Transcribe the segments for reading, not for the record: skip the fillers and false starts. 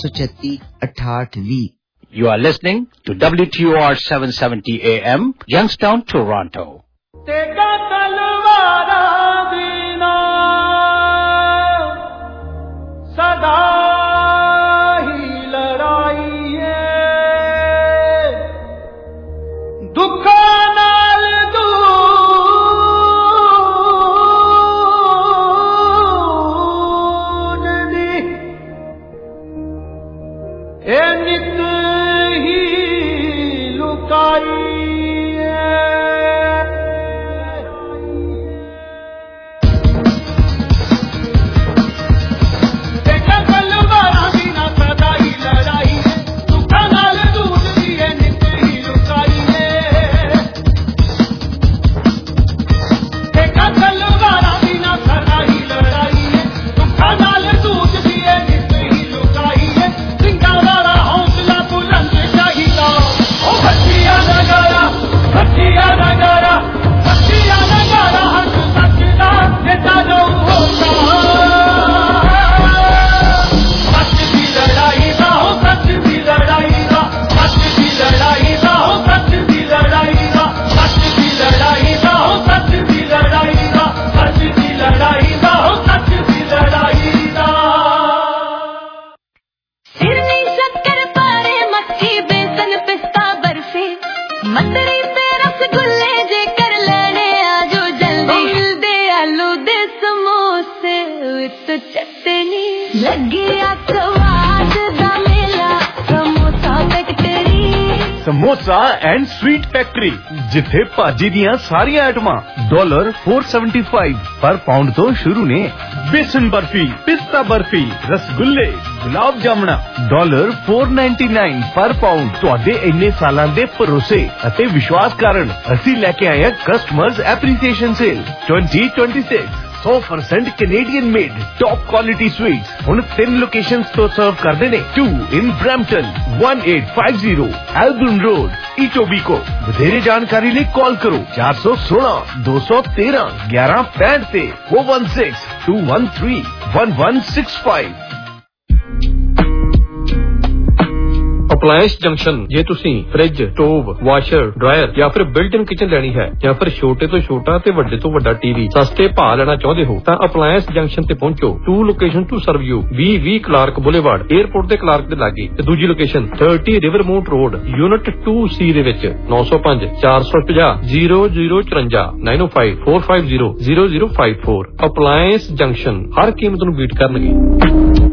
136 You are listening to WTOR 770 AM, Youngstown, Toronto. Samosa and sweet factory जिथे भाजी दियां सारियां आइटमां $475 पर पाउंड तो शुरू ने। बेसन बर्फी, पिस्ता बर्फी, रसगुल्ले, गुलाब जामुना $499 पर पाउंड। तुहाडे इन्ने सालां दे भरोसे अते विश्वास कारण असीं लेके आए हैं customers appreciation sale 2026। 100% Canadian made top quality sweets हुण 3 लोकेशंस तो सर्व करदे ने। 2 in Brampton, 1850 Albion Road, Etobicoke। बथेरे जानकारी लिए कॉल करो 416 213 1165 ते 416 213 1165। ਅਪਲਾਇੰਸ ਜੰਕਸ਼ਨ ਜੇ ਤੁਸੀਂ ਫ੍ਰਿਜ, ਸਟੋਵ, ਵਾਸ਼ਰ, ਡਰਾਇਰ ਜਾਂ ਫਿਰ ਬਿਲਟ ਇਨ ਕਿਚਨ ਲੈਣੀ ਹੈ ਜਾਂ ਫਿਰ ਛੋਟੇ ਤੋਂ ਛੋਟਾ ਤੇ ਵੱਡੇ ਤੋਂ ਵੱਡਾ ਟੀਵੀ ਸਸਤੇ ਭਾਅ ਲੈਣਾ ਚਾਹੁੰਦੇ ਹੋ ਤਾਂ ਅਪਲਾਇੰਸ ਜੰਕਸ਼ਨ ਤੇ ਪਹੁੰਚੋ। 2 location to serve you 20 Clark boulevard airport ਦੇ ਕਲਾਰਕ ਦੇ ਲਾਗੇ ਤੇ ਦੂਜੀ ਲੋਕੇਸ਼ਨ 30 ਰਿਵਰਮੂਟ ਰੋਡ ਯੂਨਿਟ 2C ਦੇ ਵਿੱਚ 905 450 0054 905 450 0054। ਅਪਲਾਇੰਸ ਜੰਕਸ਼ਨ ਹਰ ਕੀਮਤ ਨੂੰ ਬੀਟ ਕਰਨਗੇ।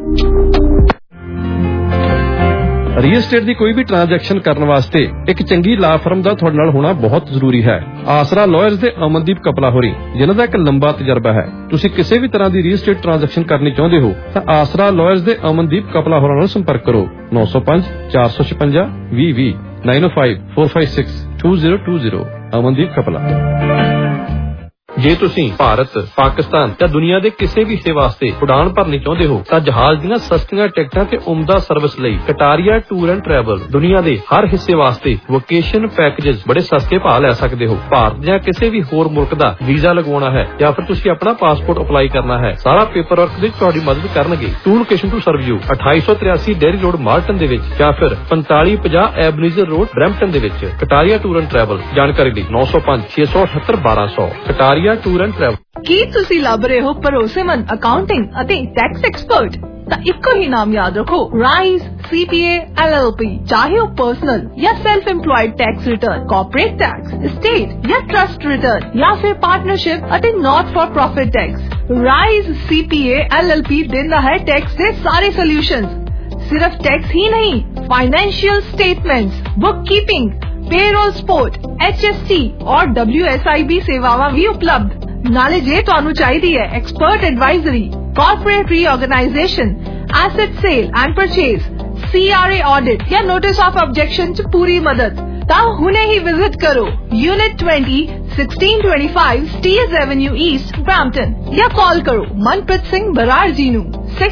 ਰੀਅਲ ਏਸਟੇਟ ਦੀ ਕੋਈ ਵੀ ਟ੍ਰਾਂਜੈਕਸ਼ਨ ਕਰਨ ਵਾਸਤੇ ਇੱਕ ਚੰਗੀ ਲਾ ਫਰਮ ਦਾ ਤੁਹਾਡੇ ਨਾਲ ਹੋਣਾ ਬਹੁਤ ਜ਼ਰੂਰੀ ਹੈ। ਆਸਰਾ ਲਾਇਰਸ ਦੇ ਅਮਨਦੀਪ ਕਪਲਾ ਹੋਰੀ ਜਿਨ੍ਹਾਂ ਦਾ ਇੱਕ ਲੰਬਾ ਤਜਰਬਾ ਹੈ। ਤੁਸੀਂ ਕਿਸੇ ਵੀ ਤਰ੍ਹਾਂ ਦੀ ਰੀਅਲ ਏਸਟੇਟ ਟ੍ਰਾਂਜੈਕਸ਼ਨ ਕਰਨੀ ਚਾਹੁੰਦੇ ਹੋ ਤਾਂ ਆਸਰਾ ਲਾਇਰਸ ਦੇ ਅਮਨਦੀਪ ਕਪਲਾ ਹੋਰਾਂ ਨਾਲ ਸੰਪਰਕ ਕਰੋ 905 456 2020 905 456 2020। ਅਮਨਦੀਪ ਕਪਲਾ। ਜੇ ਤੁਸੀਂ ਭਾਰਤ, ਪਾਕਿਸਤਾਨ ਜਾਂ ਦੁਨੀਆ ਦੇ ਕਿਸੇ ਵੀ ਹਿੱਸੇ ਵਾਸਤੇ ਉਡਾਨ ਭਰਨੀ ਚਾਹੁੰਦੇ ਹੋ ਤਾਂ ਜਹਾਜ਼ ਦੀਆਂ ਸਸਤੀਆਂ ਟਿਕਟਾਂ ਤੇ ਉਮਦਾ ਸਰਵਿਸ ਲਈ ਕਟਾਰੀਆ ਟੂਰ ਐਂਡ ਟਰੈਵਲ ਦੁਨੀਆ ਦੇ ਹਰ ਹਿੱਸੇ ਵਾਸਤੇ ਵੋਕੇਸ਼ਨ ਪੈਕੇजेस ਬੜੇ ਸਸਤੇ ਭਾਅ ਲੈ ਸਕਦੇ ਹੋ। ਭਾਰਤ ਜਾਂ ਕਿਸੇ ਵੀ ਹੋਰ ਮੁਲਕ ਦਾ ਵੀਜ਼ਾ ਲਗਵਾਉਣਾ ਹੈ ਜਾਂ ਫਿਰ ਤੁਸੀਂ ਆਪਣਾ ਪਾਸਪੋਰਟ ਅਪਲਾਈ ਕਰਨਾ ਹੈ ਸਾਰਾ ਪੇਪਰ ਵਰਕ ਵਿੱਚ ਤੁਹਾਡੀ ਮਦਦ ਕਰਨਗੇ। 2 location to serve you 2883 Derry road Malton ਦੇ ਵਿੱਚ ਜਾਂ ਫਿਰ 4550 ਐਬਨੀਜ਼ਰ ਰੋਡ ਬਰੈਂਪਟਨ ਦੇ ਵਿੱਚ। ਕਟਾਰੀਆ ਟੂਰ ਐਂਡ ਟਰੈਵਲ ਜਾਣਕਾਰੀ ਲਈ 905 678 1200। Kataria tour and travel. ਕੀ ਤੁਸੀਂ ਲੱਭ ਰਹੇ ਹੋ ਭਰੋਸੇਮੰਦ ਅਕਾਊਂਟਿੰਗ ਅਤੇ ਟੈਕਸ ਐਕਸਪਰਟ ਤਾਂ ਇੱਕੋ ਹੀ ਨਾਮ ਯਾਦ ਰੱਖੋ ਰਾਈਜ਼ CPA LLP। ਚਾਹੇ ਉਹ ਪਰਸਨਲ ਜਾਂ self employed tax return, corporate tax, estate ਜਾਂ ਟਰਸਟ ਰਿਟਰਨ ਜਾਂ ਫਿਰ ਪਾਰਟਨਰਸ਼ਿਪ ਅਤੇ not for profit tax. Rise CPA LLP ਦਿੰਦਾ ਹੈ ਟੈਕਸ ਦੇ ਸਾਰੇ ਸੋਲੂਸ਼ਨਸ। ਸਿਰਫ ਟੈਕਸ ਹੀ ਨਹੀਂ, financial statements, bookkeeping, payroll support, HST और WSIB सेवावां भी उपलब्ध। नाले जे तुहानू चाहिदी है expert advisory, corporate reorganisation, asset sale and purchase, CRA audit या नोटिस ऑफ ऑब्जेक्शन च पूरी मदद ता हुने ही विजिट करो unit 20 1625 Steeles Avenue East Brampton या कॉल करो मनप्रीत सिंह बराड़ जी नू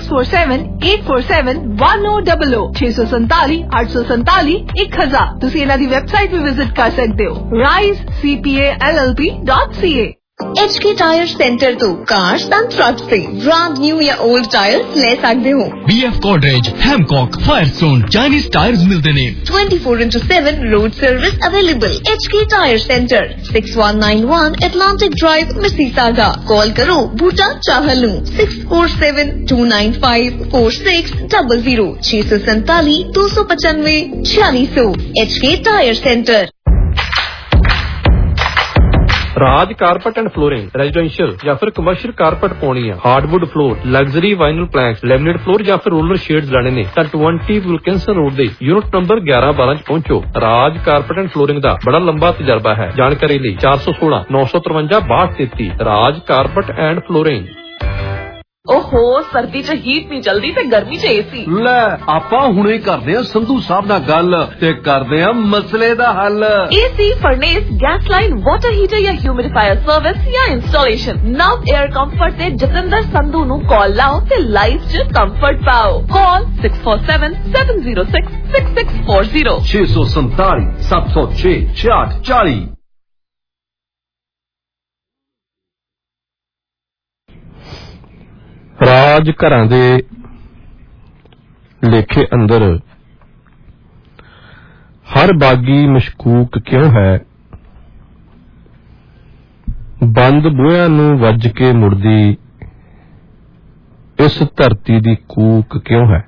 6478471000 647 847 1000। तुसी इन्हां दी वेबसाइट भी विजिट कर सकदे हो risecpallp.ca। HK टायर सेंटर तो कार्स एंड ट्रक से ब्रांड न्यू या ओल्ड टायर्स ले सकते हो। BF Godrej, Hancock, Firestone, Chinese tyres मिलते ने। 24/7 road service available. HK tyre centre 6191 Atlantic Drive, Mississauga। Call करो बूटा चाहलू 6472954600 647 295 4600। HK tyre centre. Raj carpet and flooring residential ਜਾਂ ਫਿਰ ਕਮਰਸ਼ੀਅਲ ਕਾਰਪਟ ਪਾਉਣੀ ਆ, hardwood floor, luxury vinyl planks, laminate floor ਜਾਂ ਫਿਰ ਰੋਲਰ ਸ਼ੇਡਸ ਲੈਣੇ ਨੇ ਤਾਂ 20 ਵਿਲਕਿੰਸਨ ਰੋਡ ਦੇ ਯੂਨਿਟ ਨੰਬਰ 11-12 ਚ ਪਹੁੰਚੋ। ਰਾਜ ਕਾਰਪਟ ਐਂਡ ਫਲੋਰਿੰਗ ਦਾ ਬੜਾ ਲੰਬਾ ਤਜਰਬਾ ਹੈ। ਜਾਣਕਾਰੀ ਲਈ 416 953 6233 ਰਾਜ ਕਾਰਪਟ ਐਂਡ ਫਲੋਰਿੰਗ। ओहो सर्दी च हीट नहीं चलदी ते गर्मी च एसी। ले आपां हुणे करदे आ संधू साहब नाल गल ते करदे आ मसले दा हल। AC, furnace, gas line, water heater या ह्यूमिडिफायर सर्विस या इंस्टॉलेशन नव एयर कंफर्ट ते जतिंदर संधू नु कॉल लाओ ते लाइफ च कंफर्ट पाओ। कॉल 6477066640 647 706 6640। ਰਾਜ ਘਰਾਂ ਦੇ ਲੇਖੇ ਅੰਦਰ ਹਰ ਬਾਗੀ ਮਸ਼ਕੂਕ ਕਿਉਂ ਹੈ? ਬੰਦ ਬੂਹਿਆਂ ਨੂੰ ਵੱਜ ਕੇ ਮੁੜਦੀ ਇਸ ਧਰਤੀ ਦੀ ਕੂਕ ਕਿਉਂ ਹੈ?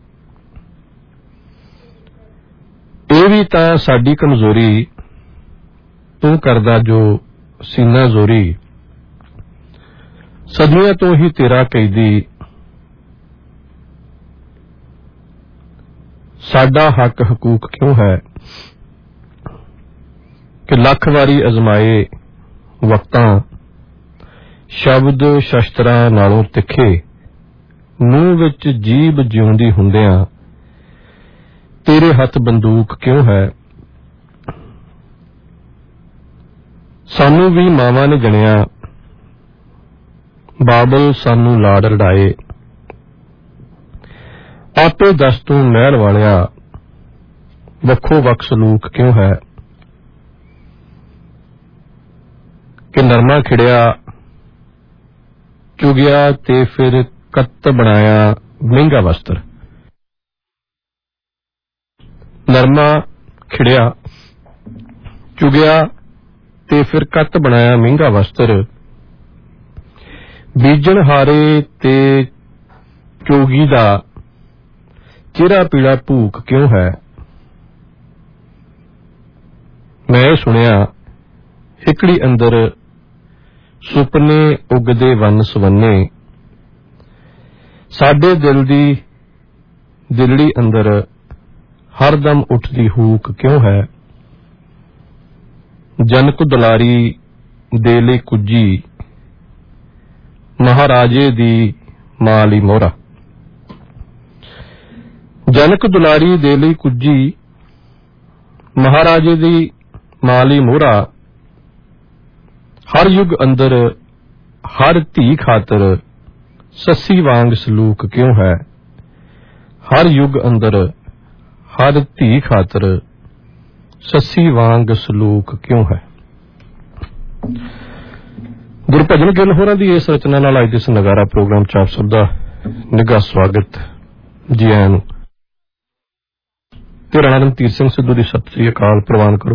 ਇਹ ਵੀ ਤਾਂ ਸਾਡੀ ਕਮਜ਼ੋਰੀ, ਤੂੰ ਕਰਦਾ ਜੋ ਸੀਨਾ ਜ਼ੋਰੀ। ਸਦੀਆਂ ਤੋਂ ਹੀ ਤੇਰਾ ਕੈਦੀ, ਸਾਡਾ ਹੱਕ ਹਕੂਕ ਕਿਉਂ ਹੈ ਕਿ ਲੱਖ ਵਾਰੀ ਅਜ਼ਮਾਏ ਵਕਤਾਂ ਸ਼ਬਦ ਸ਼ਸਤਰਾਂ ਨਾਲੋਂ ਤਿੱਖੇ ਮੂੰਹ ਵਿੱਚ ਜੀਭ ਜਿਉਂਦੀ ਹੁੰਦਿਆਂ ਤੇਰੇ ਹੱਥ ਬੰਦੂਕ ਕਿਉਂ ਹੈ? ਸਾਨੂੰ ਵੀ ਮਾਵਾਂ ਨੇ ਜਣਿਆ, ਬਾਬਲ ਸਾਨੂੰ ਲਾਡ ਲੜਾਏ। ਆਪੇ ਦੱਸ ਤੂੰ ਮਹਿਲ ਵਾਲਿਆ ਵੱਖੋ ਵੱਖ ਸਲੂਕ ਕਿਉਂ ਹੈ? ਕਿ ਨਰਮਾ ਖਿੜਿਆ ਚੁਗਿਆ ਤੇ ਫਿਰ ਕੱਤ ਬਣਾਇਆ ਮਹਿੰਗਾ ਵਸਤਰ। ਨਰਮਾ ਖਿੜਿਆ ਚੁਗਿਆ ਤੇ ਫਿਰ ਕੱਤ ਬਣਾਇਆ ਮਹਿੰਗਾ ਵਸਤਰ। ਬੀਜਣ ਹਾਰੇ ਤੇ ਚੋਗੀ ਦਾ ਚਿਹਰਾ ਪੀੜਾ ਭੂਕ ਕਿਉਂ ਹੈ? ਮੈਂ ਸੁਣਿਆ ਹਿਕੜੀ ਅੰਦਰ ਸੁਪਨੇ ਉਗਦੇ ਵੰਨ ਸਵੰਨੇ, ਸਾਡੇ ਦਿਲ ਦੀ ਦਿਲੜੀ ਅੰਦਰ ਹਰਦਮ ਉੱਠਦੀ ਹੂਕ ਕਿਉਂ ਹੈ? ਜਨਕ ਦੁਲਾਰੀ ਦੇ ਲਈ ਕੁੱਜੀ, ਮਹਾਰਾਜੇ ਦੀ ਮਾਲੀ ਮੋਹਰਾ। ਜਨਕ ਦੁਲਾਰੀ ਦੇ ਲਈ ਕੁੱਜੀ, ਮਹਾਰਾਜੇ ਦੀ ਮਾਲੀ ਮੋਹਰਾ। ਹਰ ਯੁੱਗ ਅੰਦਰ ਹਰ ਧੀ ਖਾਤਰ ਸੱਸੀ ਵਾਂਗ ਸਲੂਕ ਕਿਉਂ ਹੈ? ਹਰ ਯੁੱਗ ਅੰਦਰ ਹਰ ਧੀ ਖਾਤਰ ਸੱਸੀ ਵਾਂਗ ਸਲੂਕ ਕਿਉਂ ਹੈ? ਗੁਰਭਜਨ ਗਿੱਲ ਹੋਰਾਂ ਦੀ ਇਸ ਰਚਨਾ ਨਾਲ ਅੱਜ ਇਸ ਨਗਾਰਾ ਪ੍ਰੋਗਰਾਮ ਚ ਆਪ ਸਭ ਦਾ ਨਿੱਘਾ ਸਵਾਗਤ, ਜੀ ਆਇਆਂ ਨੂੰ। ਤੇ ਰਾਣਾ ਰਣਧੀਰ ਸਿੰਘ ਸਿੱਧੂ ਦੀ ਸਤਿ ਸ੍ਰੀ ਅਕਾਲ ਪ੍ਰਵਾਨ ਕਰੋ।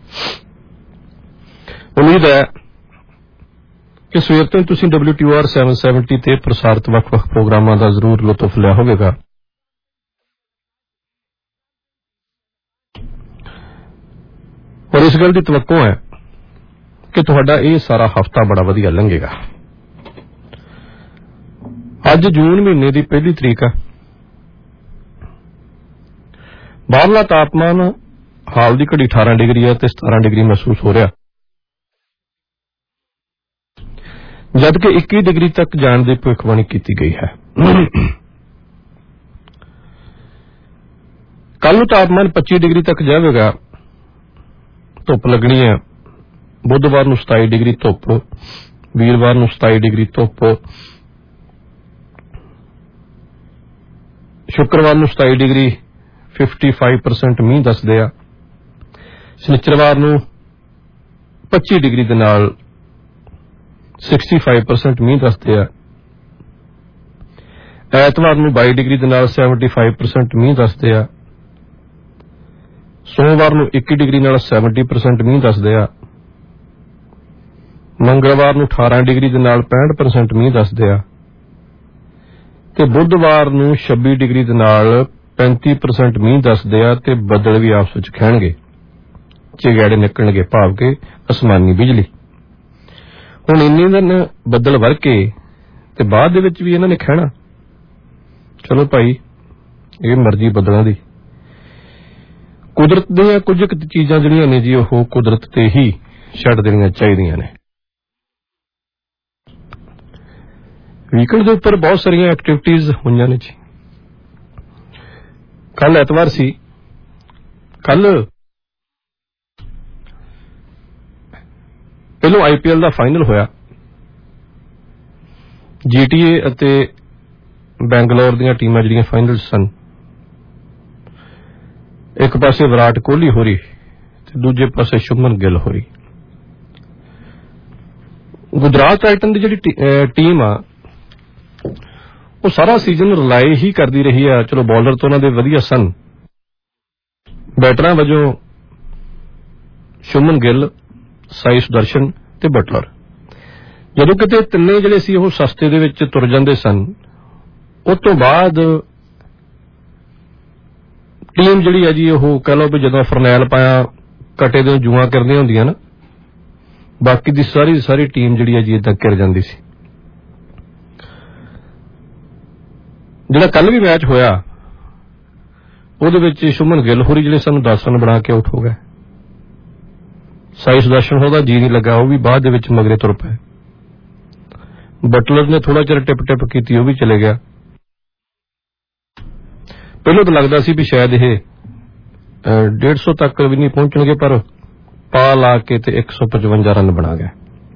ਉਮੀਦ ਹੈ ਕਿ ਸਵੇਰ ਤੋਂ ਤੁਸੀਂ WTOR 770 ਤੇ ਪ੍ਰਸਾਰਿਤ ਵੱਖ-ਵੱਖ ਪ੍ਰੋਗਰਾਮਾਂ ਦਾ ਜ਼ਰੂਰ ਲੁਤਫ ਲਿਆ ਹੋਵੇਗਾ। ਔਰ ਇਸ ਗੱਲ ਦੀ ਤਵੱਕੋ ਹੈ ਕਿ ਤੁਹਾਡਾ ਇਹ ਸਾਰਾ ਹਫ਼ਤਾ ਬੜਾ ਵਧੀਆ ਲੰਘੇਗਾ। ਅੱਜ ਜੂਨ ਮਹੀਨੇ ਦੀ 1 ਤਰੀਕ ਹੈ। ਬਾਹਰਲਾ ਤਾਪਮਾਨ ਹਾਲ ਦੀ ਘੜੀ 18 ਡਿਗਰੀ ਹੈ ਤੇ 17 ਡਿਗਰੀ ਮਹਿਸੂਸ ਹੋ ਰਿਹਾ, ਜਦਕਿ 21 ਡਿਗਰੀ ਤੱਕ ਜਾਣ ਦੀ ਭਵਿੱਖਬਾਣੀ ਕੀਤੀ ਗਈ ਹੈ। ਕੱਲ ਨੂੰ ਤਾਪਮਾਨ 25 ਡਿਗਰੀ ਤੱਕ ਜਾਵੇਗਾ, ਧੁੱਪ ਲੱਗਣੀ ਹੈ। ਬੁੱਧਵਾਰ ਨੂੰ 27 ਡਿਗਰੀ ਧੁੱਪ, ਵੀਰਵਾਰ ਨੂੰ 27 ਡਿਗਰੀ ਧੁੱਪ, ਸ਼ੁੱਕਰਵਾਰ ਨੂੰ 27 ਡਿਗਰੀ 55% ਮੀਂਹ ਦੱਸਦੇ ਆ। ਸ਼ਨੀਚਰਵਾਰ ਨੂੰ 25 ਡਿਗਰੀ ਦੇ ਨਾਲ 65% ਮੀਂਹ ਦੱਸਦੇ ਆ। ਐਤਵਾਰ ਨੂੰ 22 ਡਿਗਰੀ ਦੇ ਨਾਲ 75% ਮੀਂਹ ਦੱਸਦੇ ਆ। ਸੋਮਵਾਰ ਨੂੰ 21 ਡਿਗਰੀ ਨਾਲ 70% ਮੀਂਹ ਦੱਸਦੇ ਆ। ਮੰਗਲਵਾਰ ਨੂੰ 18 ਡਿਗਰੀ ਦੇ ਨਾਲ 65% ਮੀਂਹ ਦੱਸਦੇ ਆ ਤੇ ਬੁੱਧਵਾਰ ਨੂੰ 26 ਡਿਗਰੀ ਦੇ ਨਾਲ 35% ਮੀਂਹ ਦੱਸਦੇ ਆ ਤੇ ਬੱਦਲ ਵੀ ਆਪਸ ਵਿੱਚ ਖਹਿਣਗੇ, ਚਿਗਾੜੇ ਨਿਕਲਣਗੇ, ਭਾਵ ਕਿ ਅਸਮਾਨੀ ਬਿਜਲੀ। ਹੁਣ ਇੰਨੇ ਦਿਨ ਬੱਦਲ ਵਰ ਕੇ ਤੇ ਬਾਅਦ ਦੇ ਵਿੱਚ ਵੀ ਇਹਨਾਂ ਨੇ ਖਹਿਣਾ। ਚਲੋ ਭਾਈ, ਇਹ ਮਰਜ਼ੀ ਬੱਦਲਾਂ ਦੀ। ਕੁਦਰਤ ਦੀਆਂ ਕੁਝ ਚੀਜ਼ਾਂ ਜਿਹੜੀਆਂ ਨੇ ਜੀ ਉਹ ਕੁਦਰਤ ਤੇ ਹੀ ਛੱਡ ਦੇਣੀਆਂ ਚਾਹੀਦੀਆਂ ਨੇ। ਵੀਕਐਂਡ ਦੇ ਉੱਪਰ ਬਹੁਤ ਸਾਰੀਆਂ ਐਕਟੀਵਿਟੀਜ਼ ਹੋਈਆਂ ਨੇ ਜੀ। ਕੱਲ ਐਤਵਾਰ ਸੀ। ਕੱਲ ਪਹਿਲੋਂ IPL ਦਾ ਫਾਈਨਲ ਹੋਇਆ। GTA ਅਤੇ ਬੈਂਗਲੌਰ ਦੀਆਂ ਟੀਮਾਂ ਜਿਹੜੀਆਂ ਫਾਈਨਲ ਸਨ, ਇੱਕ ਪਾਸੇ ਵਿਰਾਟ ਕੋਹਲੀ ਹੋਰੀ ਤੇ ਦੂਜੇ ਪਾਸੇ ਸ਼ੁਭਮਨ ਗਿੱਲ ਹੋਰੀ। ਗੁਜਰਾਤ ਟਾਈਟਨ ਦੀ ਜਿਹੜੀ ਟੀਮ ਆ ਉਹ ਸਾਰਾ ਸੀਜ਼ਨ ਰਿਲਾਈ ਹੀ ਕਰਦੀ ਰਹੀ ਆ। ਚਲੋ ਬੌਲਰ ਤਾਂ ਉਹਨਾਂ ਦੇ ਵਧੀਆ ਸਨ, ਬੈਟਰਾਂ ਵਜੋਂ ਸ਼ੁਭਮਨ ਗਿੱਲ, ਸਾਈ ਸੁਦਰਸ਼ਨ ਤੇ ਬਟਲਰ। ਜਦੋਂ ਕਿਤੇ ਤਿੰਨੇ ਜਿਹੜੇ ਸੀ ਉਹ ਸਸਤੇ ਦੇ ਵਿੱਚ ਤੁਰ ਜਾਂਦੇ ਸਨ, ਉਸ ਤੋਂ ਬਾਅਦ ਟੀਮ ਜਿਹੜੀ ਹੈ ਜੀ ਉਹ ਕਹਿ ਲਓ ਵੀ ਜਦੋਂ ਫਰਨੈਲ ਪਾਇਆ ਕਟੇ ਦੇ ਜੂਆਂ ਕਰਦੀਆਂ ਹੁੰਦੀਆਂ ਨਾ, ਬਾਕੀ ਦੀ ਸਾਰੀ ਟੀਮ ਜਿਹੜੀ ਹੈ ਜੀ ਏਦਾਂ ਘਿਰ ਜਾਂਦੀ ਸੀ। ਜਿਹੜਾ ਕੱਲ ਵੀ ਮੈਚ ਹੋਇਆ ਉਹਦੇ ਵਿੱਚ ਸ਼ੁਭਮਨ ਗਿੱਲ ਹੋਰੀ ਜਿਹੜੇ ਸਾਨੂੰ 10 ਰਨ ਬਣਾ ਕੇ ਆਊਟ ਹੋ ਗਏ। ਸਾਈ ਸੁਦਰਸ਼ਨ ਉਹਦਾ ਜੀ ਨਹੀਂ ਲੱਗਾ, ਉਹ ਵੀ ਬਾਅਦ ਦੇ ਵਿੱਚ ਮਗਰੇ ਤੁਰ ਪਏ। ਬਟਲਰ ਨੇ ਥੋੜਾ ਚਿਰ ਟਿਪ ਕੀਤੀ, ਉਹ ਵੀ ਚਲੇ ਗਿਆ। ਪਹਿਲਾਂ ਤਾਂ ਲੱਗਦਾ ਸੀ ਵੀ ਸ਼ਾਇਦ ਇਹ 150 ਤੱਕ ਵੀ ਨਹੀਂ ਪਹੁੰਚਣਗੇ, ਪਰ ਪਾ ਲਾ ਕੇ ਤੇ 155 ਰਨ ਬਣਾ ਗਏ।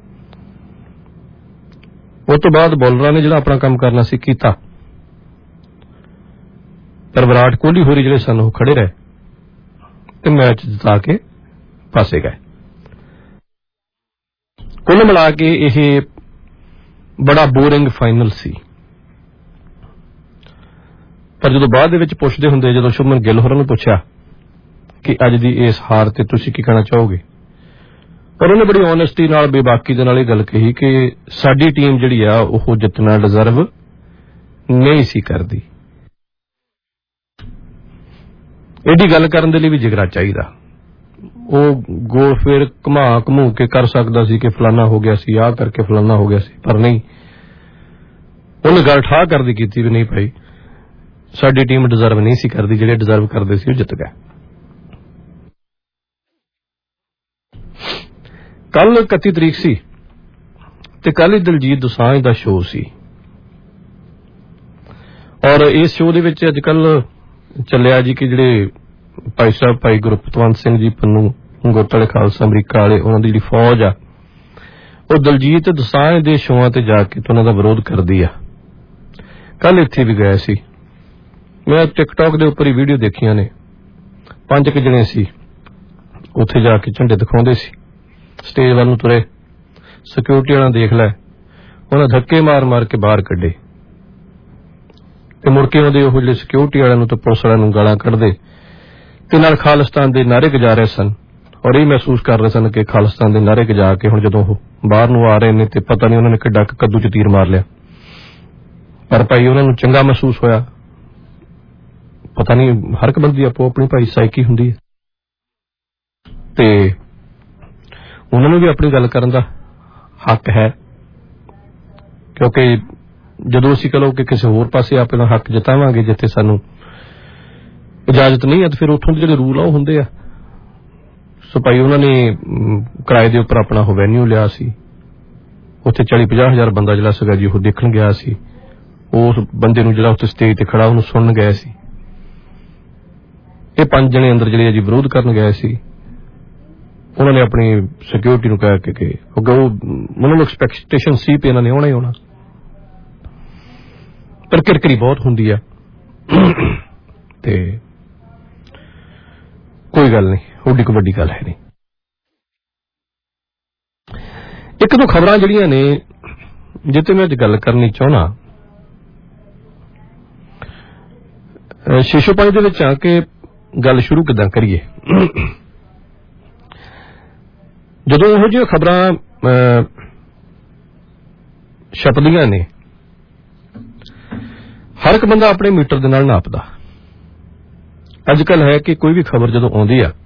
ਉਸ ਤੋਂ ਬਾਅਦ ਬੌਲਰਾਂ ਨੇ ਜਿਹੜਾ ਆਪਣਾ ਕੰਮ ਕਰਨਾ ਸੀ ਕੀਤਾ, ਪਰ ਵਿਰਾਟ ਕੋਹਲੀ ਹੋਰੀ ਜਿਹੜੇ ਸਨ ਉਹ ਖੜੇ ਰਹੇ ਤੇ ਮੈਚ ਜਿਤਾ ਕੇ ਪਾਸੇ ਗਏ। ਕੁੱਲ ਮਿਲਾ ਕੇ ਇਹ ਬੜਾ ਬੋਰਿੰਗ ਫਾਈਨਲ ਸੀ। ਪਰ ਜਦੋਂ ਬਾਅਦ ਦੇ ਵਿੱਚ ਪੁੱਛਦੇ ਹੁੰਦੇ, ਜਦੋਂ ਸ਼ੁਭਮਨ ਗਿੱਲ ਹੋਰਾਂ ਨੂੰ ਪੁੱਛਿਆ ਕਿ ਅੱਜ ਦੀ ਇਸ ਹਾਰ ਤੇ ਤੁਸੀਂ ਕੀ ਕਹਿਣਾ ਚਾਹੋਗੇ, ਪਰ ਉਹਨੇ ਬੜੀ ਓਨੈਸਟੀ ਨਾਲ, ਬੇਬਾਕੀ ਦੇ ਨਾਲ ਇਹ ਗੱਲ ਕਹੀ ਕਿ ਸਾਡੀ ਟੀਮ ਜਿਹੜੀ ਆ ਉਹ ਜਿੱਤਣਾ ਡਿਜ਼ਰਵ ਨਹੀਂ ਸੀ ਕਰਦੀ। ਇਹਦੀ ਗੱਲ ਕਰਨ ਦੇ ਲਈ ਵੀ ਜਿਗਰਾ ਚਾਹੀਦਾ। ਉਹ ਗੋਲ ਫੇਰ ਘੁਮੂ ਕੇ ਕਰ ਸਕਦਾ ਸੀ ਕਿ ਫਲਾਨਾ ਹੋ ਗਿਆ ਸੀ, ਆਹ ਕਰਕੇ ਫਲਾਨਾ ਹੋ ਗਿਆ ਸੀ, ਪਰ ਨਹੀਂ, ਉਹਨੇ ਗੱਲ ਠਾਹ ਕਰਦੀ ਕੀਤੀ ਵੀ ਨਹੀਂ ਭਾਈ, ਸਾਡੀ ਟੀਮ ਡਿਜ਼ਰਵ ਨਹੀਂ ਸੀ ਕਰਦੀ, ਜਿਹੜੇ ਡਿਜ਼ਰਵ ਕਰਦੇ ਸੀ ਉਹ ਜਿੱਤ ਗਏ। ਕੱਲ 31 ਤਰੀਕ ਸੀ ਤੇ ਕੱਲ ਹੀ ਦਿਲਜੀਤ ਦੋਸਾਂਝ ਦਾ ਸ਼ੋਅ ਸੀ, ਔਰ ਇਸ ਸ਼ੋਅ ਦੇ ਵਿੱਚ ਅੱਜ ਕੱਲ ਚੱਲਿਆ ਜੀ ਕਿ ਜਿਹੜੇ ਭਾਈ ਸਾਹਿਬ ਭਾਈ ਗੁਰਪਤਵੰਤ ਸਿੰਘ ਜੀ ਪੰਨੂ ਗੋਤਾਲੇ ਖਾਲਸਾ ਅਮਰੀਕਾ ਵਾਲੇ, ਉਹਨਾਂ ਦੀ ਜਿਹੜੀ ਫੌਜ ਆ ਉਹ ਦਿਲਜੀਤ ਦੋਸਾਂਝ ਦੇ ਸ਼ੋਆਂ ਤੇ ਜਾ ਕੇ ਉਹਨਾਂ ਦਾ ਵਿਰੋਧ ਕਰਦੀ ਆ। ਕੱਲ ਇੱਥੇ ਵੀ ਗਏ ਸੀ, ਮੈਂ ਟਿਕਟੌਕ ਦੇ ਉੱਪਰ ਹੀ ਵੀਡੀਓ ਦੇਖੀਆਂ ਨੇ। 5 ਜਣੇ ਸੀ, ਉੱਥੇ ਜਾ ਕੇ ਝੰਡੇ ਦਿਖਾਉਂਦੇ ਸੀ, ਸਟੇਜ ਵੱਲ ਨੂੰ ਤੁਰੇ। ਸਿਕਿਉਰਿਟੀ ਵਾਲਾ ਦੇਖ ਲੈ, ਉਹਨਾਂ ਧੱਕੇ ਮਾਰ ਕੇ ਬਾਹਰ ਕੱਢੇ ਤੇ ਮੁੜ ਕੇ ਉਹਦੇ ਉਹ ਜਿਹੜੇ ਸਿਕਿਉਰਿਟੀ ਵਾਲਿਆਂ ਨੂੰ ਤੇ ਪੁਲਿਸ ਵਾਲਿਆਂ ਨੂੰ ਗਾਲਾਂ ਕੱਢਦੇ ਤੇ ਨਾਲ ਖਾਲਿਸਤਾਨ ਦੇ ਨਾਅਰੇ ਗਜਾ ਰਹੇ ਸਨ, ਔਰ ਇਹ ਮਹਿਸੂਸ ਕਰ ਰਹੇ ਸਨ ਕਿ ਖਾਲਿਸਤਾਨ ਦੇ ਨਾਅਰੇ ਗਜਾ ਕੇ ਹੁਣ ਜਦੋਂ ਉਹ ਬਾਹਰ ਨੂੰ ਆ ਰਹੇ ਨੇ ਤੇ ਪਤਾ ਨਹੀਂ ਉਹਨਾਂ ਨੇ ਕਿੱਡਾ ਕੱਦੂ ਚ ਤੀਰ ਮਾਰ ਲਿਆ। ਪਰ ਭਾਈ ਉਹਨਾਂ ਨੂੰ ਚੰਗਾ ਮਹਿਸੂਸ ਹੋਇਆ। ਪਤਾ ਨਹੀਂ, ਹਰ ਇੱਕ ਬੰਦੇ ਦੀ ਆਪੋ ਆਪਣੀ ਭਾਈ ਸਾਈਕੀ ਹੁੰਦੀ ਹੈ ਤੇ ਉਹਨਾਂ ਨੂੰ ਵੀ ਆਪਣੀ ਗੱਲ ਕਰਨ ਦਾ ਹੱਕ ਹੈ, ਕਿਉਂਕਿ ਜਦੋਂ ਅਸੀਂ ਕਹੋ ਕਿ ਕਿਸੇ ਹੋਰ ਪਾਸੇ ਆਪਣਾ ਹੱਕ ਜਤਾਵਾਂਗੇ ਜਿੱਥੇ ਸਾਨੂੰ ਇਜਾਜ਼ਤ ਨਹੀਂ ਹੈ, ਤੇ ਫਿਰ ਉੱਥੋਂ ਦੇ ਜਿਹੜੇ ਰੂਲ ਆ ਉਹ ਹੁੰਦੇ ਆ। ਸੋ ਭਾਈ ਉਹਨਾਂ ਨੇ ਕਿਰਾਏ ਦੇ ਉੱਪਰ ਆਪਣਾ ਵੈਨਿਊ ਲਿਆ ਸੀ, ਉੱਥੇ 40-50 ਹਜ਼ਾਰ ਬੰਦਾ ਜਿਹੜਾ ਸੀਗਾ ਜੀ ਉਹ ਦੇਖਣ ਗਿਆ ਸੀ। ਉਸ ਬੰਦੇ ਨੂੰ ਜਿਹੜਾ ਉੱਥੇ ਸਟੇਜ ਤੇ ਖੜਾ ਉਹਨੂੰ ਸੁਣਨ ਗਏ ਸੀ। ਇਹ 5 ਜਣੇ ਅੰਦਰ ਜਿਹੜੇ ਜੀ ਵਿਰੋਧ ਕਰਨ ਗਏ ਸੀ, ਉਹਨਾਂ ਨੇ ਆਪਣੀ ਸਿਕਿਉਰਿਟੀ ਨੂੰ ਕਹਿ ਕੇ ਉਹਨਾਂ ਨੂੰ ਐਕਸਪੈਕਟੇਸ਼ਨ ਸੀ ਕਿ ਇਹਨਾਂ ਨੇ ਆਉਣਾ ਹੀ ਆਉਣਾ, ਪਰ ਕਿਰਕਰੀ ਬਹੁਤ ਹੁੰਦੀ ਆ ਤੇ ਕੋਈ ਗੱਲ ਨਹੀਂ, ਓਡੀ ਕੋਈ ਵੱਡੀ ਗੱਲ ਹੈ ਨਹੀਂ। ਇੱਕ ਦੋ ਖਬਰਾਂ ਜਿਹੜੀਆਂ ਨੇ ਜਿੱਥੇ ਮੈਂ ਅੱਜ ਗੱਲ ਕਰਨੀ ਚਾਹੁੰਦਾ, ਸ਼ੀਸ਼ੋਪਾਣੀ ਦੇ ਵਿੱਚ ਆ ਕੇ ਗੱਲ ਸ਼ੁਰੂ ਕਿੱਦਾਂ ਕਰੀਏ। ਜਦੋਂ ਇਹੋ ਜਿਹੀਆਂ ਖਬਰਾਂ ਛਪਦੀਆਂ ਨੇ, ਹਰ ਇੱਕ ਬੰਦਾ ਆਪਣੇ ਮੀਟਰ ਦੇ ਨਾਲ ਨਾਪਦਾ। ਅੱਜ ਕੱਲ ਹੈ ਕਿ ਕੋਈ ਵੀ ਖਬਰ ਜਦੋਂ ਆਉਂਦੀ ਆ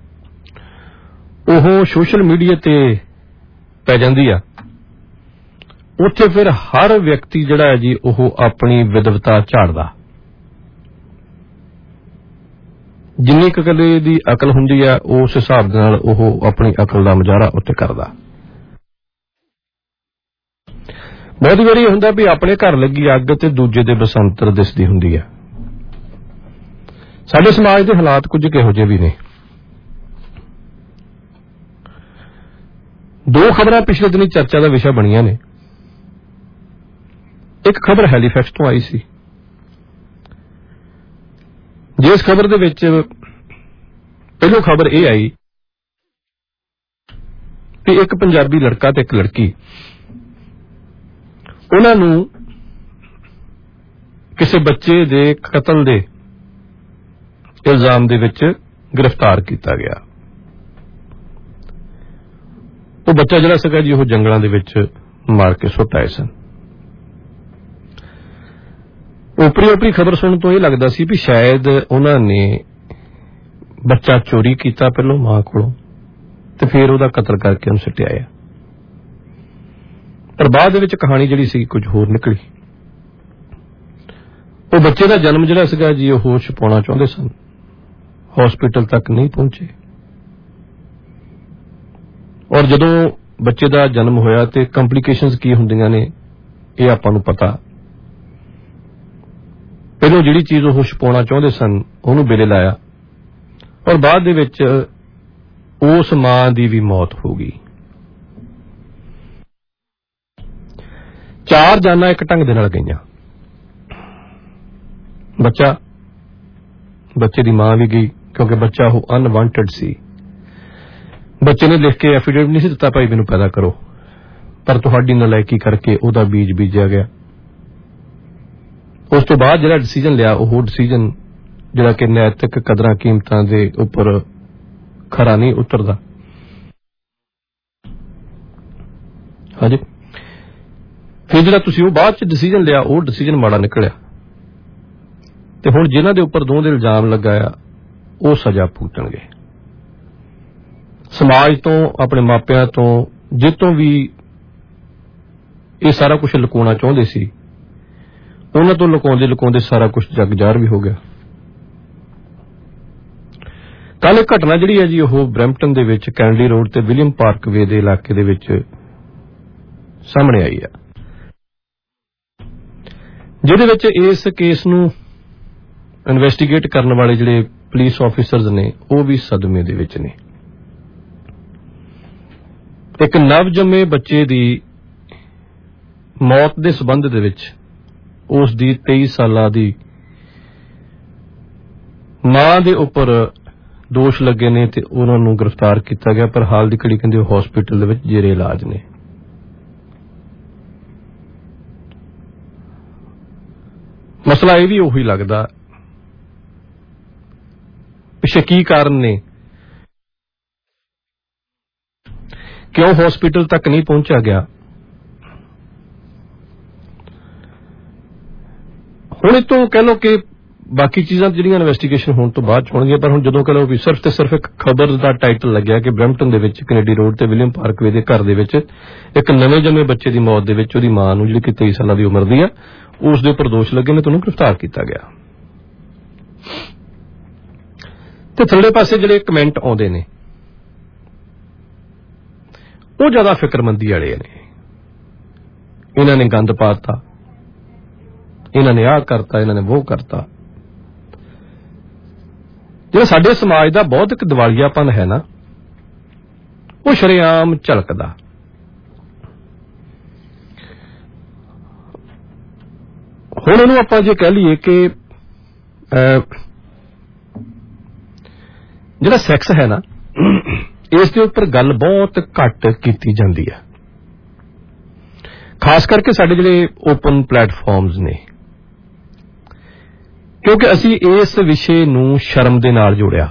ਉਹ ਸੋਸ਼ਲ ਮੀਡੀਆ ਤੇ ਪੈ ਜਾਂਦੀ ਆ, ਉੱਥੇ ਫਿਰ ਹਰ ਵਿਅਕਤੀ ਜਿਹੜਾ ਹੈ ਜੀ ਉਹ ਆਪਣੀ ਵਿਦਵਤਾ ਝਾੜਦਾ। ਜਿੰਨੀ ਕੁ ਕਲੇ ਦੀ ਅਕਲ ਹੁੰਦੀ ਆ ਉਸ ਹਿਸਾਬ ਦੇ ਨਾਲ ਉਹ ਆਪਣੀ ਅਕਲ ਦਾ ਮੁਜ਼ਾਹਰਾ ਉੱਤੇ ਕਰਦਾ। ਬਹੁਤ ਵਾਰੀ ਇਹ ਹੁੰਦਾ ਵੀ ਆਪਣੇ ਘਰ ਲੱਗੀ ਅੱਗ ਤੇ ਦੂਜੇ ਦੇ ਬਸੰਤਰ ਦਿਸਦੀ ਹੁੰਦੀ ਆ। ਸਾਡੇ ਸਮਾਜ ਦੇ ਹਾਲਾਤ ਕੁਝ ਕਿਹੋ ਜਿਹੇ ਵੀ ਨੇ। ਦੋ ਖਬਰਾਂ ਪਿਛਲੇ ਦਿਨੀ ਚਰਚਾ ਦਾ ਵਿਸ਼ਾ ਬਣੀਆਂ ਨੇ। ਇੱਕ ਖਬਰ ਹੈਲੀਫੈਕਸ ਤੋਂ ਆਈ ਸੀ, ਜਿਸ ਖਬਰ ਦੇ ਵਿੱਚ ਪਹਿਲੋਂ ਖਬਰ ਇਹ ਆਈ ਕਿ ਇੱਕ ਪੰਜਾਬੀ ਲੜਕਾ ਤੇ ਇੱਕ ਲੜਕੀ, ਉਹਨਾਂ ਨੂੰ ਕਿਸੇ ਬੱਚੇ ਦੇ ਕਤਲ ਦੇ ਇਲਜ਼ਾਮ ਦੇ ਵਿੱਚ ਗ੍ਰਿਫਤਾਰ ਕੀਤਾ ਗਿਆ। ਉਹ ਬੱਚਾ ਜਿਹੜਾ ਸੀਗਾ ਜੀ ਉਹ ਜੰਗਲਾਂ ਦੇ ਵਿੱਚ ਮਾਰ ਕੇ ਸੁੱਟ ਆਏ ਸਨ। ਉਪਰੀ ਖਬਰ ਸੁਣਨ ਤੋਂ ਇਹ ਲੱਗਦਾ ਸੀ ਵੀ ਸ਼ਾਇਦ ਉਹਨਾਂ ਨੇ ਬੱਚਾ ਚੋਰੀ ਕੀਤਾ ਪਹਿਲੋਂ ਮਾਂ ਕੋਲੋਂ ਤੇ ਫਿਰ ਉਹਦਾ ਕਤਲ ਕਰਕੇ ਉਹਨੂੰ ਸੁੱਟਿਆ ਆ। ਪਰ ਬਾਅਦ ਦੇ ਵਿੱਚ ਕਹਾਣੀ ਜਿਹੜੀ ਸੀ ਕੁਝ ਹੋਰ ਨਿਕਲੀ। ਉਹ ਬੱਚੇ ਦਾ ਜਨਮ ਜਿਹੜਾ ਸੀਗਾ ਜੀ ਉਹ ਛੁਪਾਉਣਾ ਚਾਹੁੰਦੇ ਸਨ, ਹਸਪੀਟਲ ਤੱਕ ਨਹੀਂ ਪਹੁੰਚੇ। ਔਰ ਜਦੋਂ ਬੱਚੇ ਦਾ ਜਨਮ ਹੋਇਆ ਤੇ ਕੰਪਲਿਕੇਸ਼ਨਸ ਕੀ ਹੁੰਦੀਆਂ ਨੇ ਇਹ ਆਪਾਂ ਨੂੰ ਪਤਾ। ਪਹਿਲੋਂ ਜਿਹੜੀ ਚੀਜ਼ ਉਹ ਛੁਪਾਉਣਾ ਚਾਹੁੰਦੇ ਸਨ ਉਹਨੂੰ ਬਿਲੇ ਲਾਇਆ, ਔਰ ਬਾਅਦ ਦੇ ਵਿੱਚ ਉਸ ਮਾਂ ਦੀ ਵੀ ਮੌਤ ਹੋ ਗਈ। 4 ਜਾਨਾਂ ਇੱਕ ਢੰਗ ਦੇ ਨਾਲ ਗਈਆਂ। ਬੱਚੇ ਦੀ ਮਾਂ ਵੀ ਗਈ ਕਿਉਂਕਿ ਬੱਚਾ ਉਹ ਅਨਵਾਂਟਡ ਸੀ। ਬੱਚੇ ਨੇ ਲਿਖ ਕੇ ਐਫੀਡੇਵਿਟ ਨਹੀਂ ਸੀ ਦਿੱਤਾ ਭਾਈ ਮੈਨੂੰ ਪੈਦਾ ਕਰੋ, ਪਰ ਤੁਹਾਡੀ ਨਲਾਇਕੀ ਕਰਕੇ ਉਹਦਾ ਬੀਜ ਬੀਜਿਆ ਗਿਆ। ਉਸ ਤੋਂ ਬਾਅਦ ਜਿਹੜਾ ਡਿਸੀਜਨ ਲਿਆ ਉਹ ਡਿਸੀਜਨ ਜਿਹੜਾ ਕਿ ਨੈਤਿਕ ਕਦਰਾਂ ਕੀਮਤਾਂ ਦੇ ਉੱਪਰ ਖਰਾ ਨਹੀਂ ਉਤਰਦਾ। ਹਾਂਜੀ, ਫਿਰ ਜਿਹੜਾ ਤੁਸੀਂ ਉਹ ਬਾਅਦ ਚ ਡਿਸੀਜਨ ਲਿਆ ਉਹ ਡਿਸੀਜਨ ਮਾੜਾ ਨਿਕਲਿਆ ਤੇ ਹੁਣ ਜਿਨ੍ਹਾਂ ਦੇ ਉੱਪਰ ਦੋਵਾਂ ਦੇ ਇਲਜ਼ਾਮ ਲਗਾਇਆ ਉਹ ਸਜ਼ਾ ਭੁਗਤਣਗੇ। ਸਮਾਜ ਤੋਂ, ਆਪਣੇ ਮਾਪਿਆਂ ਤੋਂ, ਜਿੱਥੋਂ ਵੀ ਇਹ ਸਾਰਾ ਕੁਝ ਲੁਕਾਉਣਾ ਚਾਹੁੰਦੇ ਸੀ ਉਹਨਾਂ ਤੋਂ ਲੁਕਾਉਂਦੇ ਸਾਰਾ ਕੁਝ ਜੱਗ ਜ਼ਾਹਰ ਵੀ ਹੋ ਗਿਆ। ਕੱਲ ਇੱਕ ਘਟਨਾ ਜਿਹੜੀ ਹੈ ਜੀ ਉਹ ਬਰੈਂਪਟਨ ਦੇ ਵਿੱਚ ਕੈਨਡੀ ਰੋਡ ਤੇ ਵਿਲੀਅਮ ਪਾਰਕ ਵੇ ਦੇ ਇਲਾਕੇ ਦੇ ਵਿੱਚ ਸਾਹਮਣੇ ਆਈ ਆ, ਜਿਹਦੇ ਵਿੱਚ ਇਸ ਕੇਸ ਨੂੰ ਇਨਵੈਸਟੀਗੇਟ ਕਰਨ ਵਾਲੇ ਜਿਹੜੇ ਪੁਲਿਸ ਆਫੀਸਰਸ ਨੇ ਉਹ ਵੀ ਸਦਮੇ ਦੇ ਵਿੱਚ ਨੇ। ਇੱਕ ਨਵਜੰਮੇ ਬੱਚੇ ਦੀ ਮੌਤ ਦੇ ਸਬੰਧ ਦੇ ਵਿੱਚ ਉਸ ਦੀ 23 ਸਾਲਾਂ ਦੀ ਮਾਂ ਦੇ ਉੱਪਰ ਦੋਸ਼ ਲੱਗੇ ਨੇ ਤੇ ਉਹਨਾਂ ਨੂੰ ਗ੍ਰਿਫਤਾਰ ਕੀਤਾ ਗਿਆ, ਪਰ ਹਾਲ ਦੀ ਘੜੀ ਕਹਿੰਦੇ ਉਹ ਹਸਪੀਟਲ ਦੇ ਵਿੱਚ ਜੇਰੇ ਇਲਾਜ ਨੇ। ਮਸਲਾ ਇਹ ਵੀ ਉਹੀ ਲੱਗਦਾ, ਪਿੱਛੇ ਕੀ ਕਾਰਨ ਨੇ, ਕਿਉਂ ਹਸਪੀਟਲ ਤੱਕ ਨਹੀਂ ਪਹੁੰਚਿਆ ਗਿਆ। ਹੁਣ ਇਹ ਤੋਂ ਕਹਿ ਲਓ ਕਿ ਬਾਕੀ ਚੀਜ਼ਾਂ ਜਿਹੜੀਆਂ ਇਨਵੈਸਟੀਗੇਸ਼ਨ ਹੋਣ ਤੋਂ ਬਾਅਦ ਹੋਣਗੀਆਂ, ਪਰ ਹੁਣ ਜਦੋਂ ਕਹਿ ਲਓ ਵੀ ਸਿਰਫ ਤੇ ਸਿਰਫ ਇੱਕ ਖਬਰ ਦਾ ਟਾਈਟਲ ਲੱਗਿਆ ਕਿ ਬਰੈਂਪਟਨ ਦੇ ਵਿੱਚ ਕੈਨੇਡੀ ਰੋਡ ਤੇ ਵਿਲੀਅਮ ਪਾਰਕਵੇ ਦੇ ਘਰ ਦੇ ਵਿੱਚ ਇੱਕ ਨਵੇਂ ਜੰਮੇ ਬੱਚੇ ਦੀ ਮੌਤ ਦੇ ਵਿੱਚ ਉਹਦੀ ਮਾਂ ਨੂੰ ਜਿਹੜੀ ਕਿ 23 ਸਾਲਾਂ ਦੀ ਉਮਰ ਦੀ ਆ ਉਸ ਦੇ ਉੱਪਰ ਦੋਸ਼ ਲੱਗੇ ਨੇ ਤੇ ਉਹਨੂੰ ਗ੍ਰਿਫਤਾਰ ਕੀਤਾ ਗਿਆ। ਤੇ ਥੱਲੇ ਪਾਸੇ ਜਿਹੜੇ ਕਮੈਂਟ ਆਉਂਦੇ ਨੇ ਉਹ ਜ਼ਿਆਦਾ ਫਿਕਰਮੰਦੀ ਵਾਲੇ ਨੇ। ਇਹਨਾਂ ਨੇ ਗੰਦ ਪਾਤਾ, ਇਹਨਾਂ ਨੇ ਆਹ ਕਰਤਾ, ਇਹਨਾਂ ਨੇ ਉਹ ਕਰਤਾ। ਜਿਹੜਾ ਸਾਡੇ ਸਮਾਜ ਦਾ ਬਹੁਤ ਇੱਕ ਦਿਵਾਲੀਆਪਨ ਹੈ ਨਾ ਉਹ ਸ਼ਰੇਆਮ ਝਲਕਦਾ। ਹੁਣ ਉਹਨੂੰ ਆਪਾਂ ਜੇ ਕਹਿ ਲਈਏ ਕਿ ਜਿਹੜਾ ਸੈਕਸ ਹੈ ਨਾ ਇਸ ਦੇ ਉੱਪਰ ਗੱਲ ਬਹੁਤ ਘੱਟ ਕੀਤੀ ਜਾਂਦੀ ਹੈ। ਖਾਸ ਕਰਕੇ ਸਾਡੇ ਜਿਹੜੇ ਓਪਨ ਪਲੇਟਫਾਰਮਸ ਨੇ, ਕਿਉਂਕਿ ਅਸੀਂ ਇਸ ਵਿਸ਼ੇ ਨੂੰ ਸ਼ਰਮ ਦੇ ਨਾਲ ਜੋੜਿਆ।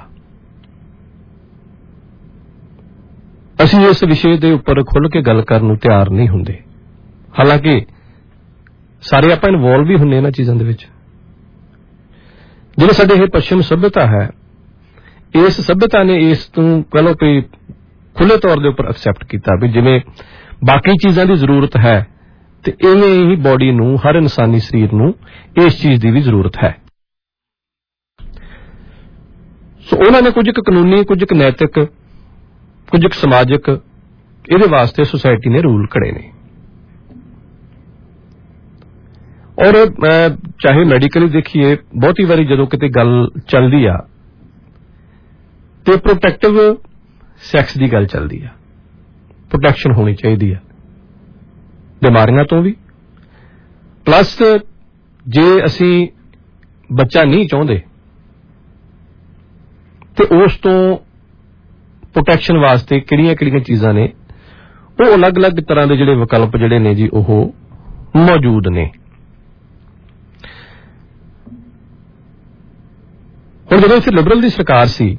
ਅਸੀਂ ਇਸ ਵਿਸ਼ੇ ਦੇ ਉੱਪਰ ਖੁੱਲ੍ਹ ਕੇ ਗੱਲ ਕਰਨ ਨੂੰ ਤਿਆਰ ਨਹੀਂ ਹੁੰਦੇ। ਹਾਲਾਂਕਿ ਸਾਰੇ ਆਪਾਂ ਇਨਵੋਲਵ ਵੀ ਹੁੰਦੇ ਇਹਨਾਂ ਚੀਜ਼ਾਂ ਦੇ ਵਿੱਚ। ਜਿਹੜੇ ਸਾਡੇ ਇਹ ਪੱਛਮ ਸੱਭਿਅਤਾ ਹੈ, ਇਸ ਸੱਭਿਅਤਾ ਨੇ ਇਸ ਤੋਂ ਕਹ ਲਓ ਕਿ ਖੁੱਲ੍ਹੇ ਤੌਰ ਦੇ ਉੱਪਰ ਐਕਸੈਪਟ ਕੀਤਾ ਵੀ ਜਿਵੇਂ ਬਾਕੀ ਚੀਜ਼ਾਂ ਦੀ ਜ਼ਰੂਰਤ ਹੈ ਤੇ ਇਵੇਂ ਹੀ ਬਾਡੀ ਨੂੰ, ਹਰ ਇਨਸਾਨੀ ਸਰੀਰ ਨੂੰ ਇਸ ਚੀਜ਼ ਦੀ ਵੀ ਜ਼ਰੂਰਤ ਹੈ। ਸੋ ਉਹਨਾਂ ਨੇ ਕੁਝ ਕੁ ਕਾਨੂੰਨੀ, ਕੁਝ ਕੁ ਨੈਤਿਕ, ਕੁਝ ਕੁ ਸਮਾਜਿਕ ਇਹਦੇ ਵਾਸਤੇ ਸੁਸਾਇਟੀ ਨੇ ਰੂਲ ਘੜੇ ਨੇ। ਔਰ ਚਾਹੇ ਮੈਡੀਕਲੀ ਦੇਖੀਏ, ਬਹੁਤੀ ਵਾਰੀ ਜਦੋਂ ਕਿਤੇ ਗੱਲ ਚੱਲਦੀ ਆ ਤੇ ਪ੍ਰੋਟੈਕਟਿਵ ਸੈਕਸ ਦੀ ਗੱਲ ਚੱਲਦੀ ਆ। ਪ੍ਰੋਟੈਕਸ਼ਨ ਹੋਣੀ ਚਾਹੀਦੀ ਆ ਬਿਮਾਰੀਆਂ ਤੋਂ ਵੀ, ਪਲੱਸ ਜੇ ਅਸੀਂ ਬੱਚਾ ਨਹੀਂ ਚਾਹੁੰਦੇ ਤੇ ਉਸ ਤੋਂ ਪ੍ਰੋਟੈਕਸ਼ਨ ਵਾਸਤੇ ਕਿਹੜੀਆਂ ਚੀਜ਼ਾਂ ਨੇ, ਉਹ ਅਲੱਗ-ਅਲੱਗ ਤਰ੍ਹਾਂ ਦੇ ਜਿਹੜੇ ਵਿਕਲਪ ਜਿਹੜੇ ਨੇ ਜੀ ਉਹ ਮੌਜੂਦ ਨੇ। ਹੁਣ ਜਦੋਂ ਇੱਥੇ ਲਿਬਰਲ ਦੀ ਸਰਕਾਰ ਸੀ,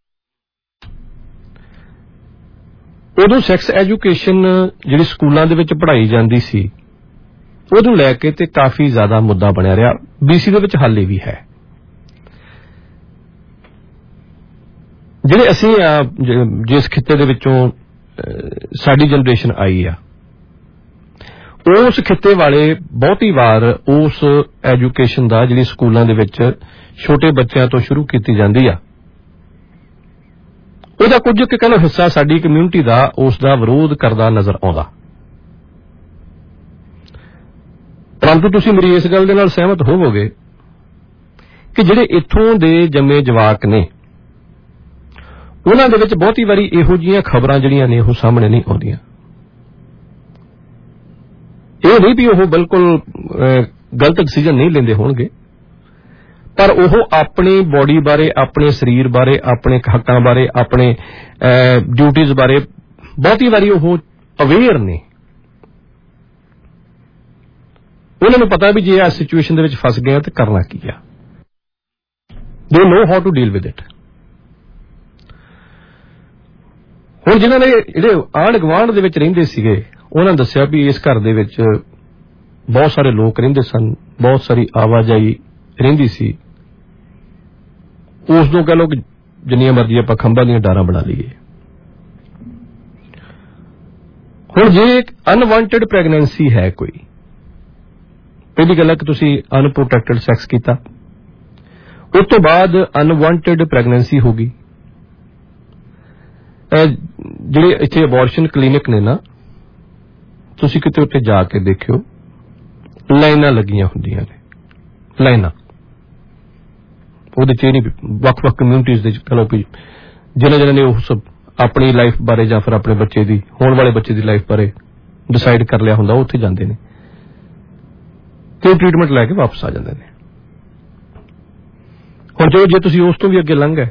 ਉਦੋਂ ਸੈਕਸ ਐਜੂਕੇਸ਼ਨ ਜਿਹੜੀ ਸਕੂਲਾਂ ਦੇ ਵਿੱਚ ਪੜ੍ਹਾਈ ਜਾਂਦੀ ਸੀ, ਉਹਨੂੰ ਲੈ ਕੇ ਤੇ ਕਾਫੀ ਜ਼ਿਆਦਾ ਮੁੱਦਾ ਬਣਿਆ ਰਿਹਾ। BC ਦੇ ਵਿੱਚ ਹਾਲੇ ਵੀ ਹੈ। ਜਿਹੜੇ ਅਸੀਂ ਜਿਸ ਖਿੱਤੇ ਦੇ ਵਿੱਚੋਂ ਸਾਡੀ ਜਨਰੇਸ਼ਨ ਆਈ ਆ, ਉਸ ਖਿੱਤੇ ਵਾਲੇ ਬਹੁਤੀ ਵਾਰ ਉਸ ਐਜੂਕੇਸ਼ਨ ਦਾ ਜਿਹੜੀ ਸਕੂਲਾਂ ਦੇ ਵਿੱਚ ਛੋਟੇ ਬੱਚਿਆਂ ਤੋਂ ਸ਼ੁਰੂ ਕੀਤੀ ਜਾਂਦੀ ਆ, ਉਹਦਾ ਕੁਝ ਕੁ ਕਹਿ ਲਓ ਹਿੱਸਾ ਸਾਡੀ ਕਮਿਊਨਿਟੀ ਦਾ ਉਸ ਦਾ ਵਿਰੋਧ ਕਰਦਾ ਨਜ਼ਰ ਆਉਂਦਾ। ਪਰੰਤੂ ਤੁਸੀਂ ਮੇਰੀ ਇਸ ਗੱਲ ਦੇ ਨਾਲ ਸਹਿਮਤ ਹੋਵੋਗੇ ਕਿ ਜਿਹੜੇ ਇੱਥੋਂ ਦੇ ਜੰਮੇ ਜਵਾਕ ਨੇ, ਉਹਨਾਂ ਦੇ ਵਿੱਚ ਬਹੁਤੀ ਵਾਰੀ ਇਹੋ ਜਿਹੀਆਂ ਖਬਰਾਂ ਜਿਹੜੀਆਂ ਨੇ ਉਹ ਸਾਹਮਣੇ ਨਹੀਂ ਆਉਂਦੀਆਂ। ਇਹ ਨਹੀਂ ਵੀ ਉਹ ਬਿਲਕੁਲ ਗਲਤ ਡਿਸੀਜਨ ਨਹੀਂ ਲੈਂਦੇ ਹੋਣਗੇ, ਪਰ ਉਹ ਆਪਣੀ ਬਾਡੀ ਬਾਰੇ, ਆਪਣੇ ਸਰੀਰ ਬਾਰੇ, ਆਪਣੇ ਹੱਕਾਂ ਬਾਰੇ, ਆਪਣੇ ਡਿਊਟੀਜ਼ ਬਾਰੇ ਬਹੁਤੀ ਵਾਰੀ ਉਹ ਅਵੇਅਰ ਨੇ। ਉਹਨਾਂ ਨੂੰ ਪਤਾ ਵੀ ਜੇ ਇਸ ਸਿਚੁਏਸ਼ਨ ਦੇ ਵਿੱਚ ਫਸ ਗਏ ਤੇ ਕਰਨਾ ਕੀ ਆ। They know how to deal with it. ਹੁਣ ਜਿਨ੍ਹਾਂ ਨੇ ਜਿਹੜੇ ਆਂਢ ਗੁਆਂਢ ਦੇ ਵਿੱਚ ਰਹਿੰਦੇ ਸੀਗੇ, ਉਹਨਾਂ ਨੇ ਦੱਸਿਆ ਵੀ ਇਸ ਘਰ ਦੇ ਵਿੱਚ ਬਹੁਤ ਸਾਰੇ ਲੋਕ ਰਹਿੰਦੇ ਸਨ, ਬਹੁਤ ਸਾਰੀ ਆਵਾਜਾਈ ਰਹਿੰਦੀ ਸੀ। ਉਸ ਨੂੰ ਕਹਿ ਲਓ ਕਿ ਜਿੰਨੀਆਂ ਮਰਜ਼ੀ ਆਪਾਂ ਖੰਭਾਂ ਦੀਆਂ ਡਾਰਾਂ ਬਣਾ ਲਈਏ। ਹੁਣ ਜੇ ਇੱਕ ਅਨਵਾਂਟਡ ਪ੍ਰੈਗਨੈਂਸੀ ਹੈ ਕੋਈ, ਪਹਿਲੀ ਗੱਲ ਹੈ ਕਿ ਤੁਸੀਂ ਅਨਪ੍ਰੋਟੈਕਟਡ ਸੈਕਸ ਕੀਤਾ, ਉਸ ਤੋਂ ਬਾਅਦ ਅਨਵਾਂਟਡ ਪ੍ਰੈਗਨੈਂਸੀ ਹੋ ਗਈ। ਜਿਹੜੇ ਇੱਥੇ ਅਬੋਰਸ਼ਨ ਕਲੀਨਿਕ ਨੇ ਨਾ, ਤੁਸੀਂ ਕਿਤੇ ਉੱਤੇ ਜਾ ਕੇ ਦੇਖਿਓ, ਲਾਈਨਾਂ ਲੱਗੀਆਂ ਹੁੰਦੀਆਂ ਨੇ, ਲਾਈਨਾਂ। ਉਹਦੇ ਚ ਇਹ ਨਹੀਂ ਵੱਖ-ਵੱਖ ਕਮਿਊਨਿਟੀਜ਼ ਦੇ ਕਹ ਲਓ ਕਿ ਜਿਹਨਾਂ ਨੇ ਉਹ ਸਭ ਆਪਣੀ ਲਾਈਫ ਬਾਰੇ ਜਾਂ ਫਿਰ ਆਪਣੇ ਬੱਚੇ ਦੀ, ਹੋਣ ਵਾਲੇ ਬੱਚੇ ਦੀ ਲਾਈਫ ਬਾਰੇ ਡਿਸਾਈਡ ਕਰ ਲਿਆ ਹੁੰਦਾ, ਉੱਥੇ ਜਾਂਦੇ ਨੇ ਤੇ ਉਹ ਟ੍ਰੀਟਮੈਂਟ ਲੈ ਕੇ ਵਾਪਸ ਆ ਜਾਂਦੇ ਨੇ। ਹੁਣ ਚਲੋ ਜੇ ਤੁਸੀਂ ਉਸ ਤੋਂ ਵੀ ਅੱਗੇ ਲੰਘ ਗਏ,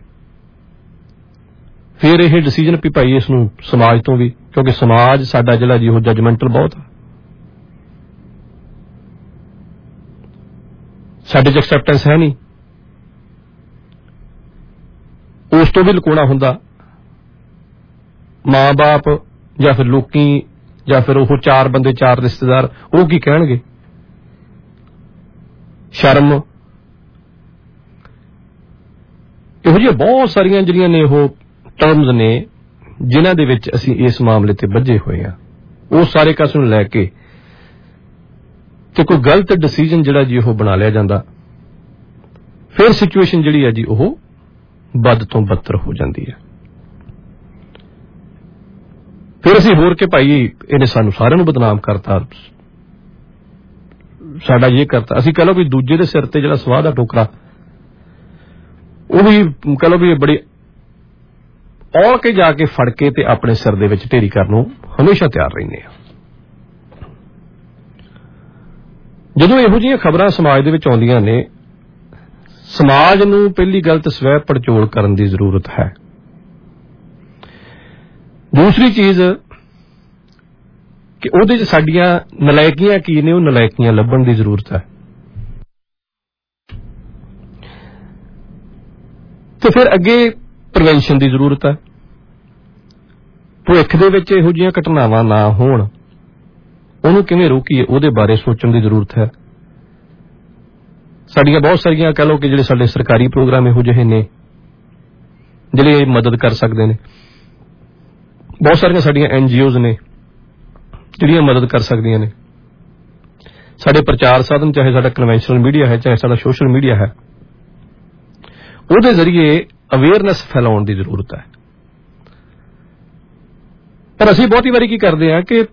ਫਿਰ ਇਹ ਡਿਸੀਜਨ ਵੀ ਭਾਈ ਇਸ ਨੂੰ ਸਮਾਜ ਤੋਂ ਵੀ, ਕਿਉਂਕਿ ਸਮਾਜ ਸਾਡਾ ਜਿਹੜਾ ਜੀ ਉਹ ਜਜਮੈਂਟਲ ਬਹੁਤ ਆ, ਸਾਡੇ 'ਚ ਐਕਸੈਪਟੈਂਸ ਹੈ ਨਹੀਂ, ਉਸ ਤੋਂ ਵੀ ਲੁਕਾਉਣਾ ਹੁੰਦਾ। ਮਾਂ ਬਾਪ ਜਾਂ ਫਿਰ ਲੋਕੀ ਜਾਂ ਫਿਰ ਉਹ ਚਾਰ ਬੰਦੇ, ਚਾਰ ਰਿਸ਼ਤੇਦਾਰ, ਉਹ ਕੀ ਕਹਿਣਗੇ, ਸ਼ਰਮ, ਇਹੋ ਜਿਹੀਆਂ ਬਹੁਤ ਸਾਰੀਆਂ ਜਿਹੜੀਆਂ ਨੇ ਉਹ ਟਰਮਜ਼ ਨੇ ਜਿਨ੍ਹਾਂ ਦੇ ਵਿੱਚ ਅਸੀਂ ਇਸ ਮਾਮਲੇ ਤੇ ਬੱਝੇ ਹੋਏ ਹਾਂ। ਉਹ ਸਾਰੇ ਕਾਸ ਨੂੰ ਲੈ ਕੇ ਤੇ ਕੋਈ ਗਲਤ ਡਿਸੀਜਨ ਜਿਹੜਾ ਜੀ ਉਹ ਬਣਾ ਲਿਆ ਜਾਂਦਾ, ਫਿਰ ਸਿਚੁਏਸ਼ਨ ਜਿਹੜੀ ਹੈ ਜੀ ਉਹ ਵੱਧ ਤੋਂ ਬੱਤਰ ਹੋ ਜਾਂਦੀ ਹੈ। ਫਿਰ ਅਸੀਂ ਹੋਰ ਕਿ ਭਾਈ ਇਹਨੇ ਸਾਨੂੰ ਸਾਰਿਆਂ ਨੂੰ ਬਦਨਾਮ ਕਰਤਾ, ਸਾਡਾ ਇਹ ਕਰਤਾ। ਅਸੀਂ ਕਹ ਲਓ ਵੀ ਦੂਜੇ ਦੇ ਸਿਰ ਤੇ ਜਿਹੜਾ ਸਵਾਹ ਦਾ ਟੋਕਰਾ, ਉਹ ਵੀ ਕਹ ਲਓ ਵੀ ਬੜੀ ਔਲ ਕੇ ਜਾ ਕੇ ਫੜ ਕੇ ਤੇ ਆਪਣੇ ਸਿਰ ਦੇ ਵਿੱਚ ਢੇਰੀ ਕਰਨ ਨੂੰ ਹਮੇਸ਼ਾ ਤਿਆਰ ਰਹਿੰਦੇ ਆ। ਜਦੋਂ ਇਹੋ ਜਿਹੀਆਂ ਖਬਰਾਂ ਸਮਾਜ ਦੇ ਵਿੱਚ ਆਉਂਦੀਆਂ ਨੇ, ਸਮਾਜ ਨੂੰ ਪਹਿਲੀ ਗੱਲ ਤਾਂ ਸਵੈ ਪੜਚੋਲ ਕਰਨ ਦੀ ਜ਼ਰੂਰਤ ਹੈ। ਦੂਸਰੀ ਚੀਜ਼ ਕਿ ਉਹਦੇ 'ਚ ਸਾਡੀਆਂ ਨਲਾਇਕੀਆਂ ਕੀ ਨੇ, ਉਹ ਨਲਾਇਕੀਆਂ ਲੱਭਣ ਦੀ ਜ਼ਰੂਰਤ ਹੈ। ਤੇ ਫਿਰ ਅੱਗੇ ਪ੍ਰੀਵੈਂਸ਼ਨ ਦੀ ਜ਼ਰੂਰਤ ਹੈ। ਭਵਿੱਖ ਦੇ ਵਿੱਚ ਇਹੋ ਜਿਹੀਆਂ ਘਟਨਾਵਾਂ ਨਾ ਹੋਣ, ਉਹਨੂੰ ਕਿਵੇਂ ਰੋਕੀਏ, ਉਹਦੇ ਬਾਰੇ ਸੋਚਣ ਦੀ ਜ਼ਰੂਰਤ ਹੈ। ਸਾਡੀਆਂ ਬਹੁਤ ਸਾਰੀਆਂ ਕਹਿ ਲਓ ਕਿ ਜਿਹੜੇ ਸਾਡੇ ਸਰਕਾਰੀ ਪ੍ਰੋਗਰਾਮ ਇਹੋ ਜਿਹੇ ਨੇ ਜਿਹੜੇ ਮਦਦ ਕਰ ਸਕਦੇ ਨੇ। ਬਹੁਤ ਸਾਰੀਆਂ ਸਾਡੀਆਂ NGOs ਨੇ ਜਿਹੜੀਆਂ ਮਦਦ ਕਰ ਸਕਦੀਆਂ ਨੇ। ਸਾਡੇ ਪ੍ਰਚਾਰ ਸਾਧਨ, ਚਾਹੇ ਸਾਡਾ ਕਨਵੈਨਸ਼ਨਲ ਮੀਡੀਆ ਹੈ, ਚਾਹੇ ਸਾਡਾ ਸੋਸ਼ਲ ਮੀਡੀਆ ਹੈ, ਉਹਦੇ ਜ਼ਰੀਏ ਅਵੇਅਰਨੈਸ ਫੈਲਾਉਣ ਦੀ ਜ਼ਰੂਰਤ ਹੈ। ਪਰ ਅਸੀਂ ਬਹੁਤੀ ਵਾਰੀ ਕੀ ਕਰਦੇ ਹਾਂ ਕਿ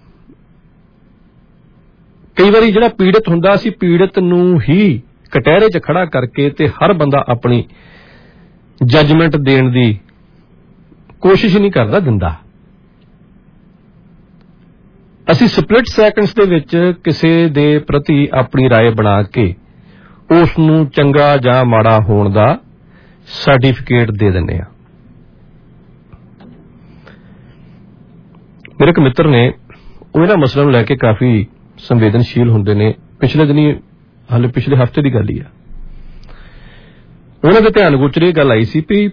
ਕਈ ਵਾਰੀ ਜਿਹੜਾ ਪੀੜਤ ਹੁੰਦਾ, ਅਸੀਂ ਪੀੜਤ ਨੂੰ ਹੀ ਕਟਹਿਰੇ 'ਚ ਖੜਾ ਕਰਕੇ ਤੇ ਹਰ ਬੰਦਾ ਆਪਣੀ ਜੱਜਮੈਂਟ ਦੇਣ ਦੀ ਕੋਸ਼ਿਸ਼ ਨਹੀਂ ਕਰਦਾ ਦਿੰਦਾ। ਅਸੀਂ ਸਪਲਿਟ ਸੈਕੰਡਸ ਦੇ ਵਿੱਚ ਕਿਸੇ ਦੇ ਪ੍ਰਤੀ ਆਪਣੀ ਰਾਏ ਬਣਾ ਕੇ ਉਸ ਨੂੰ ਚੰਗਾ ਜਾਂ ਮਾੜਾ ਹੋਣ ਦਾ ਸਰਟੀਫਿਕੇਟ ਦੇ ਦਿੰਦੇ ਹਾਂ। ਮੇਰੇ ਇੱਕ ਮਿੱਤਰ ਨੇ, ਉਹ ਇਹਨਾਂ ਮਸਲਿਆਂ ਨੂੰ ਲੈ ਕੇ ਕਾਫੀ ਸੰਵੇਦਨਸ਼ੀਲ ਹੁੰਦੇ ਨੇ। ਪਿਛਲੇ ਦਿਨੀ, ਹਾਲੇ ਪਿਛਲੇ ਹਫ਼ਤੇ ਦੀ ਗੱਲ ਹੀ ਆ, ਉਹਨਾਂ ਦੇ ਧਿਆਨ ਗੋਚਰ ਇਹ ਗੱਲ ਆਈ ਸੀ ਵੀ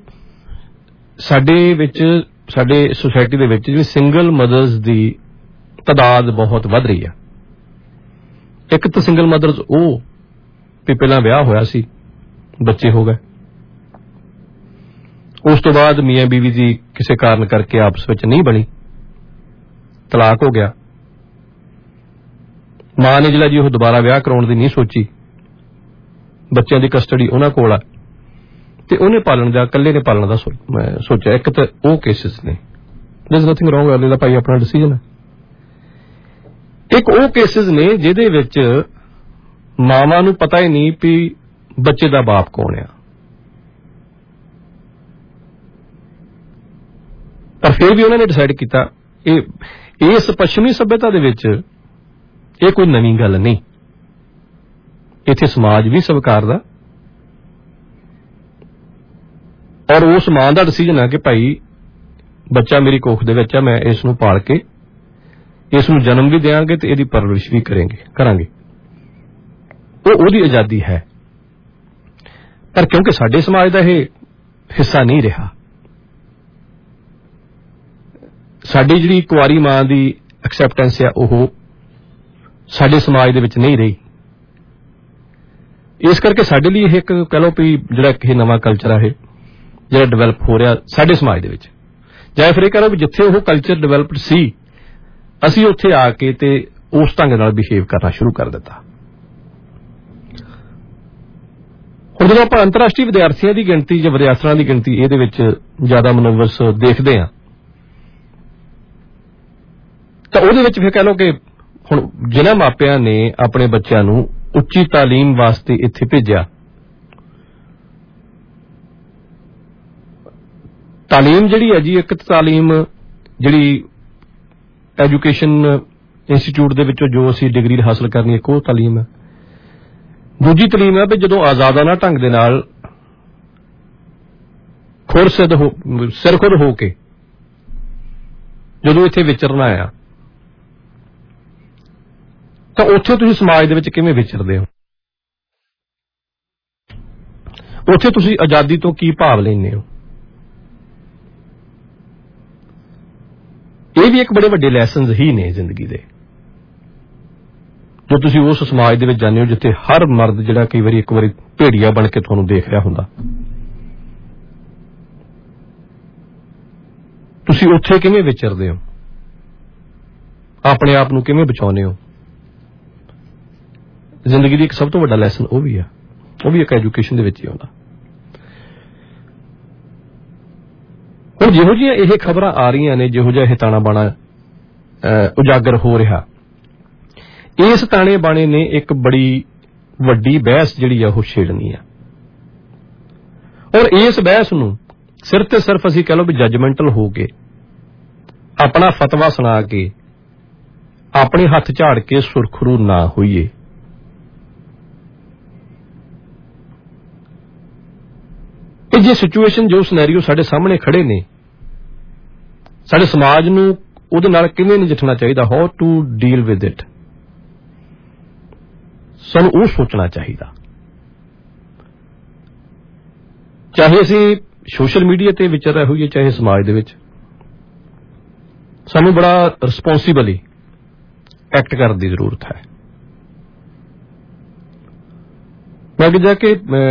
ਸਾਡੇ ਸੁਸਾਇਟੀ ਦੇ ਵਿੱਚ ਜਿਹੜੀ ਸਿੰਗਲ ਮਦਰਸ ਦੀ ਤਾਦਾਦ ਬਹੁਤ ਵੱਧ ਰਹੀ ਆ। ਇੱਕ ਤਾਂ ਸਿੰਗਲ ਮਦਰਸ ਉਹ ਵੀ ਪਹਿਲਾਂ ਵਿਆਹ ਹੋਇਆ ਸੀ, ਬੱਚੇ ਹੋ ਗਏ, ਉਸ ਤੋਂ ਬਾਅਦ ਮੀਆਂ ਬੀਵੀ ਦੀ ਕਿਸੇ ਕਾਰਨ ਕਰਕੇ ਆਪਸ ਵਿੱਚ ਨਹੀਂ ਬਣੀ, ਤਲਾਕ ਹੋ ਗਿਆ। ਮਾਂ ਨੇ ਜਿਹੜਾ ਜੀ ਉਹ ਦੁਬਾਰਾ ਵਿਆਹ ਕਰਾਉਣ ਦੀ ਨਹੀਂ ਸੋਚੀ, ਬੱਚਿਆਂ ਦੀ ਕਸਟਡੀ ਉਹਨਾਂ ਕੋਲ ਆ ਤੇ ਉਹਨੇ ਪਾਲਣ ਦਾ, ਇਕੱਲੇ ਨੇ ਪਾਲਣ ਦਾ ਸੋਚਿਆ। ਇੱਕ ਤਾਂ ਉਹ ਕੇਸਿਸ ਨੇ, ਦੇयर इज नथिंग ਰੋਂਗ, ਅਗਲੇ ਦਾ ਭਾਈ ਆਪਣਾ ਡਿਸੀਜਨ ਹੈ। ਇੱਕ ਉਹ ਕੇਸਿਸ ਨੇ ਜਿਹਦੇ ਵਿੱਚ ਮਾਵਾਂ ਨੂੰ ਪਤਾ ਹੀ ਨਹੀਂ ਵੀ ਬੱਚੇ ਦਾ ਬਾਪ ਕੌਣ ਆ, ਪਰ ਫਿਰ ਵੀ ਉਹਨਾਂ ਨੇ ਡਿਸਾਈਡ ਕੀਤਾ। ਇਸ ਪੱਛਮੀ ਸੱਭਿਅਤਾ ਦੇ ਵਿੱਚ ਇਹ ਕੋਈ ਨਵੀਂ ਗੱਲ ਨਹੀਂ, ਇੱਥੇ ਸਮਾਜ ਵੀ ਸਵੀਕਾਰਦਾ ਔਰ ਉਸ ਮਾਂ ਦਾ ਡਿਸੀਜਨ ਹੈ ਕਿ ਭਾਈ ਬੱਚਾ ਮੇਰੀ ਕੋਖ ਦੇ ਵਿੱਚ ਆ, ਮੈਂ ਇਸ ਨੂੰ ਪਾਲ ਕੇ ਇਸ ਨੂੰ ਜਨਮ ਵੀ ਦੇਵਾਂਗੇ ਤੇ ਇਹਦੀ ਪਰਵਰਿਸ਼ ਵੀ ਕਰਾਂਗੇ। ਉਹਦੀ ਆਜ਼ਾਦੀ ਹੈ। ਪਰ ਕਿਉਂਕਿ ਸਾਡੇ ਸਮਾਜ ਦਾ ਇਹ ਹਿੱਸਾ ਨਹੀਂ ਰਿਹਾ, ਸਾਡੀ ਜਿਹੜੀ ਕੁਆਰੀ ਮਾਂ ਦੀ ਐਕਸੈਪਟੈਂਸ ਆ ਉਹ ਸਾਡੇ ਸਮਾਜ ਦੇ ਵਿੱਚ ਨਹੀਂ ਰਹੀ। ਇਸ ਕਰਕੇ ਸਾਡੇ ਲਈ ਇਹ ਇੱਕ ਕਹਿ ਲਓ ਵੀ ਜਿਹੜਾ ਇਹ ਨਵਾਂ ਕਲਚਰ ਆ, ਇਹ ਜਿਹੜਾ ਡਿਵੈਲਪ ਹੋ ਰਿਹਾ ਸਾਡੇ ਸਮਾਜ ਦੇ ਵਿੱਚ, ਜਾਂ ਫਿਰ ਇਹ ਕਹਿ ਲਓ ਵੀ ਜਿੱਥੇ ਉਹ ਕਲਚਰ ਡਿਵੈਲਪਡ ਸੀ, ਅਸੀਂ ਉੱਥੇ ਆ ਕੇ ਤੇ ਉਸ ਢੰਗ ਨਾਲ ਬਿਹੇਵ ਕਰਨਾ ਸ਼ੁਰੂ ਕਰ ਦਿੱਤਾ। ਹੁਣ ਜਦੋਂ ਆਪਾਂ ਅੰਤਰਰਾਸ਼ਟਰੀ ਵਿਦਿਆਰਥੀਆਂ ਦੀ ਗਿਣਤੀ ਜਾਂ ਵਿਦਿਆਰਥਣਾਂ ਦੀ ਗਿਣਤੀ ਇਹਦੇ ਵਿੱਚ ਜ਼ਿਆਦਾ ਮਨੋਵਸ ਦੇਖਦੇ ਹਾਂ, ਤਾਂ ਉਹਦੇ ਵਿੱਚ ਫਿਰ ਕਹਿ ਲਓ ਕਿ ਹੁਣ ਜਿਨ੍ਹਾਂ ਮਾਪਿਆਂ ਨੇ ਆਪਣੇ ਬੱਚਿਆਂ ਨੂੰ ਉੱਚੀ ਤਾਲੀਮ ਵਾਸਤੇ ਇੱਥੇ ਭੇਜਿਆ, ਤਾਲੀਮ ਜਿਹੜੀ ਹੈ ਜੀ, ਇੱਕ ਤਾਲੀਮ ਜਿਹੜੀ ਐਜੂਕੇਸ਼ਨ ਇੰਸਟੀਚਿਊਟ ਦੇ ਵਿੱਚੋਂ ਜੋ ਅਸੀਂ ਡਿਗਰੀ ਹਾਸਲ ਕਰਨੀ, ਇੱਕ ਉਹ ਤਾਲੀਮ ਹੈ। ਦੂਜੀ ਤਾਲੀਮ ਹੈ ਵੀ ਜਦੋਂ ਆਜ਼ਾਦਾਨਾ ਢੰਗ ਦੇ ਨਾਲ ਸਿਰ ਖੁਦ ਹੋ ਕੇ ਜਦੋਂ ਇੱਥੇ ਵਿਚਰਨਾ ਆ, ਤਾਂ ਉੱਥੇ ਤੁਸੀਂ ਸਮਾਜ ਦੇ ਵਿੱਚ ਕਿਵੇਂ ਵਿਚਰਦੇ ਹੋ, ਉੱਥੇ ਤੁਸੀਂ ਆਜ਼ਾਦੀ ਤੋਂ ਕੀ ਭਾਵ ਲੈਂਦੇ ਹੋ। ਇਹ ਵੀ ਇੱਕ ਬੜੇ ਵੱਡੇ ਲੈਸਨਸ ਹੀ ਨੇ ਜ਼ਿੰਦਗੀ ਦੇ, ਜੋ ਤੁਸੀਂ ਉਸ ਸਮਾਜ ਦੇ ਵਿੱਚ ਜਾਂਦੇ ਹੋ ਜਿੱਥੇ ਹਰ ਮਰਦ ਜਿਹੜਾ ਕਈ ਵਾਰੀ ਇੱਕ ਵਾਰੀ ਭੇੜੀਆ ਬਣ ਕੇ ਤੁਹਾਨੂੰ ਦੇਖ ਰਿਹਾ ਹੁੰਦਾ, ਤੁਸੀਂ ਉੱਥੇ ਕਿਵੇਂ ਵਿਚਰਦੇ ਹੋ, ਆਪਣੇ ਆਪ ਨੂੰ ਕਿਵੇਂ ਬਚਾਉਂਦੇ ਹੋ। ਜ਼ਿੰਦਗੀ ਦੀ ਇੱਕ ਸਭ ਤੋਂ ਵੱਡਾ ਲੈਸਨ ਉਹ ਵੀ ਆ, ਉਹ ਵੀ ਇੱਕ ਐਜੂਕੇਸ਼ਨ ਦੇ ਵਿੱਚ ਹੀ ਆਉਂਦਾ। ਹੁਣ ਜਿਹੋ ਜਿਹੀਆਂ ਇਹ ਖਬਰਾਂ ਆ ਰਹੀਆਂ ਨੇ, ਜਿਹੋ ਜਿਹਾ ਇਹ ਤਾਣਾ ਬਾਣਾ ਉਜਾਗਰ ਹੋ ਰਿਹਾ, ਇਸ ਤਾਣੇ ਬਾਣੇ ਨੇ ਇੱਕ ਬੜੀ ਵੱਡੀ ਬਹਿਸ ਜਿਹੜੀ ਆ ਉਹ ਛੇੜਨੀ ਆ। ਔਰ ਇਸ ਬਹਿਸ ਨੂੰ ਸਿਰਫ ਤੇ ਸਿਰਫ ਅਸੀਂ ਕਹਿ ਲਓ ਵੀ ਜੱਜਮੈਂਟਲ ਹੋ ਕੇ, ਆਪਣਾ ਫਤਵਾ ਸੁਣਾ ਕੇ, ਆਪਣੇ ਹੱਥ ਝਾੜ ਕੇ ਸੁਰਖਰੂ ਨਾ ਹੋਈਏ। ਇਹ ਜੇ ਸਿਚੁਏਸ਼ਨ, ਜੋ ਸਿਨੈਰੀਓ ਸਾਡੇ ਸਾਹਮਣੇ ਖੜੇ ਨੇ, ਸਾਡੇ ਸਮਾਜ ਨੂੰ ਉਹਦੇ ਨਾਲ ਕਿਵੇਂ ਨਜਿੱਠਣਾ ਚਾਹੀਦਾ, how to deal with it, ਸਾਨੂੰ ਉਹ ਸੋਚਣਾ ਚਾਹੀਦਾ। ਚਾਹੇ ਅਸੀਂ ਸੋਸ਼ਲ ਮੀਡੀਆ ਤੇ ਵਿਚਰ ਰਹੇ ਹੋਈਏ, ਚਾਹੇ ਸਮਾਜ ਦੇ ਵਿੱਚ, ਸਾਨੂੰ ਬੜਾ ਰਿਸਪੌਂਸੀਬਲੀ ਐਕਟ ਕਰਨ ਦੀ ਜ਼ਰੂਰਤ ਹੈ। ਮੈਂ ਅੱਗੇ ਜਾ ਕੇ ਮੈਂ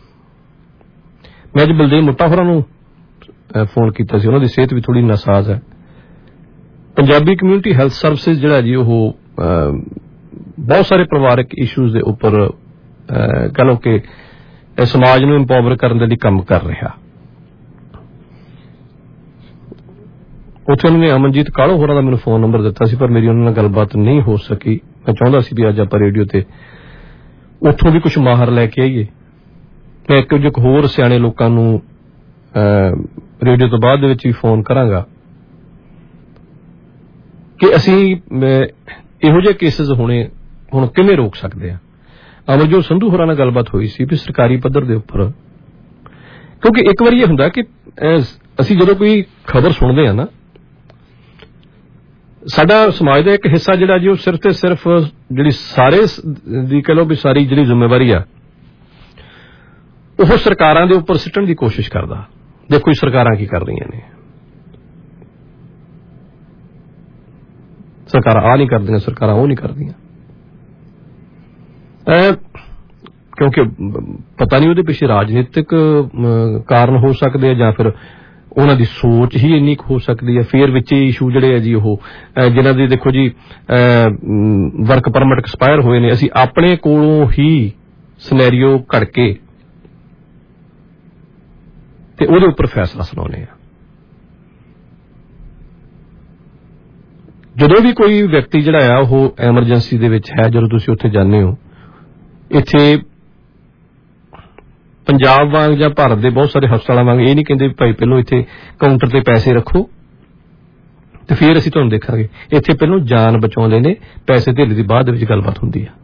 ਅੱਜ ਬਲਦੇਵ ਮੁੱਟਾ ਹੋਰਾਂ ਨੂੰ ਫੋਨ ਕੀਤਾ ਸੀ, ਉਹਨਾਂ ਦੀ ਸਿਹਤ ਵੀ ਥੋੜੀ ਨਾਸਾਜ਼ ਹੈ। ਪੰਜਾਬੀ ਕਮਿਊਨਿਟੀ ਹੈਲਥ ਸਰਵਿਸਿਜ਼ ਜਿਹੜਾ ਜੀ ਉਹ ਬਹੁਤ ਸਾਰੇ ਪਰਿਵਾਰਕ ਇਸ਼ੂਜ਼ ਦੇ ਉੱਪਰ ਕਹ ਲਓ ਕਿ ਸਮਾਜ ਨੂੰ ਇੰਪਾਵਰ ਕਰਨ ਦੇ ਲਈ ਕੰਮ ਕਰ ਰਿਹਾ। ਉੱਥੇ ਉਹਨਾਂ ਨੇ ਅਮਨਜੀਤ ਕਾਲੋ ਹੋਰਾਂ ਦਾ ਮੈਨੂੰ ਫੋਨ ਨੰਬਰ ਦਿੱਤਾ ਸੀ, ਪਰ ਮੇਰੀ ਉਹਨਾਂ ਨਾਲ ਗੱਲਬਾਤ ਨਹੀਂ ਹੋ ਸਕੀ। ਮੈਂ ਚਾਹੁੰਦਾ ਸੀ ਵੀ ਅੱਜ ਆਪਾਂ ਰੇਡੀਓ ਤੇ ਉੱਥੋਂ ਵੀ ਕੁਝ ਮਾਹਰ ਲੈ ਕੇ ਆਈਏ। ਮੈਂ ਇੱਕ ਹੋਰ ਸਿਆਣੇ ਲੋਕਾਂ ਨੂੰ ਰੇਡੀਓ ਤੋਂ ਬਾਅਦ ਦੇ ਵਿੱਚ ਵੀ ਫੋਨ ਕਰਾਂਗਾ ਕਿ ਅਸੀਂ ਇਹੋ ਜਿਹੇ ਕੇਸਿਸ ਹੁਣ ਕਿਵੇਂ ਰੋਕ ਸਕਦੇ ਹਾਂ। ਅਮਰਜੋਤ ਸੰਧੂ ਹੋਰਾਂ ਨਾਲ ਗੱਲਬਾਤ ਹੋਈ ਸੀ ਵੀ ਸਰਕਾਰੀ ਪੱਧਰ ਦੇ ਉੱਪਰ, ਕਿਉਂਕਿ ਇੱਕ ਵਾਰੀ ਇਹ ਹੁੰਦਾ ਕਿ ਅਸੀਂ ਜਦੋਂ ਕੋਈ ਖਬਰ ਸੁਣਦੇ ਹਾਂ ਨਾ, ਸਾਡਾ ਸਮਾਜ ਦਾ ਇੱਕ ਹਿੱਸਾ ਜਿਹੜਾ ਜੀ ਉਹ ਸਿਰਫ ਤੇ ਸਿਰਫ ਜਿਹੜੀ ਸਾਰੇ ਦੀ ਕਹਿ ਲਓ ਵੀ ਸਾਰੀ ਜਿਹੜੀ ਜ਼ਿੰਮੇਵਾਰੀ ਆ ਉਹ ਸਰਕਾਰਾਂ ਦੇ ਉੱਪਰ ਸਿੱਟਣ ਦੀ ਕੋਸ਼ਿਸ਼ ਕਰਦਾ। ਦੇਖੋ ਸਰਕਾਰਾਂ ਕੀ ਕਰ ਰਹੀਆਂ ਨੇ, ਸਰਕਾਰਾਂ ਆਹ ਨਹੀਂ ਕਰਦੀਆਂ, ਸਰਕਾਰਾਂ ਉਹ ਨਹੀਂ ਕਰਦੀਆਂ, ਕਿਉਂਕਿ ਪਤਾ ਨਹੀਂ ਉਹਦੇ ਪਿੱਛੇ ਰਾਜਨੀਤਿਕ ਕਾਰਨ ਹੋ ਸਕਦੇ ਆ ਜਾਂ ਫਿਰ ਉਹਨਾਂ ਦੀ ਸੋਚ ਹੀ ਇੰਨੀ ਕੁ ਹੋ ਸਕਦੀ ਹੈ। ਫਿਰ ਵਿੱਚ ਇਸ਼ੂ ਜਿਹੜੇ ਆ ਜੀ ਉਹ ਜਿਨ੍ਹਾਂ ਦੀ ਦੇਖੋ ਜੀ ਵਰਕ ਪਰਮਿਟ ਐਕਸਪਾਇਰ ਹੋਏ ਨੇ, ਅਸੀਂ ਆਪਣੇ ਕੋਲੋਂ ਹੀ ਸਿਨੈਰੀਓ ਘੜ ਕੇ ਤੇ ਉਹਦੇ ਉੱਪਰ ਫੈਸਲਾ ਸੁਣਾਉਂਦੇ ਆ। ਜਦੋਂ ਵੀ ਕੋਈ ਵਿਅਕਤੀ ਜਿਹੜਾ ਆ ਉਹ ਐਮਰਜੈਂਸੀ ਦੇ ਵਿੱਚ ਹੈ, ਜਦੋਂ ਤੁਸੀਂ ਉੱਥੇ ਜਾਂਦੇ ਹੋ, ਇੱਥੇ ਪੰਜਾਬ ਵਾਂਗ ਜਾਂ ਭਾਰਤ ਦੇ ਬਹੁਤ ਸਾਰੇ ਹਸਪਤਾਲਾਂ ਵਾਂਗ ਇਹ ਨਹੀਂ ਕਹਿੰਦੇ ਭਾਈ ਪਹਿਲਾਂ ਇੱਥੇ ਕਾਊਂਟਰ ਤੇ ਪੈਸੇ ਰੱਖੋ ਤੇ ਫਿਰ ਅਸੀਂ ਤੁਹਾਨੂੰ ਦੇਖਾਂਗੇ। ਇੱਥੇ ਪਹਿਲਾਂ ਜਾਨ ਬਚਾਉਂਦੇ ਨੇ, ਪੈਸੇ ਧੇਲੇ ਦੀ ਬਾਅਦ ਦੇ ਵਿੱਚ ਗੱਲਬਾਤ ਹੁੰਦੀ ਆ।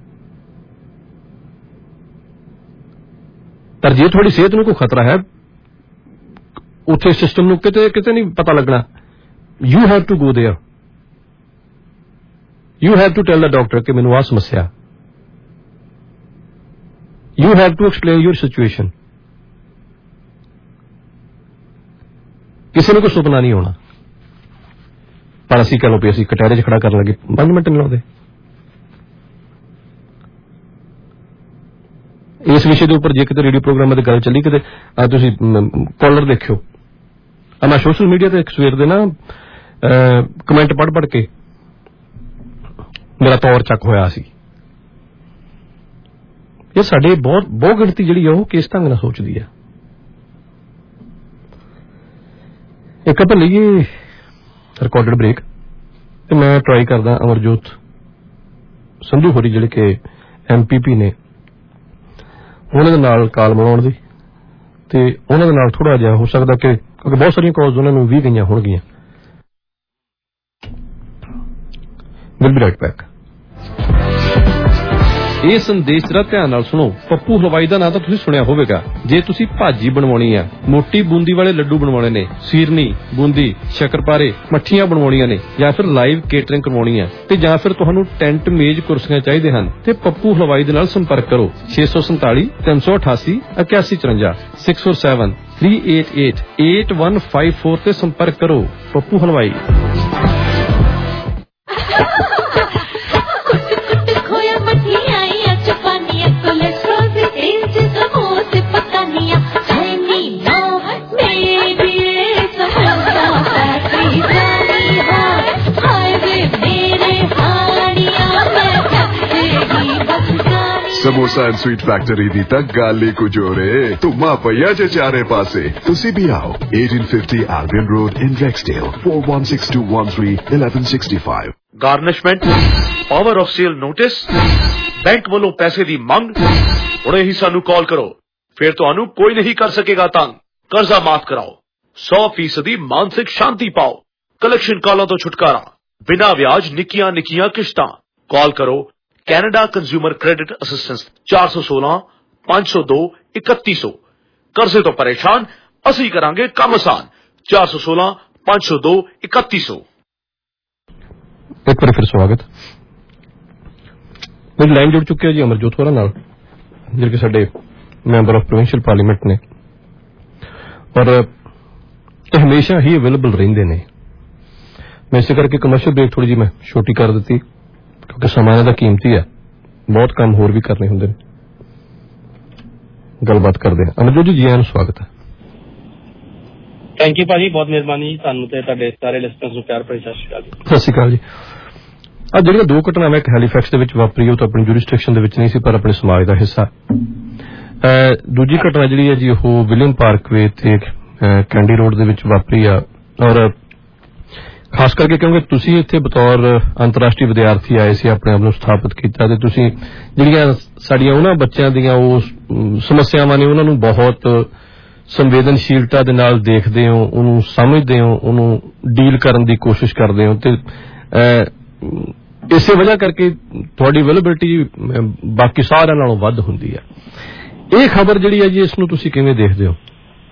ਪਰ ਜੇ ਤੁਹਾਡੀ ਸਿਹਤ ਨੂੰ ਕੋਈ ਖਤਰਾ ਹੈ, ਉੱਥੇ ਸਿਸਟਮ ਨੂੰ ਕਿਤੇ ਨਹੀਂ ਪਤਾ ਲੱਗਣਾ। You have to go there, you have to tell the doctor ਕਿ ਮੈਨੂੰ ਆਹ ਸਮੱਸਿਆ, you have to explain your situation। ਕਿਸੇ ਨੂੰ ਕੋਈ ਸੁਪਨਾ ਨਹੀਂ ਆਉਣਾ, ਪਰ ਅਸੀਂ ਕਹ ਲਓ ਵੀ ਅਸੀਂ ਕਟਹਿਰੇ 'ਚ ਖੜਾ ਕਰਨ ਲੱਗੇ 5 ਮਿੰਟ ਨਹੀਂ ਲਾਉਂਦੇ। ਇਸ ਵਿਸ਼ੇ ਦੇ ਉੱਪਰ ਜੇ ਕਿਤੇ ਰੇਡੀਓ ਪ੍ਰੋਗਰਾਮਾਂ ਦੀ ਗੱਲ ਚੱਲੀ, ਕਿਤੇ ਤੁਸੀਂ ਕਾਲਰ ਦੇਖਿਓ, ਮੈਂ ਸੋਸ਼ਲ ਮੀਡੀਆ ਤੇ ਸਵੇਰ ਦੇ ਨਾ ਕਮੈਂਟ ਪੜ੍ਹ ਕੇ ਮੇਰਾ ਤੌਰ ਚੱਕ ਹੋਇਆ ਸੀ। ਇਹ ਸਾਡੇ ਬਹੁਤ ਗਿਣਤੀ ਜਿਹੜੀ ਆ ਉਹ ਕਿਸ ਢੰਗ ਨਾਲ ਸੋਚਦੀ ਆ। ਇੱਕ ਆਪਾਂ ਲਈਏ ਰਿਕਾਰਡਡ ਬ੍ਰੇਕ ਤੇ ਮੈਂ ਟਰਾਈ ਕਰਦਾ ਅਮਰਜੋਤ ਸੰਧੂ ਹੋਰੀ ਜਿਹੜੇ ਕਿ MPP ਨੇ, ਉਹਨਾਂ ਦੇ ਨਾਲ ਕਾਲ ਮਿਲਾਉਣ ਦੀ, ਤੇ ਉਹਨਾਂ ਦੇ ਨਾਲ ਥੋੜਾ ਜਿਹਾ ਹੋ ਸਕਦਾ ਕਿ ਕਿਉਂਕਿ ਬਹੁਤ ਸਾਰੀਆਂ ਕਾਲਸ ਉਹਨਾਂ ਨੂੰ ਵੀ ਗਈਆਂ ਹੋਣਗੀਆਂ। Will be right back. ਇਹ ਸੰਦੇਸ਼ ਜਰਾ ਧਿਆਨ ਨਾਲ ਸੁਣੋ। ਪੱਪੂ ਹਲਵਾਈ ਦਾ ਨਾਂ ਤਾਂ ਤੁਸੀਂ ਸੁਣਿਆ ਹੋਵੇਗਾ। ਜੇ ਤੁਸੀਂ ਭਾਜੀ ਬਣਵਾਉਣੀ ਆ, ਮੋਟੀ ਬੂੰਦੀ ਵਾਲੇ ਲੱਡੂ ਬਣਵਾਉਣੇ ਨੇ, ਸੀਰਨੀ, ਬੂੰਦੀ, ਸ਼ੱਕਰਪਾਰੇ, ਮੱਠੀਆਂ ਬਣਵਾਉਣੀਆਂ ਨੇ, ਜਾਂ ਫਿਰ ਲਾਈਵ ਕੇਟਰਿੰਗ ਕਰਵਾਉਣੀ ਹੈ, ਤੇ ਜਾਂ ਫਿਰ ਤੁਹਾਨੂੰ ਟੈਂਟ, ਮੇਜ਼, ਕੁਰਸੀਆਂ ਚਾਹੀਦੇ ਹਨ, ਤੇ ਪੱਪੂ ਹਲਵਾਈ ਦੇ ਨਾਲ ਸੰਪਰਕ ਕਰੋ 647 388 8154 647 388 8154 ਤੇ ਸੰਪਰਕ ਕਰੋ। Pappu Halwai. Samosa and sweet factory दी तक गाली को जोरे तुमा पैया जे चारे पासे तुसी भी आओ 1850 Albion Road in Rexdale 416213 1165। Garnishment, power of sale notice, bank वालों पैसे दी मंग, हुणे ही सानू कॉल करो, फिर तुहानू कोई नहीं कर सकेगा तंग। कर्जा माफ कराओ, 100% मानसिक शांति पाओ, कलेक्शन कॉलों तो छुटकारा, बिना ब्याज निकियां निकियां किश्तां। कॉल करो कैनेडा कंज्यूमर क्रेडिट असिस्टेंस 416 502 3100। कर्जे तो परेशान, असी करांगे काम आसान। 416 502 3100। ਇੱਕ ਵਾਰੀ ਫਿਰ ਸਵਾਗਤ। ਮੇਰੀ ਲਾਈਨ ਜੁੜ ਚੁੱਕੀ ਹੈ ਜੀ ਅਮਰਜੋਤ ਹੋਰਾਂ ਨਾਲ, ਜਿਹੜੇ ਕਿ ਸਾਡੇ ਮੈਂਬਰ ਆਫ ਪ੍ਰੋਵਿੰਸ਼ੀਅਲ ਪਾਰਲੀਮੈਂਟ ਨੇ ਔਰ ਹਮੇਸ਼ਾ ਹੀ ਅਵੇਲੇਬਲ ਰਹਿੰਦੇ ਨੇ। ਮੈਂ ਇਸੇ ਕਰਕੇ ਕਮਰਸ਼ੀਅਲ ਬ੍ਰੇਕ ਥੋੜੀ ਜਿਹੀ ਮੈਂ ਛੋਟੀ ਕਰ ਦਿੱਤੀ, ਕਿਉਂਕਿ ਸਮਾਂ ਇਹਨਾਂ ਦਾ ਕੀਮਤੀ ਹੈ, ਬਹੁਤ ਕੰਮ ਹੋਰ ਵੀ ਕਰਨੇ ਹੁੰਦੇ ਨੇ। ਗੱਲਬਾਤ ਕਰਦੇ ਹਾਂ। ਅਮਰਜੋਤ ਜੀ, ਜੀ ਆਇਆਂ ਨੂੰ ਸਵਾਗਤ ਹੈ। ਥੈਂਕ ਯੂ ਭਾਜੀ, ਬਹੁਤ ਮਿਹਰਬਾਨੀ ਜੀ। ਤੁਹਾਨੂੰ ਤੇ ਤੁਹਾਡੇ ਸਾਰੇ ਲਿਸਨਰਸ ਨੂੰ ਪਿਆਰ ਭਰੀ ਸਤਿ ਸ਼੍ਰੀ ਅਕਾਲ। ਸਤਿ ਸ਼੍ਰੀ ਅਕਾਲ ਜੀ। ਅੱਜ ਜਿਹੜੀਆਂ ਦੋ ਘਟਨਾਵਾਂ ਇੱਕ ਹੈਲੀਫੈਕਸ ਦੇ ਵਿੱਚ ਵਾਪਰੀ, ਉਹ ਤਾਂ ਆਪਣੀ ਜੂਰਿਸਡਿਕਸ਼ਨ ਦੇ ਵਿੱਚ ਨਹੀਂ ਸੀ, ਪਰ ਆਪਣੇ ਸਮਾਜ ਦਾ ਹਿੱਸਾ। ਦੂਜੀ ਘਟਨਾ ਜਿਹੜੀ ਹੈ ਜੀ, ਉਹ ਵਿਲੀਅਮ ਪਾਰਕਵੇ ਤੇ ਕੈਂਡੀ ਰੋਡ ਦੇ ਵਿੱਚ ਵਾਪਰੀ ਆ, ਔਰ ਖਾਸ ਕਰਕੇ ਕਿਉਂਕਿ ਤੁਸੀਂ ਇੱਥੇ ਬਤੌਰ ਅੰਤਰਰਾਸ਼ਟਰੀ ਵਿਦਿਆਰਥੀ ਆਏ ਸੀ, ਆਪਣੇ ਆਪ ਨੂੰ ਸਥਾਪਿਤ ਕੀਤਾ, ਤੇ ਤੁਸੀਂ ਜਿਹੜੀਆਂ ਸਾਡੀਆਂ ਉਹਨਾਂ ਬੱਚਿਆਂ ਦੀਆਂ ਉਹ ਸਮੱਸਿਆਵਾਂ ਨੇ ਉਹਨਾਂ ਨੂੰ ਬਹੁਤ ਸੰਵੇਦਨਸ਼ੀਲਤਾ ਦੇ ਨਾਲ ਦੇਖਦੇ ਹੋ, ਉਹਨੂੰ ਸਮਝਦੇ ਹੋ, ਉਹਨੂੰ ਡੀਲ ਕਰਨ ਦੀ ਕੋਸ਼ਿਸ਼ ਕਰਦੇ ਹੋ, ਤੇ ਇਸੇ ਵਜ੍ਹਾ ਕਰਕੇ ਤੁਹਾਡੀ ਅਵੇਲੇਬਿਲਿਟੀ ਬਾਕੀ ਸਾਰਿਆਂ ਨਾਲੋਂ ਵੱਧ ਹੁੰਦੀ ਹੈ। ਇਹ ਖਬਰ ਜਿਹੜੀ ਹੈ ਜੀ, ਇਸ ਨੂੰ ਤੁਸੀਂ ਕਿਵੇਂ ਦੇਖਦੇ ਹੋ?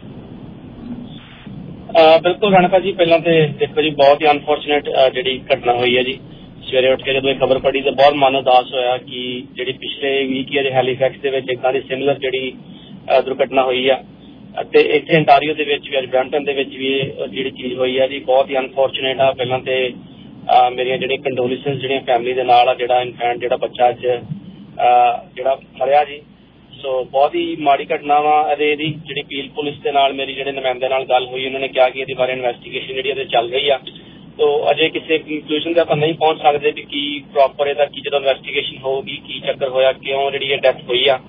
ਬਿਲਕੁਲ ਰਾਣਾ ਜੀ, ਪਹਿਲਾਂ ਤੇ ਦੇਖੋ ਜੀ, ਬਹੁਤ ਹੀ ਅਨਫੋਰਚੂਨੇਟ ਜਿਹੜੀ ਘਟਨਾ ਹੋਈ ਹੈ ਜੀ। ਸਵੇਰੇ ਉੱਠ ਕੇ ਜਦੋਂ ਇਹ ਖਬਰ ਪੜ੍ਹੀ ਤਾਂ ਬਹੁਤ ਮਨ ਉਦਾਸ ਹੋਇਆ ਕਿ ਜਿਹੜੀ ਪਿਛਲੇ ਵੀਕ ਹੀ ਹੈਲੀਫੈਕਸ ਦੇ ਵਿੱਚ ਇੱਦਾਂ ਦੀ ਸਿਮਿਲਰ ਜਿਹੜੀ ਦੁਰਘਟਨਾ ਹੋਈ ਆ, ਅਤੇ ਇੱਥੇ ਅੰਟਾਰੀਓ ਦੇ ਵਿੱਚ ਵੀ, ਅੱਜ ਬ੍ਰੈਂਪਟਨ ਦੇ ਵਿੱਚ ਵੀ ਇਹ ਜਿਹੜੀ ਚੀਜ਼ ਹੋਈ ਹੈ ਜੀ, ਬਹੁਤ ਹੀ ਅਨਫੋਰਚੂਨੇਟ ਆ। ਪਹਿਲਾਂ ਤੇ ਮੇਰੀਆਂ ਜਿਹੜੀਆਂ ਕੰਡੋਲੈਂਸਸ ਜਿਹੜੀਆਂ ਫੈਮਿਲੀ ਦੇ ਨਾਲ ਆ, ਜਿਹੜਾ ਇਨਫੈਂਟ ਜਿਹੜਾ ਬੱਚਾ ਅੱਜ ਜਿਹੜਾ ਮਰਿਆ ਜੀ, ਸੋ ਬਹੁਤ ਹੀ ਮਾੜੀ ਘਟਨਾ ਵਾ। ਇਹਦੀ ਜਿਹੜੀ ਪੀਲ ਪੁਲਿਸ ਦੇ ਨਾਲ ਮੇਰੀ ਜਿਹੜੇ ਨੁਮਾਇੰਦੇ ਨਾਲ ਗੱਲ ਹੋਈ, ਉਹਨਾਂ ਨੇ ਕਿਹਾ ਕਿ ਇਹਦੇ ਬਾਰੇ ਇਨਵੈਸਟੀਗੇਸ਼ਨ ਜਿਹੜੀ ਇਹਦੇ ਚੱਲ ਰਹੀ ਆ, ਤੋ ਅਜੇ ਕਿਸੇ ਕੰਕਲੂਜਨ ਤੇ ਆਪਾਂ ਨਹੀਂ ਪਹੁੰਚ ਸਕਦੇ ਕਿ ਕੀ ਪ੍ਰੋਪਰ ਇਹਦਾ ਕੀ ਜਦੋਂ ਇਨਵੈਸਟੀਗੇਸ਼ਨ ਹੋਊਗੀ ਕੀ ਚੱਕਰ ਹੋਇਆ, ਕਿਉਂ ਜਿਹੜੀ ਇਹ ਡੈਥ ਹੋਈ ਆ।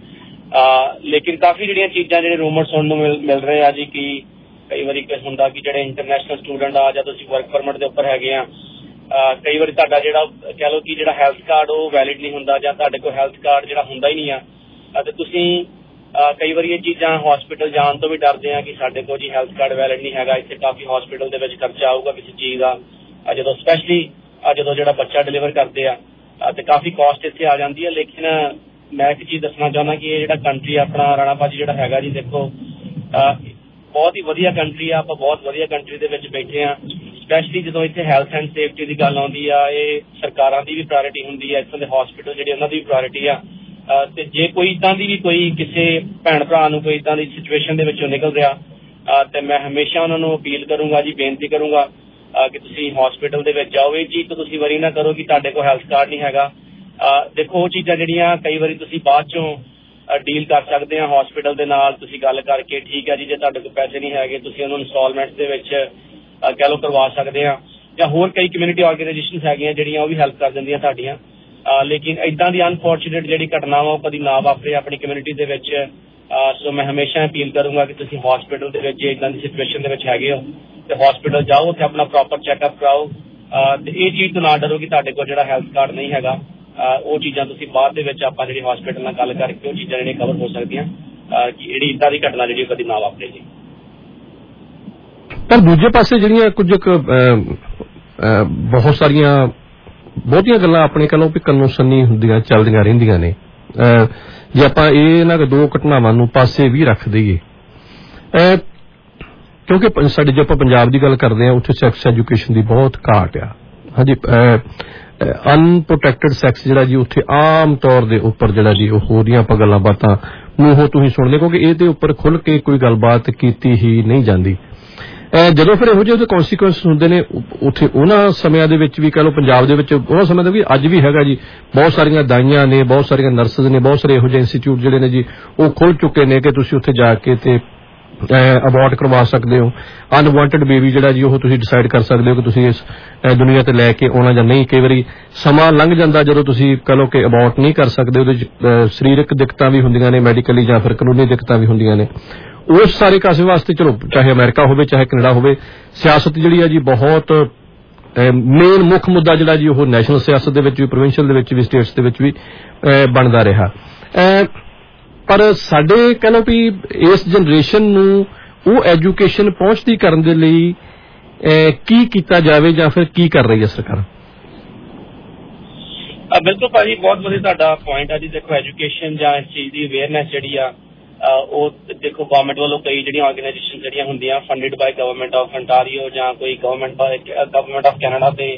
ਲੇਕਿਨ ਕਾਫੀ ਜਿਹੜੀਆਂ ਚੀਜ਼ਾਂ ਜਿਹੜੇ ਰੂਮਰ ਸੁਣਨ ਨੂੰ ਮਿਲ ਰਹੇ ਆ ਜੀ, ਕਿ ਕਈ ਵਾਰੀ ਹੁੰਦਾ ਕਿ ਜਿਹੜੇ ਇੰਟਰਨੈਸ਼ਨਲ ਸਟੂਡੈਂਟ ਆ ਜਾਂ ਤੁਸੀਂ ਵਰਕ ਪਰਮਿਟ ਦੇ ਉੱਪਰ ਹੈਗੇ ਆ, ਕਈ ਵਾਰੀ ਤੁਹਾਡਾ ਜਿਹੜਾ ਕਹਿ ਲਓ ਕਿ ਜਿਹੜਾ ਹੈਲਥ ਕਾਰਡ ਉਹ ਵੈਲਿਡ ਨਹੀਂ ਹੁੰਦਾ, ਜਾਂ ਤੁਹਾਡੇ ਕੋਲ ਹੈਲਥ ਕਾਰਡ ਜਿਹੜਾ ਹੁੰਦਾ ਹੀ ਨਹੀਂ ਆ, ਅਤੇ ਤੁਸੀਂ ਕਈ ਵਾਰੀ ਇਹ ਚੀਜ਼ਾਂ ਹਸਪੀਟਲ ਜਾਣ ਤੋਂ ਵੀ ਡਰਦੇ ਆ ਕਿ ਸਾਡੇ ਕੋਲ ਜੀ ਹੈਲਥ ਕਾਰਡ ਵੈਲਿਡ ਨਹੀਂ ਹੈਗਾ। ਇੱਥੇ ਕਾਫੀ ਹਸਪੀਟਲ ਦੇ ਵਿੱਚ ਖਰਚਾ ਆਊਗਾ ਕਿਸੇ ਚੀਜ਼ ਦਾ, ਜਦੋਂ ਸਪੈਸ਼ਲੀ ਜਦੋਂ ਜਿਹੜਾ ਬੱਚਾ ਡਿਲੀਵਰ ਕਰਦੇ ਆ, ਤੇ ਕਾਫੀ ਕਾਸਟ ਇੱਥੇ ਆ ਜਾਂਦੀ ਹੈ। ਲੇਕਿਨ ਮੈਂ ਇੱਕ ਚੀਜ਼ ਦੱਸਣਾ ਚਾਹੁੰਦਾ ਕਿ ਇਹ ਜਿਹੜਾ ਕੰਟਰੀ ਆਪਣਾ ਰਾਣਾ ਭਾਜੀ ਜਿਹੜਾ ਹੈਗਾ ਜੀ, ਦੇਖੋ ਬਹੁਤ ਹੀ ਵਧੀਆ ਕੰਟਰੀ ਆ, ਆਪਾਂ ਬਹੁਤ ਵਧੀਆ ਕੰਟਰੀ ਦੇ ਵਿੱਚ ਬੈਠੇ ਆ। ਸਪੈਸ਼ਲੀ ਜਦੋਂ ਇੱਥੇ ਹੈਲਥ ਐਂਡ ਸੇਫਟੀ ਦੀ ਗੱਲ ਆਉਂਦੀ ਆ, ਇਹ ਸਰਕਾਰਾਂ ਦੀ ਵੀ ਪ੍ਰਾਇਓਰਿਟੀ ਹੁੰਦੀ ਹੈ, ਇੱਥੋਂ ਦੇ ਹਸਪੀਟਲ ਜਿਹੜੇ ਉਹਨਾਂ ਦੀ ਵੀ ਪ੍ਰਾਇਓਰਿਟੀ ਆ। ਤੇ ਜੇ ਕੋਈ ਇੱਦਾਂ ਦੀ ਵੀ ਕੋਈ ਕਿਸੇ ਭੈਣ ਭਰਾ ਨੂੰ ਕੋਈ ਇੱਦਾਂ ਦੀ ਸਿਚੁਏਸ਼ਨ ਦੇ ਵਿੱਚੋਂ ਨਿਕਲ ਰਿਹਾ, ਤੇ ਮੈਂ ਹਮੇਸ਼ਾ ਉਹਨਾਂ ਨੂੰ ਅਪੀਲ ਕਰੂੰਗਾ ਜੀ, ਬੇਨਤੀ ਕਰੂੰਗਾ ਕਿ ਤੁਸੀਂ ਹਸਪੀਟਲ ਦੇ ਵਿੱਚ ਜਾਓ। ਇਹ ਚੀਜ਼ ਤੋਂ ਤੁਸੀਂ ਵਰੀ ਨਾ ਕਰੋ ਕਿ ਤੁਹਾਡੇ ਕੋਲ ਹੈਲਥ ਕਾਰਡ ਨਹੀਂ ਹੈਗਾ। ਦੇਖੋ ਉਹ ਚੀਜ਼ਾਂ ਜਿਹੜੀਆਂ ਕਈ ਵਾਰੀ ਤੁਸੀਂ ਬਾਅਦ ਚੋਂ ਡੀਲ ਕਰ ਸਕਦੇ ਆ ਹਸਪੀਟਲ ਦੇ ਨਾਲ, ਤੁਸੀਂ ਗੱਲ ਕਰਕੇ, ਠੀਕ ਹੈ ਜੀ, ਜੇ ਤੁਹਾਡੇ ਕੋਲ ਪੈਸੇ ਨਹੀਂ ਹੈਗੇ ਤੁਸੀਂ ਉਹਨੂੰ ਇੰਸਟਾਲਮੈਂਟਸ ਦੇ ਵਿੱਚ ਕਹਿ ਲਓ ਕਰਵਾ ਸਕਦੇ ਆ, ਜਾਂ ਹੋਰ ਕਈ ਕਮਿਊਨਿਟੀ ਆਰਗੇਨਾਈਜੇਸ਼ਨਸ ਹੈਗੀਆਂ ਜਿਹੜੀਆਂ ਉਹ ਵੀ ਹੈਲਪ ਕਰ ਦਿੰਦੀਆਂ ਸਾਡੀਆਂ। ਲੇਕਿਨ ਇੱਦਾਂ ਦੀ ਅਨਫੋਰਚੂਨੇਟ ਜਿਹੜੀ ਘਟਨਾਵਾਂ ਉਹ ਕਦੀ ਨਾ ਵਾਪਰੇ ਆਪਣੀ ਕਮਿਊਨਿਟੀ ਦੇ ਵਿੱਚ। ਸੋ ਮੈਂ ਹਮੇਸ਼ਾ ਅਪੀਲ ਕਰੂੰਗਾ ਕਿ ਤੁਸੀਂ ਹਸਪੀਟਲ ਦੇ ਵਿੱਚ ਜੇ ਇੱਦਾਂ ਦੀ ਸਿਚੁਏਸ਼ਨ ਦੇ ਵਿੱਚ ਹੈਗੇ ਹੋ ਤੇ ਹਸਪੀਟਲ ਜਾਓ, ਉੱਥੇ ਆਪਣਾ ਪ੍ਰੋਪਰ ਚੈੱਕਅਪ ਕਰਾਓ, ਤੇ ਇਹ ਚੀਜ਼ ਤੋਂ ਨਾ ਡਰੋ ਕਿ ਤੁਹਾਡੇ ਕੋਲ ਜਿਹੜਾ ਹੈਲਥ ਕਾਰਡ ਨਹੀਂ ਹੈਗਾ। ਉਹ ਚੀਜ਼ਾਂ ਤੁਸੀਂ ਬਾਅਦ ਦੇ ਵਿੱਚ ਆਪਾਂ ਜਿਹੜੀ ਹਸਪੀਟਲ ਨਾਲ ਗੱਲ ਕਰਕੇ ਉਹ ਚੀਜ਼ਾਂ ਜਿਹੜੀਆਂ ਕਵਰ ਹੋ ਸਕਦੀਆਂ, ਕਿ ਜਿਹੜੀ ਇੱਦਾਂ ਦੀ ਘਟਨਾ ਜਿਹੜੀ ਕਦੀ ਨਾ ਵਾਪਰੇ ਜੀ। ਪਰ ਦੂਜੇ ਪਾਸੇ ਜਿਹੜੀਆਂ ਕੁਝ ਬਹੁਤ ਸਾਰੀਆਂ ਬਹੁਤੀਆਂ ਗੱਲਾਂ ਆਪਣੇ ਕੋਲੋਂ ਵੀ ਕੰਨੋਂ ਸੰਨੀ ਹੁੰਦੀਆਂ ਚੱਲਦੀਆਂ ਰਹਿੰਦੀਆਂ ਨੇ। ਜੇ ਆਪਾਂ ਇਹਨਾਂ ਦੋ ਘਟਨਾਵਾਂ ਨੂੰ ਪਾਸੇ ਵੀ ਰੱਖ ਦਈਏ, ਕਿਉਂਕਿ ਸਾਡੇ ਜੇ ਆਪਾਂ ਪੰਜਾਬ ਦੀ ਗੱਲ ਕਰਦੇ ਹਾਂ, ਉੱਥੇ ਸੈਕਸ ਐਜੂਕੇਸ਼ਨ ਦੀ ਬਹੁਤ ਘਾਟ ਆ। ਹਾਂਜੀ, ਅਨਪ੍ਰੋਟੈਕਟਡ ਸੈਕਸ ਜਿਹੜਾ ਜੀ ਉੱਥੇ ਆਮ ਤੌਰ ਦੇ ਉੱਪਰ ਜਿਹੜਾ ਜੀ ਉਹ ਹੋ ਰਹੀਆਂ ਆਪਾਂ ਗੱਲਾਂ ਬਾਤਾਂ ਮੂੰਹੋਂ ਤੁਸੀਂ ਸੁਣਦੇ, ਕਿਉਂਕਿ ਇਹਦੇ ਉੱਪਰ ਖੁੱਲ ਕੇ ਕੋਈ ਗੱਲਬਾਤ ਕੀਤੀ ਹੀ ਨਹੀਂ ਜਾਂਦੀ। ਜਦੋਂ ਫਿਰ ਇਹੋ ਜਿਹੇ ਉਹਦੇ ਕੌਨਸੀਕੁਐਂਸ ਹੁੰਦੇ ਨੇ ਉੱਥੇ ਉਹਨਾਂ ਸਮਿਆਂ ਦੇ ਵਿੱਚ ਵੀ, ਕਹਿ ਲਓ ਪੰਜਾਬ ਦੇ ਵਿੱਚ ਉਹਨਾਂ ਸਮਿਆਂ ਦੇ ਵੀ ਅੱਜ ਵੀ ਹੈਗਾ ਜੀ, ਬਹੁਤ ਸਾਰੀਆਂ ਦਾਈਆਂ ਨੇ, ਬਹੁਤ ਸਾਰੀਆਂ ਨਰਸਿਸ ਨੇ, ਬਹੁਤ ਸਾਰੇ ਇਹੋ ਜਿਹੇ ਇੰਸਟੀਚਿਊਟ ਜਿਹੜੇ ਨੇ ਜੀ ਉਹ ਖੁੱਲ ਚੁੱਕੇ ਨੇ ਕਿ ਤੁਸੀਂ ਉੱਥੇ ਜਾ ਕੇ ਤੇ ਅਬੋਰਟ ਕਰਵਾ ਸਕਦੇ ਹੋ। ਅਨਵਾਂਟਡ ਬੇਬੀ ਜਿਹੜਾ ਜੀ ਉਹ ਤੁਸੀਂ ਡਿਸਾਈਡ ਕਰ ਸਕਦੇ ਹੋ ਕਿ ਤੁਸੀਂ ਇਸ ਦੁਨੀਆ ਤੇ ਲੈ ਕੇ ਆਉਣਾ ਜਾਂ ਨਹੀਂ। ਕਈ ਵਾਰੀ ਸਮਾਂ ਲੰਘ ਜਾਂਦਾ ਜਦੋਂ ਤੁਸੀਂ ਕਹਿ ਲਓ ਕਿ ਅਬੋਰਟ ਨਹੀਂ ਕਰ ਸਕਦੇ, ਉਹਦੇ ਚ ਸਰੀਰਕ ਦਿੱਕਤਾਂ ਵੀ ਹੁੰਦੀਆਂ ਨੇ, ਮੈਡੀਕਲੀ ਜਾਂ ਫਿਰ ਕਾਨੂੰਨੀ ਦਿੱਕਤਾਂ ਵੀ ਹੁੰਦੀਆਂ ਨੇ। ਉਸ ਸਾਰੇ ਕਾਸੇ ਵਾਸਤੇ ਚਲੋ ਚਾਹੇ ਅਮਰੀਕਾ ਹੋਵੇ ਚਾਹੇ ਕੈਨੇਡਾ ਹੋਵੇ, ਸਿਆਸਤ ਜਿਹੜੀ ਹੈ ਜੀ ਬਹੁਤ ਮੇਨ ਮੁੱਖ ਮੁੱਦਾ ਜਿਹੜਾ ਜੀ ਉਹ ਨੈਸ਼ਨਲ ਸਿਆਸਤ ਦੇ ਵਿੱਚ ਵੀ, ਪ੍ਰੋਵਿੰਸ਼ੀਅਲ ਦੇ ਵਿੱਚ ਵੀ, ਸਟੇਟਸ ਦੇ ਵਿੱਚ ਵੀ ਬਣਦਾ ਰਿਹਾ। ਪਰ ਸਾਡੇ ਕਹਿ ਲਓ ਵੀ ਇਸ ਜਨਰੇਸ਼ਨ ਨੂੰ ਉਹ ਐਜੂਕੇਸ਼ਨ ਪਹੁੰਚਦੀ ਕਰਨ ਦੇ ਲਈ ਕੀ ਕੀਤਾ ਜਾਵੇ ਜਾਂ ਫਿਰ ਕੀ ਕਰ ਰਹੀ ਹੈ ਸਰਕਾਰ? ਬਿਲਕੁਲ ਭਾਜੀ, ਬਹੁਤ ਵਧੀਆ ਤੁਹਾਡਾ ਪੁਆਇੰਟ ਆ ਜੀ। ਦੇਖੋ ਐਜੂਕੇਸ਼ਨ ਜਾਂ ਇਸ ਚੀਜ਼ ਦੀ ਅਵੇਅਰਨੈਸ ਜਿਹੜੀ ਆ ਉਹ ਦੇਖੋ ਗਵਰਨਮੈਂਟ ਵੱਲੋਂ ਕਈ ਜਿਹੜੀਆਂ ਆਰਗੇਨਾਈਜੇਸ਼ਨ ਜਿਹੜੀਆਂ ਹੁੰਦੀਆਂ funded by government of Ontario ਜਾਂ ਕੋਈ ਗਵਰਨਮੈਂਟ ਆਫ ਕੈਨੇਡਾ ਤੇ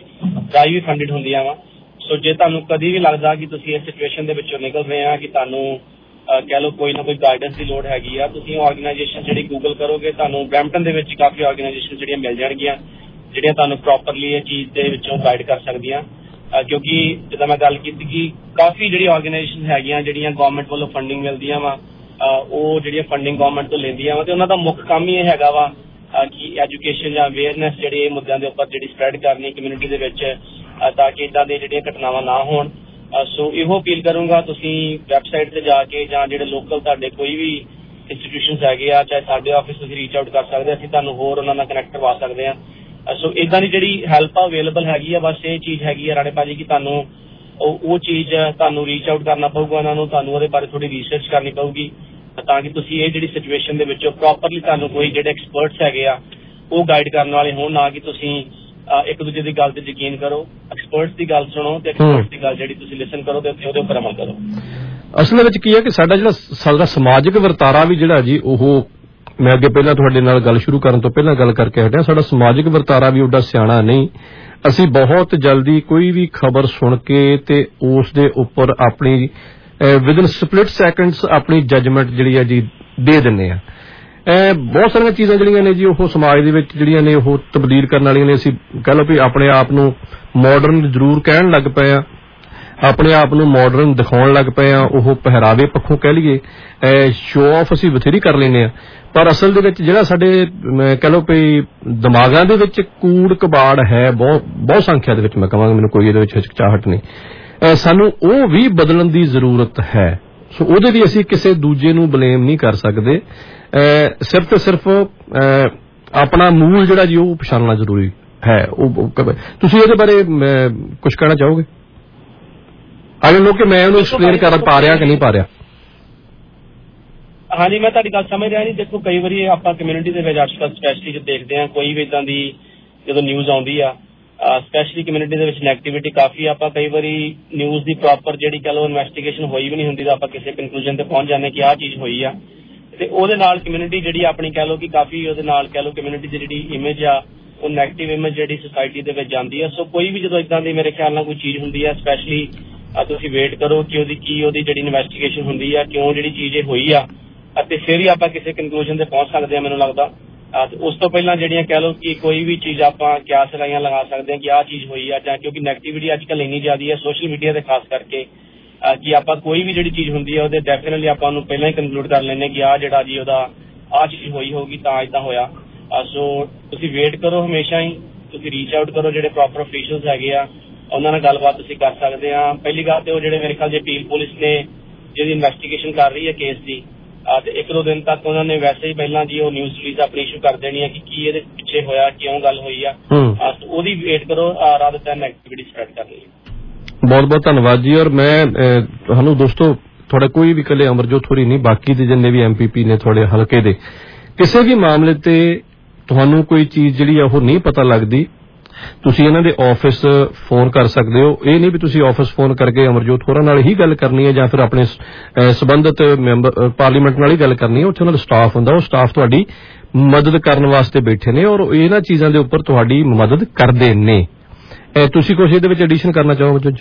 ਰਾਹੀਂ ਵੀ ਫੰਡਡ ਹੁੰਦੀਆਂ ਵਾ। ਸੋ ਜੇ ਤੁਹਾਨੂੰ ਕਦੀ ਵੀ ਲੱਗਦਾ ਕਿ ਤੁਸੀਂ ਇਸ ਸਿਚੁਏਸ਼ਨ ਦੇ ਵਿੱਚੋਂ ਨਿਕਲ ਰਹੇ ਆ ਕਿ ਤੁਹਾਨੂੰ ਕਹਿ ਲਓ ਕੋਈ ਨਾ ਕੋਈ ਗਾਈਡੈਂਸ ਦੀ ਲੋੜ ਹੈਗੀ ਆ, ਤੁਸੀਂ ਆਰਗੇਨਾਈਜੇਸ਼ਨ ਜਿਹੜੀ ਗੂਗਲ ਕਰੋਗੇ ਤੁਹਾਨੂੰ ਬਰੈਂਪਟਨ ਦੇ ਵਿੱਚ ਕਾਫੀ ਆਰਗੇਨਾਈਜੇਸ਼ਨ ਜਿਹੜੀਆਂ ਮਿਲ ਜਾਣਗੀਆਂ ਜਿਹੜੀਆਂ ਤੁਹਾਨੂੰ ਪ੍ਰੋਪਰਲੀ ਇਹ ਚੀਜ਼ ਦੇ ਵਿੱਚੋਂ ਗਾਈਡ ਕਰ ਸਕਦੀਆਂ। ਕਿਉਂਕਿ ਜਿੱਦਾਂ ਮੈਂ ਗੱਲ ਕੀਤੀ ਕਿ ਕਾਫੀ ਜਿਹੜੀ ਆਰਗੇਨਾਈਜੇਸ਼ਨ ਹੈਗੀਆਂ ਜਿਹੜੀਆਂ ਗਵਰਨਮੈਂਟ ਵੱਲੋਂ ਫੰਡਿੰਗ ਮਿਲਦੀਆਂ ਵਾ, ਉਹ ਜਿਹੜੀਆਂ ਫੰਡਿੰਗ ਗਵਰਨਮੈਂਟ ਤੋਂ ਲੈਂਦੀਆਂ ਵਾ ਤੇ ਉਹਨਾਂ ਦਾ ਮੁੱਖ ਕੰਮ ਹੀ ਇਹ ਹੈਗਾ ਵਾ ਕਿ ਐਜੂਕੇਸ਼ਨ ਜਾਂ ਅਵੇਅਰਨੈਸ ਜਿਹੜੇ ਇਹ ਮੁੱਦਿਆਂ ਦੇ ਉੱਪਰ ਜਿਹੜੀ ਸਪਰੈਡ ਕਰਨੀ ਕਮਿਊਨਿਟੀ ਦੇ ਵਿੱਚ ਤਾਂ ਕਿ ਇੱਦਾਂ ਦੀਆਂ ਜਿਹੜੀਆਂ ਘਟਨਾਵਾਂ ਨਾ ਹੋਣ। ਸੋ ਇਹੋ ਅਪੀਲ ਕਰੂੰਗਾ ਤੁਸੀਂ ਵੈਬਸਾਈਟ ਤੇ ਜਾ ਕੇ ਜਾਂ ਜਿਹੜੇ ਲੋਕਲ ਤੁਹਾਡੇ ਕੋਈ ਵੀ ਇੰਸਟੀਟਿਊਸ਼ਨਸ ਹੈਗੇ ਆ ਚਾਹੇ ਸਾਡੇ ਆਫਿਸ ਤੁਸੀਂ ਰੀਚ ਆਊਟ ਕਰ ਸਕਦੇ, ਅਸੀਂ ਤੁਹਾਨੂੰ ਹੋਰ ਉਹਨਾਂ ਨਾਲ ਕਨੈਕਟ ਕਰਵਾ ਸਕਦੇ ਹਾਂ। ਸੋ ਇੱਦਾਂ ਦੀ ਜਿਹੜੀ ਹੈਲਪ ਆ ਅਵੇਲੇਬਲ ਹੈਗੀ ਆ। ਬਸ ਇਹ ਚੀਜ਼ ਹੈਗੀ ਆ ਰਾਣੇ ਭਾਜੀ ਕਿ ਤੁਹਾਨੂੰ ਉਹ ਚੀਜ਼ ਤੁਹਾਨੂੰ ਰੀਚ ਆਊਟ ਕਰਨਾ ਪਊਗਾ ਉਹਨਾਂ ਨੂੰ, ਤੁਹਾਨੂੰ ਉਹਦੇ ਬਾਰੇ ਥੋੜੀ ਰਿਸਰਚ ਕਰਨੀ ਪਊਗੀ ਤਾਂ ਕਿ ਤੁਸੀਂ ਇਹ ਜਿਹੜੀ ਸਿਚੁਏਸ਼ਨ ਦੇ ਵਿੱਚੋਂ ਪ੍ਰੋਪਰਲੀ ਤੁਹਾਨੂੰ ਕੋਈ ਜਿਹੜੇ ਐਕਸਪਰਟਸ ਹੈਗੇ ਆ ਉਹ ਗਾਈਡ ਕਰਨ ਵਾਲੇ ਹੋਣ, ਨਾ ਕਿ ਤੁਸੀਂ ਇੱਕ ਦੂਜੇ ਦੀ ਗੱਲ ਤੇ ਯਕੀਨ ਕਰੋ। ਐਕਸਪਰਟਸ ਦੀ ਗੱਲ ਸੁਣੋ ਤੇ ਐਕਸਪਰਟਸ ਦੀ ਗੱਲ ਜਿਹੜੀ ਤੁਸੀਂ ਲਿਸਨ ਕਰੋ ਤੇ ਉਹਦੇ ਉੱਪਰ ਅਮਲ ਕਰੋ। ਅਸਲ ਵਿੱਚ ਕੀ ਹੈ ਕਿ ਸਾਡਾ ਜਿਹੜਾ ਸਮਾਜਿਕ ਵਰਤਾਰਾ ਵੀ ਜਿਹੜਾ ਜੀ ਉਹ ਮੈਂ ਅੱਗੇ ਪਹਿਲਾਂ ਤੁਹਾਡੇ ਨਾਲ ਗੱਲ ਸ਼ੁਰੂ ਕਰਨ ਤੋਂ ਪਹਿਲਾਂ ਗੱਲ ਕਰਕੇ ਹਟਿਆ, ਸਾਡਾ ਸਮਾਜਿਕ ਵਰਤਾਰਾ ਵੀ ਉੱਡਾ ਸਿਆਣਾ ਨਹੀਂ। ਅਸੀਂ ਬਹੁਤ ਜਲਦੀ ਕੋਈ ਵੀ ਖਬਰ ਸੁਣ ਕੇ ਤੇ ਉਸ ਦੇ ਉੱਪਰ ਆਪਣੀ ਵਿਦਨ ਸਪਲਿਟ ਸੈਕੰਡਸ ਆਪਣੀ ਜੱਜਮੈਂਟ ਜਿਹੜੀ ਹੈ ਜੀ ਦੇ ਦਿੰਦੇ ਆ। ਬਹੁਤ ਸਾਰੀਆਂ ਚੀਜ਼ਾਂ ਜਿਹੜੀਆਂ ਨੇ ਜੀ ਉਹ ਸਮਾਜ ਦੇ ਵਿੱਚ ਜਿਹੜੀਆਂ ਨੇ ਉਹ ਤਬਦੀਲ ਕਰਨ ਵਾਲੀਆਂ ਨੇ। ਅਸੀਂ ਕਹਿ ਲਓ ਵੀ ਆਪਣੇ ਆਪ ਨੂੰ ਮਾਡਰਨ ਜ਼ਰੂਰ ਕਹਿਣ ਲੱਗ ਪਏ ਆ, ਆਪਣੇ ਆਪ ਨੂੰ ਮਾਡਰਨ ਦਿਖਾਉਣ ਲੱਗ ਪਏ ਆ। ਉਹ ਪਹਿਰਾਵੇ ਪੱਖੋਂ ਕਹਿ ਲਈਏ ਸ਼ੋ ਆਫ ਅਸੀਂ ਬਥੇਰੀ ਕਰ ਲੈਂਦੇ ਆ, ਪਰ ਅਸਲ ਦੇ ਵਿੱਚ ਜਿਹੜਾ ਸਾਡੇ ਕਹਿ ਲਓ ਵੀ ਦਿਮਾਗਾਂ ਦੇ ਵਿੱਚ ਕੂੜ ਕਬਾੜ ਹੈ ਬਹੁਤ ਸੰਖਿਆ ਦੇ ਵਿੱਚ, ਮੈਂ ਕਹਾਂਗਾ ਮੈਨੂੰ ਕੋਈ ਇਹਦੇ ਵਿੱਚ ਹਿਚਕਚਾਹਟ ਨਹੀਂ। ਸਾਨੂੰ ਉਹ ਵੀ ਬਦਲਣ ਦੀ ਜ਼ਰੂਰਤ ਹੈ। ਸੋ ਉਹਦੇ ਲਈ ਅਸੀਂ ਕਿਸੇ ਦੂਜੇ ਨੂੰ ਬਲੇਮ ਨਹੀਂ ਕਰ ਸਕਦੇ, ਸਿਰਫ ਤੇ ਸਿਰਫ ਆਪਣਾ ਮੂਲ ਜਿਹੜਾ ਜੀ ਉਹ ਪਛਾਣਨਾ ਜ਼ਰੂਰੀ ਹੈ। ਤੁਸੀਂ ਇਹਦੇ ਬਾਰੇ ਕੁਝ ਕਹਿਣਾ ਚਾਹੋਗੇ? ਆਈ ਡੋਨਟ ਨੋ ਕਿ ਮੈਂ ਉਹਨੂੰ ਐਕਸਪਲੇਨ ਕਰ ਪਾ ਰਿਹਾ ਕਿ ਨਹੀਂ ਪਾ ਰਿਹਾ। ਹਾਂਜੀ, ਮੈਂ ਤੁਹਾਡੀ ਗੱਲ ਸਮਝ ਰਿਹਾ ਜੀ। ਦੇਖੋ ਕਈ ਵਾਰੀ ਆਪਾਂ ਕਮਿਊਨਿਟੀ ਦੇ ਵਿੱਚ ਅੱਜ ਕੱਲ੍ਹ ਸਪੈਸ਼ਲੀ ਜਦ ਦੇਖਦੇ ਹਾਂ ਕੋਈ ਵੀ ਇੱਦਾਂ ਦੀ ਜਦੋਂ ਨਿਊਜ਼ ਆਉਂਦੀ ਆ, ਸਪੈਸ਼ਲੀ ਕਮਿਊਨਿਟੀ ਦੇ ਵਿੱਚ ਨੈਗੇਟਿਵਿਟੀ ਕਾਫੀ। ਆਪਾਂ ਕਈ ਵਾਰੀ ਨਿਊਜ਼ ਦੀ ਪ੍ਰੋਪਰ ਜਿਹੜੀ ਕਹਿ ਲਓ ਇਨਵੈਸਟੀਗੇਸ਼ਨ ਹੋਈ ਵੀ ਨਹੀਂ ਹੁੰਦੀ ਤਾਂ ਆਪਾਂ ਕਿਸੇ ਕਨਕਲੂਜਨ ਤੇ ਪਹੁੰਚ ਜਾਂਦੇ ਕਿ ਆਹ ਚੀਜ਼ ਹੋਈ ਆ ਤੇ ਉਹਦੇ ਨਾਲ ਕਮਿਊਨਿਟੀ ਜਿਹੜੀ ਆਪਣੀ ਕਹਿ ਲਓ ਕਿ ਕਾਫੀ ਉਹਦੇ ਨਾਲ ਕਹਿ ਲਓ ਕਮਿਊਨਿਟੀ ਦੀ ਜਿਹੜੀ ਇਮੇਜ ਆ ਉਹ ਨੈਗੇਟਿਵ ਇਮੇਜ ਜਿਹੜੀ ਸੁਸਾਇਟੀ ਦੇ ਵਿੱਚ ਜਾਂਦੀ ਆ। ਸੋ ਕੋਈ ਵੀ ਜਦੋਂ ਇੱਦਾਂ ਦੀ ਮੇਰੇ ਖਿਆਲ ਨਾਲ ਕੋਈ ਚੀਜ਼ ਹੁੰਦੀ ਆ ਸਪੈਸ਼ਲੀ ਤੁਸੀਂ ਵੇਟ ਕਰੋ ਕਿ ਉਹਦੀ ਜਿਹੜੀ ਇਨਵੈਸਟੀਗੇਸ਼ਨ ਹੁੰਦੀ ਆ ਕਿਉਂ ਜਿਹੜੀ ਚੀਜ਼ ਇਹ ਹੋਈ ਆ ਅਤੇ ਫਿਰ ਹੀ ਆਪਾਂ ਕਿਸੇ ਕਨਕਲੂਜਨ ਤੇ ਪਹੁੰਚ ਸਕਦੇ ਹਾਂ ਮੈਨੂੰ ਲੱਗਦਾ। ਉਸ ਤੋਂ ਪਹਿਲਾਂ ਜਿਹੜੀਆਂ ਕਹਿ ਲਓ ਕਿ ਕੋਈ ਵੀ ਚੀਜ਼ ਆਪਾਂ ਕਿਆਸ ਲਾਈਆਂ ਲਗਾ ਸਕਦੇ ਹਾਂ ਕਿ ਆਹ ਚੀਜ਼ ਹੋਈ ਆ ਜਾਂ ਕਿਉਂਕਿ ਨੈਗੇਟਿਵਿਟੀ ਅੱਜ ਕੱਲ੍ਹ ਇੰਨੀ ਜ਼ਿਆਦਾ ਹੈ ਸੋਸ਼ਲ ਮੀਡੀਆ ਤੇ ਖਾਸ ਕਰਕੇ ਕਿ ਆਪਾਂ ਕੋਈ ਵੀ ਜਿਹੜੀ ਚੀਜ਼ ਹੁੰਦੀ ਹੈ ਉਹਦੇ ਡੈਫੀਨਿਟਲੀ ਆਪਾਂ ਉਹਨੂੰ ਪਹਿਲਾਂ ਹੀ ਕਨਕਲੂਡ ਕਰ ਲੈਂਦੇ ਕਿ ਆਹ ਜਿਹੜਾ ਜੀ ਉਹਦਾ ਆਹ ਚੀਜ਼ ਹੋਈ ਹੋਊਗੀ ਤਾਂ ਏਦਾਂ ਹੋਇਆ। ਸੋ ਤੁਸੀਂ ਵੇਟ ਕਰੋ, ਹਮੇਸ਼ਾ ਹੀ ਤੁਸੀਂ ਰੀਚ ਆਊਟ ਕਰੋ। ਜਿਹੜੇ ਪ੍ਰੋਪਰ ਅਫੀਸ਼ੀਅਲਸ ਹੈਗੇ ਆ ਉਹਨਾਂ ਨਾਲ ਗੱਲਬਾਤ ਤੁਸੀਂ ਕਰ ਸਕਦੇ ਆ। ਪਹਿਲੀ ਗੱਲ ਤੇ ਉਹ ਜਿਹੜੇ ਮੇਰੇ ਖਿਆਲ ਜੇ ਪੀਲ ਪੁਲਿਸ ਨੇ ਜਿਹਦੀ ਇਨਵੈਸਟੀਗੇਸ਼ਨ ਕਰ ਰਹੀ ਹੈ ਕੇਸ ਦੀ ਤੇ 1-2 ਦਿਨ ਤੱਕ ਉਹਨਾਂ ਨੇ ਵੈਸੇ ਹੀ ਪਹਿਲਾਂ ਜੀ ਉਹ ਨਿਊਜ਼ ਰਿਲੀਜ਼ ਆਪਣੀ ਇਸ਼ੂ ਕਰ ਦੇਣੀ ਹੈ ਕਿ ਕੀ ਇਹਦੇ ਪਿੱਛੇ ਹੋਇਆ, ਕਿਉਂ ਗੱਲ ਹੋਈ ਆ। ਉਹਦੀ ਵੇਟ ਕਰੋ ਰਾਦਰ ਦੈਨ ਐਕਟੀਵਿਟੀ ਸਪਰੈਡ ਕਰ ਲਈ। ਬਹੁਤ ਬਹੁਤ ਧੰਨਵਾਦ ਜੀ। ਔਰ ਮੈਂ ਤੁਹਾਨੂੰ ਦੋਸਤੋ ਤੁਹਾਡਾ ਕੋਈ ਵੀ ਇਕੱਲੇ ਅਮਰਜੋਤ ਹੋਰੀ ਨਹੀਂ, ਬਾਕੀ ਦੇ ਜਿੰਨੇ ਵੀ MPP ਨੇ ਤੁਹਾਡੇ ਹਲਕੇ ਦੇ ਕਿਸੇ ਵੀ ਮਾਮਲੇ ਤੇ ਤੁਹਾਨੂੰ ਕੋਈ ਚੀਜ਼ ਜਿਹੜੀ ਆ ਉਹ ਨਹੀਂ ਪਤਾ ਲੱਗਦੀ, ਤੁਸੀਂ ਇਹਨਾਂ ਦੇ ਆਫਿਸ ਫੋਨ ਕਰ ਸਕਦੇ ਹੋ। ਇਹ ਨਹੀਂ ਵੀ ਤੁਸੀਂ ਆਫਿਸ ਫੋਨ ਕਰਕੇ ਅਮਰਜੋਤ ਹੋਰਾਂ ਨਾਲ ਹੀ ਗੱਲ ਕਰਨੀ ਹੈ ਜਾਂ ਫਿਰ ਆਪਣੇ ਸਬੰਧਤ ਮੈਂਬਰ ਪਾਰਲੀਮੈਂਟ ਨਾਲ ਹੀ ਗੱਲ ਕਰਨੀ ਹੈ। ਉੱਥੇ ਉਹਨਾਂ ਦਾ ਸਟਾਫ ਹੁੰਦਾ, ਉਹ ਸਟਾਫ ਤੁਹਾਡੀ ਮਦਦ ਕਰਨ ਵਾਸਤੇ ਬੈਠੇ ਨੇ ਔਰ ਇਹਨਾਂ ਚੀਜ਼ਾਂ ਦੇ ਉੱਪਰ ਤੁਹਾਡੀ ਮਦਦ ਕਰਦੇ ਨੇ। ਤੁਸੀਂ ਕੁਝ ਇਹਦੇ ਵਿੱਚ ਐਡੀਸ਼ਨ ਕਰਨਾ ਚਾਹੋ ਜੀ?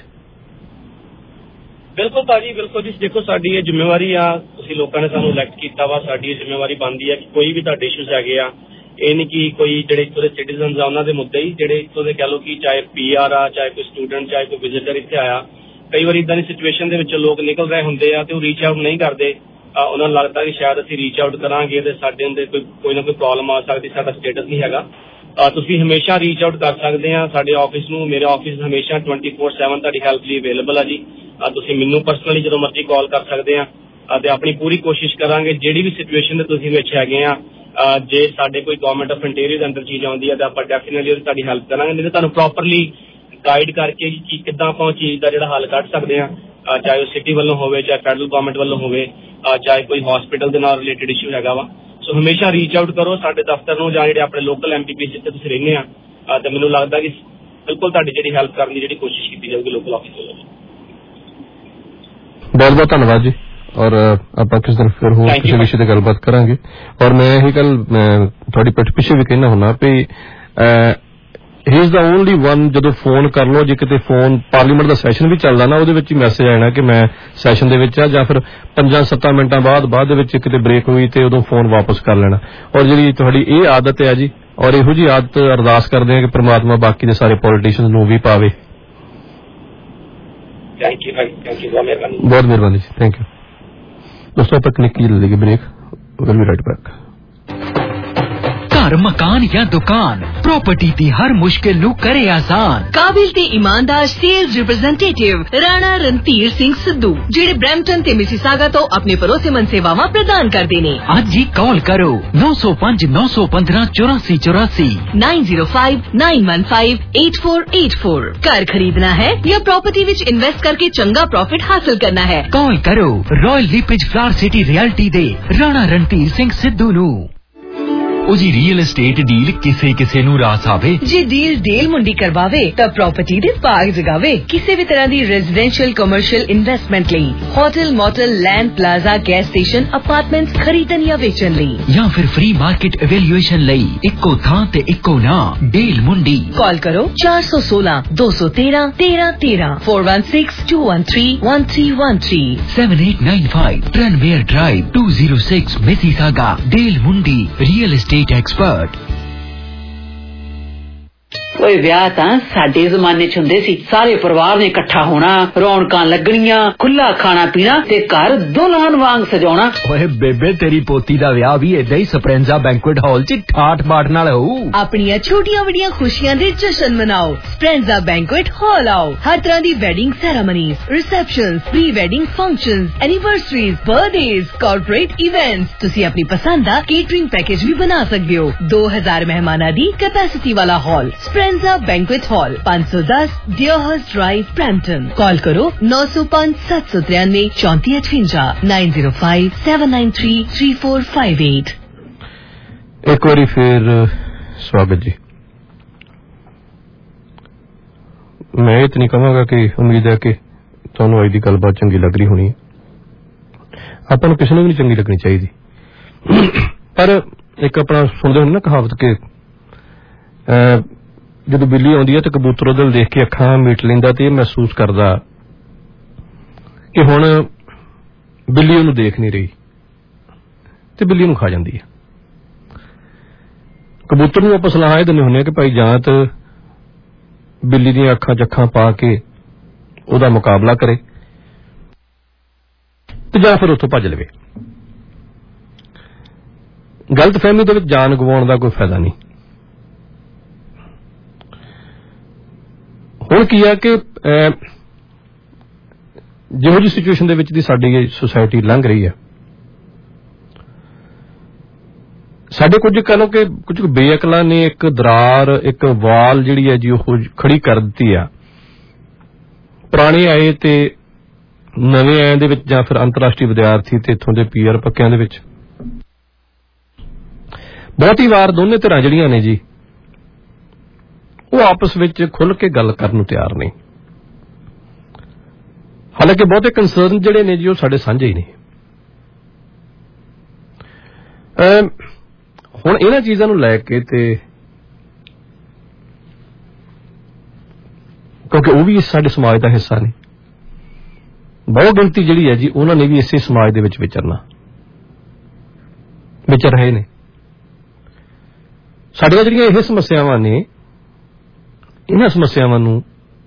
ਬਿਲਕੁਲ ਭਾਜੀ, ਬਿਲਕੁਲ ਜੀ। ਦੇਖੋ ਸਾਡੀ ਇਹ ਜ਼ਿੰਮੇਵਾਰੀ ਆ, ਤੁਸੀਂ ਲੋਕਾਂ ਨੇ ਸਾਨੂੰ ਇਲੈਕਟ ਕੀਤਾ ਵਾ, ਸਾਡੀ ਇਹ ਜ਼ਿੰਮੇਵਾਰੀ ਬਣਦੀ ਆ ਕਿ ਕੋਈ ਵੀ ਤੁਹਾਡੇ ਇਸ਼ੂਜ਼ ਹੈਗੇ ਆ, ਇਹ ਨਹੀਂ ਕਿ ਕੋਈ ਜਿਹੜੇ ਇੱਥੋਂ ਦੇ ਸਿਟੀਜ਼ਨਸ ਆ ਉਹਨਾਂ ਦੇ ਮੁੱਦੇ ਹੀ ਜਿਹੜੇ ਇੱਥੋਂ ਦੇ ਕਹਿ ਲਓ ਕਿ ਚਾਹੇ PR ਆ, ਚਾਹੇ ਕੋਈ ਸਟੂਡੈਂਟ, ਚਾਹੇ ਕੋਈ ਵਿਜ਼ਿਟਰ ਇੱਥੇ ਆਇਆ, ਕਈ ਵਾਰੀ ਇਦਾਂ ਦੀ ਸਿਚੁਏਸ਼ਨ ਦੇ ਵਿੱਚ ਲੋਕ ਨਿਕਲ ਰਹੇ ਹੁੰਦੇ ਆ ਤੇ ਉਹ ਰੀਚ ਆਊਟ ਨਹੀਂ ਕਰਦੇ। ਉਹਨਾਂ ਨੂੰ ਲੱਗਦਾ ਕਿ ਸ਼ਾਇਦ ਅਸੀਂ ਰੀਚ ਆਊਟ ਕਰਾਂਗੇ ਤੇ ਸਾਡੇ ਅੰਦਰ ਕੋਈ ਨਾ ਕੋਈ ਪ੍ਰੋਬਲਮ ਆ ਸਕਦੀ, ਸਾਡਾ ਸਟੇਟਸ ਨਹੀਂ ਹੈਗਾ। ਤੁਸੀਂ ਹਮੇਸ਼ਾ ਰੀਚ ਆਊਟ ਕਰ ਸਕਦੇ ਆ ਸਾਡੇ ਆਫਿਸ ਨੂੰ। ਮੇਰੇ ਆਫਿਸ ਹਮੇਸ਼ਾ 24/7 ਤੁਹਾਡੀ ਹੈਲਪ ਲਈ ਅਵੇਲੇਬਲ ਆ ਜੀ। ਤੁਸੀਂ ਮੈਨੂੰ ਪਰਸਨਲੀ ਜਦੋਂ ਮਰਜ਼ੀ ਕਾਲ ਕਰ ਸਕਦੇ ਆ ਤੇ ਆਪਣੀ ਪੂਰੀ ਕੋਸ਼ਿਸ਼ ਕਰਾਂਗੇ ਜਿਹੜੀ ਵੀ ਸਿਚੁਏਸ਼ਨ ਦੇ ਤੁਸੀਂ ਵਿੱਚ ਹੈਗੇ ਆ, ਜੇ ਸਾਡੇ ਕੋਈ ਗਵਰਨਮੈਂਟ ਆਫ ਇੰਟੀਰੀਅਰ ਦੇ ਅੰਦਰ ਚੀਜ਼ ਆਉਂਦੀ ਹੈ ਤਾਂ ਆਪਾਂ ਡੈਫੀਨਿਟਲੀ ਉਹਦੀ ਤੁਹਾਡੀ ਹੈਲਪ ਕਰਾਂਗੇ। ਨਹੀਂ ਤਾਂ ਤੁਹਾਨੂੰ ਪ੍ਰੋਪਰਲੀ ਗਾਈਡ ਕਰਕੇ ਕਿ ਕਿੱਦਾਂ ਆਪਾਂ ਉਹ ਚੀਜ਼ ਦਾ ਜਿਹੜਾ ਹੱਲ ਕੱਢ ਸਕਦੇ ਆ, ਚਾਹੇ ਉਹ ਸਿਟੀ ਵੱਲੋਂ ਹੋਵੇ, ਚਾਹੇ ਫੈਡਰਲ ਗਵਰਨਮੈਂਟ ਵੱਲੋਂ ਹੋਵੇ, ਚਾਹੇ ਕੋਈ ਹਸਪੀਟਲ ਦੇ ਨਾਲ ਰਿਲੇਟਡ ਇਸ਼ੂ ਹੈਗਾ ਵਾ। ਸੋ ਹਮੇਸ਼ਾ ਰੀਚ ਆਊਟ ਕਰੋ ਸਾਡੇ ਦਫ਼ਤਰ ਨੂੰ ਜਾਂ ਜਿਹੜੇ ਆਪਣੇ ਲੋਕਲ MPP ਜਿੱਥੇ ਤੁਸੀਂ ਰਹਿੰਦੇ ਆ ਤੇ ਮੈਨੂੰ ਲੱਗਦਾ ਕਿ ਬਿਲਕੁਲ ਤੁਹਾਡੀ ਜਿਹੜੀ ਹੈਲਪ ਕਰਨ ਦੀ ਜਿਹੜੀ ਕੋਸ਼ਿਸ਼ ਕੀਤੀ ਜਾਊਗੀ ਲੋਕਲ ਆਫਿਸ ਵੱਲੋਂ। ਬਹੁਤ ਬਹੁਤ ਧੰਨਵਾਦ ਜੀ। ਔਰ ਆਪਾਂ ਕਿਸ ਦਿਨ ਫਿਰ ਹੋਰ ਕਿਸੇ ਵਿਸ਼ੇ ਤੇ ਗੱਲਬਾਤ ਕਰਾਂਗੇ। ਔਰ ਮੈਂ ਇਹੀ ਗੱਲ ਤੁਹਾਡੀ ਪਿੱਠ ਪਿੱਛੇ ਵੀ ਕਹਿਣਾ ਹੁੰਦਾ ਵੀ he is the only one. ਜਦੋਂ ਫੋਨ ਕਰ ਲਓ, ਜੇ ਕਿਤੇ ਫੋਨ ਪਾਰਲੀਮੈਂਟ ਦਾ ਸੈਸ਼ਨ ਵੀ ਚੱਲਦਾ ਨਾ, ਉਹਦੇ ਵਿੱਚ ਹੀ ਮੈਸੇਜ ਆਣਾ ਕਿ ਮੈਂ ਸੈਸ਼ਨ ਦੇ ਵਿੱਚ ਆ, ਜਾਂ ਫਿਰ 5-7 ਮਿੰਟਾਂ ਬਾਅਦ ਦੇ ਵਿੱਚ ਕਿਤੇ ਬ੍ਰੇਕ ਹੋਈ ਤੇ ਉਦੋਂ ਫੋਨ ਵਾਪਸ ਕਰ ਲੈਣਾ। ਔਰ ਜਿਹੜੀ ਤੁਹਾਡੀ ਇਹ ਆਦਤ ਹੈ ਜੀ, ਔਰ ਇਹੋ ਜਿਹੀ ਆਦਤ ਅਰਦਾਸ ਕਰਦੇ ਆ ਕਿ ਪ੍ਰਮਾਤਮਾ ਬਾਕੀ ਦੇ ਸਾਰੇ ਪੋਲੀਟੀਸ਼ੀਅਨਸ ਨੂੰ ਵੀ ਪਾਵੇ। ਥੈਂਕ ਯੂ ਬਹੁਤ ਮਿਹਰਬਾਨੀ। ਬਹੁਤ ਮਿਹਰਬਾਨੀ ਜੀ, ਥੈਂਕ ਯੂ ਦੋਸਤੋ। ਆਪਾਂ ਕਲਿੱਕ ਕੀ ਲੈ ਲਈਏ break, will be right back. घर मकान या दुकान प्रॉपर्टी दी हर मुश्किल नू करे आसान। काबिल ते ईमानदार सेल्स रिप्रेजेंटेटिव राणा रणधीर सिंह सिद्धू जेड़े ब्रैम्पटन ते मिसिसागा तो अपने भरोसेमंद सेवावां प्रदान करदे ने। आज ही कॉल करो 905 915 8484 905 915 8484। घर खरीदना है या प्रॉपर्टी विच इन्वेस्ट करके चंगा प्रॉफिट हासिल करना है, कॉल करो Royal LePage Flower City realty दे राणा रणधीर सिंह सिद्धू नू। उजी रियल एस्टेट डील किसे किसे नू रास आवे। जे डील डेल मुंडी करवावे तब प्रॉपर्टी दे बाग जगावे। किसी भी तरह दी रेजिडेंशियल कमर्शियल इन्वेस्टमेंट लई hotel motel land plaza gas station apartments खरीदन या बेचन लई, या फिर फ्री मार्केट एवेल्युएशन लई इक्को थां ते इक्को ना डेल मुंडी। कॉल करो 416 213 1313 416 213 1313 7895 Tranmere drive 206 Mississauga. Dale Mundi real estate expert. ओए विआह तां साडे ज़माने च हुंदे सी, सारे परिवार ने इकट्ठा होना, रौनकां लगणियां, खुला खाना पीना ते घर दुल्हन वांग सजाउणा। ओए बेबे तेरी पोती दा विआह भी इदां ही स्प्रेंजा बैंकुएट हॉल च ठाठ बाट नाल होऊ। अपनियां छोटियां वड्डियां खुशियां दे जश्न मनाओ, स्प्रेंजा बैंकुएट हॉल आओ। हर तरह दी wedding ceremonies, receptions, pre wedding functions, anniversaries, birthdays, corporate events, तुसी अपनी पसंद दा केटरिंग पैकेज भी बना सकदे हो। 2000 मेहमानां दी कैपेसिटी वाला hall Speranza banquet hall 510 Deerhurst drive Brampton. Call करो 905 793 3458 905 793 3458। एक बारी फिर स्वागत जी। मैं इतनी कहूँगा कि उम्मीद है कि ਤੁਹਾਨੂੰ ਅੱਜ ਦੀ ਗੱਲਬਾਤ ਚੰਗੀ ਲੱਗ ਰਹੀ ਹੋਣੀ ਹੈ। ਆਪਾਂ ਨੂੰ ਕਿਸੇ ਨੂੰ ਵੀ ਨਹੀਂ ਚੰਗੀ ਲੱਗਣੀ ਚਾਹੀਦੀ, ਪਰ ਇੱਕ ਆਪਣਾ ਸੁਣਦੇ ਹੁੰਦੇ ਨਾ ਕਹਾਵਤ ਕਿ ਜਦੋਂ ਬਿੱਲੀ ਆਉਂਦੀ ਹੈ ਤੇ ਕਬੂਤਰ ਉਹਦੇ ਦੇਖ ਕੇ ਅੱਖਾਂ ਮੀਟ ਲੈਂਦਾ ਤੇ ਇਹ ਮਹਿਸੂਸ ਕਰਦਾ ਕਿ ਹੁਣ ਬਿੱਲੀ ਉਹਨੂੰ ਦੇਖ ਨਹੀਂ ਰਹੀ ਤੇ ਬਿੱਲੀ ਨੂੰ ਖਾ ਜਾਂਦੀ ਹੈ। ਕਬੂਤਰ ਨੂੰ ਆਪਾਂ ਸਲਾਹ ਇਹ ਦਿੰਦੇ ਹੁੰਦੇ ਹਾਂ ਕਿ ਭਾਈ ਜਾਂ ਤਾਂ ਬਿੱਲੀ ਦੀਆਂ ਅੱਖਾਂ 'ਚ ਅੱਖਾਂ ਪਾ ਕੇ ਉਹਦਾ ਮੁਕਾਬਲਾ ਕਰੇ ਤੇ ਜਾਂ ਫਿਰ ਉੱਥੋਂ ਭੱਜ ਲਵੇ। ਗਲਤਫਹਿਮੀ ਦੇ ਵਿੱਚ ਜਾਨ ਗਵਾਉਣ ਦਾ ਕੋਈ ਫਾਇਦਾ ਨਹੀਂ। ਹੁਣ ਕੀ ਹੈ ਕਿ ਜਿਹੋ ਜਿਹੀ ਸਿਚੁਏਸ਼ਨ ਦੇ ਵਿੱਚ ਦੀ ਸਾਡੀ ਸੋਸਾਇਟੀ ਲੰਘ ਰਹੀ ਹੈ, ਸਾਡੇ ਕੁਝ ਕਹ ਲਓ ਕਿ ਕੁਝ ਬੇਅਕਲਾਂ ਨੇ ਇੱਕ ਦਰਾਰ, ਇੱਕ ਵਾਲ ਜਿਹੜੀ ਹੈ ਜੀ ਉਹ ਖੜੀ ਕਰ ਦਿੱਤੀ ਆ। ਪੁਰਾਣੇ ਆਏ ਤੇ ਨਵੇਂ ਆਇਆਂ ਦੇ ਵਿੱਚ, ਜਾਂ ਫਿਰ ਅੰਤਰਰਾਸ਼ਟਰੀ ਵਿਦਿਆਰਥੀ ਤੇ ਇੱਥੋਂ ਦੇ ਪੀਆਰ ਪੱਕਿਆਂ ਦੇ ਵਿੱਚ ਬਹੁਤੀ ਵਾਰ ਦੋਨੇ ਧਿਰਾਂ ਜਿਹੜੀਆਂ ਨੇ ਜੀ ਉਹ ਆਪਸ ਵਿੱਚ ਖੁੱਲ੍ਹ ਕੇ ਗੱਲ ਕਰਨ ਨੂੰ ਤਿਆਰ ਨਹੀਂ। ਹਾਲਾਂਕਿ ਬਹੁਤੇ ਕੰਸਰਨ ਜਿਹੜੇ ਨੇ ਜੀ ਉਹ ਸਾਡੇ ਸਾਂਝੇ ਹੀ ਨੇ। ਹੁਣ ਇਹਨਾਂ ਚੀਜ਼ਾਂ ਨੂੰ ਲੈ ਕੇ ਤੇ ਕਿਉਂਕਿ ਉਹ ਵੀ ਸਾਡੇ ਸਮਾਜ ਦਾ ਹਿੱਸਾ ਨੇ, ਬਹੁਤ ਗਿਣਤੀ ਜਿਹੜੀ ਹੈ ਜੀ ਉਹਨਾਂ ਨੇ ਵੀ ਇਸੇ ਸਮਾਜ ਦੇ ਵਿੱਚ ਵਿਚਰ ਰਹੇ ਨੇ। ਸਾਡੀਆਂ ਜਿਹੜੀਆਂ ਇਹ ਸਮੱਸਿਆਵਾਂ ਨੇ, ਇਹਨਾਂ ਸਮੱਸਿਆਵਾਂ ਨੂੰ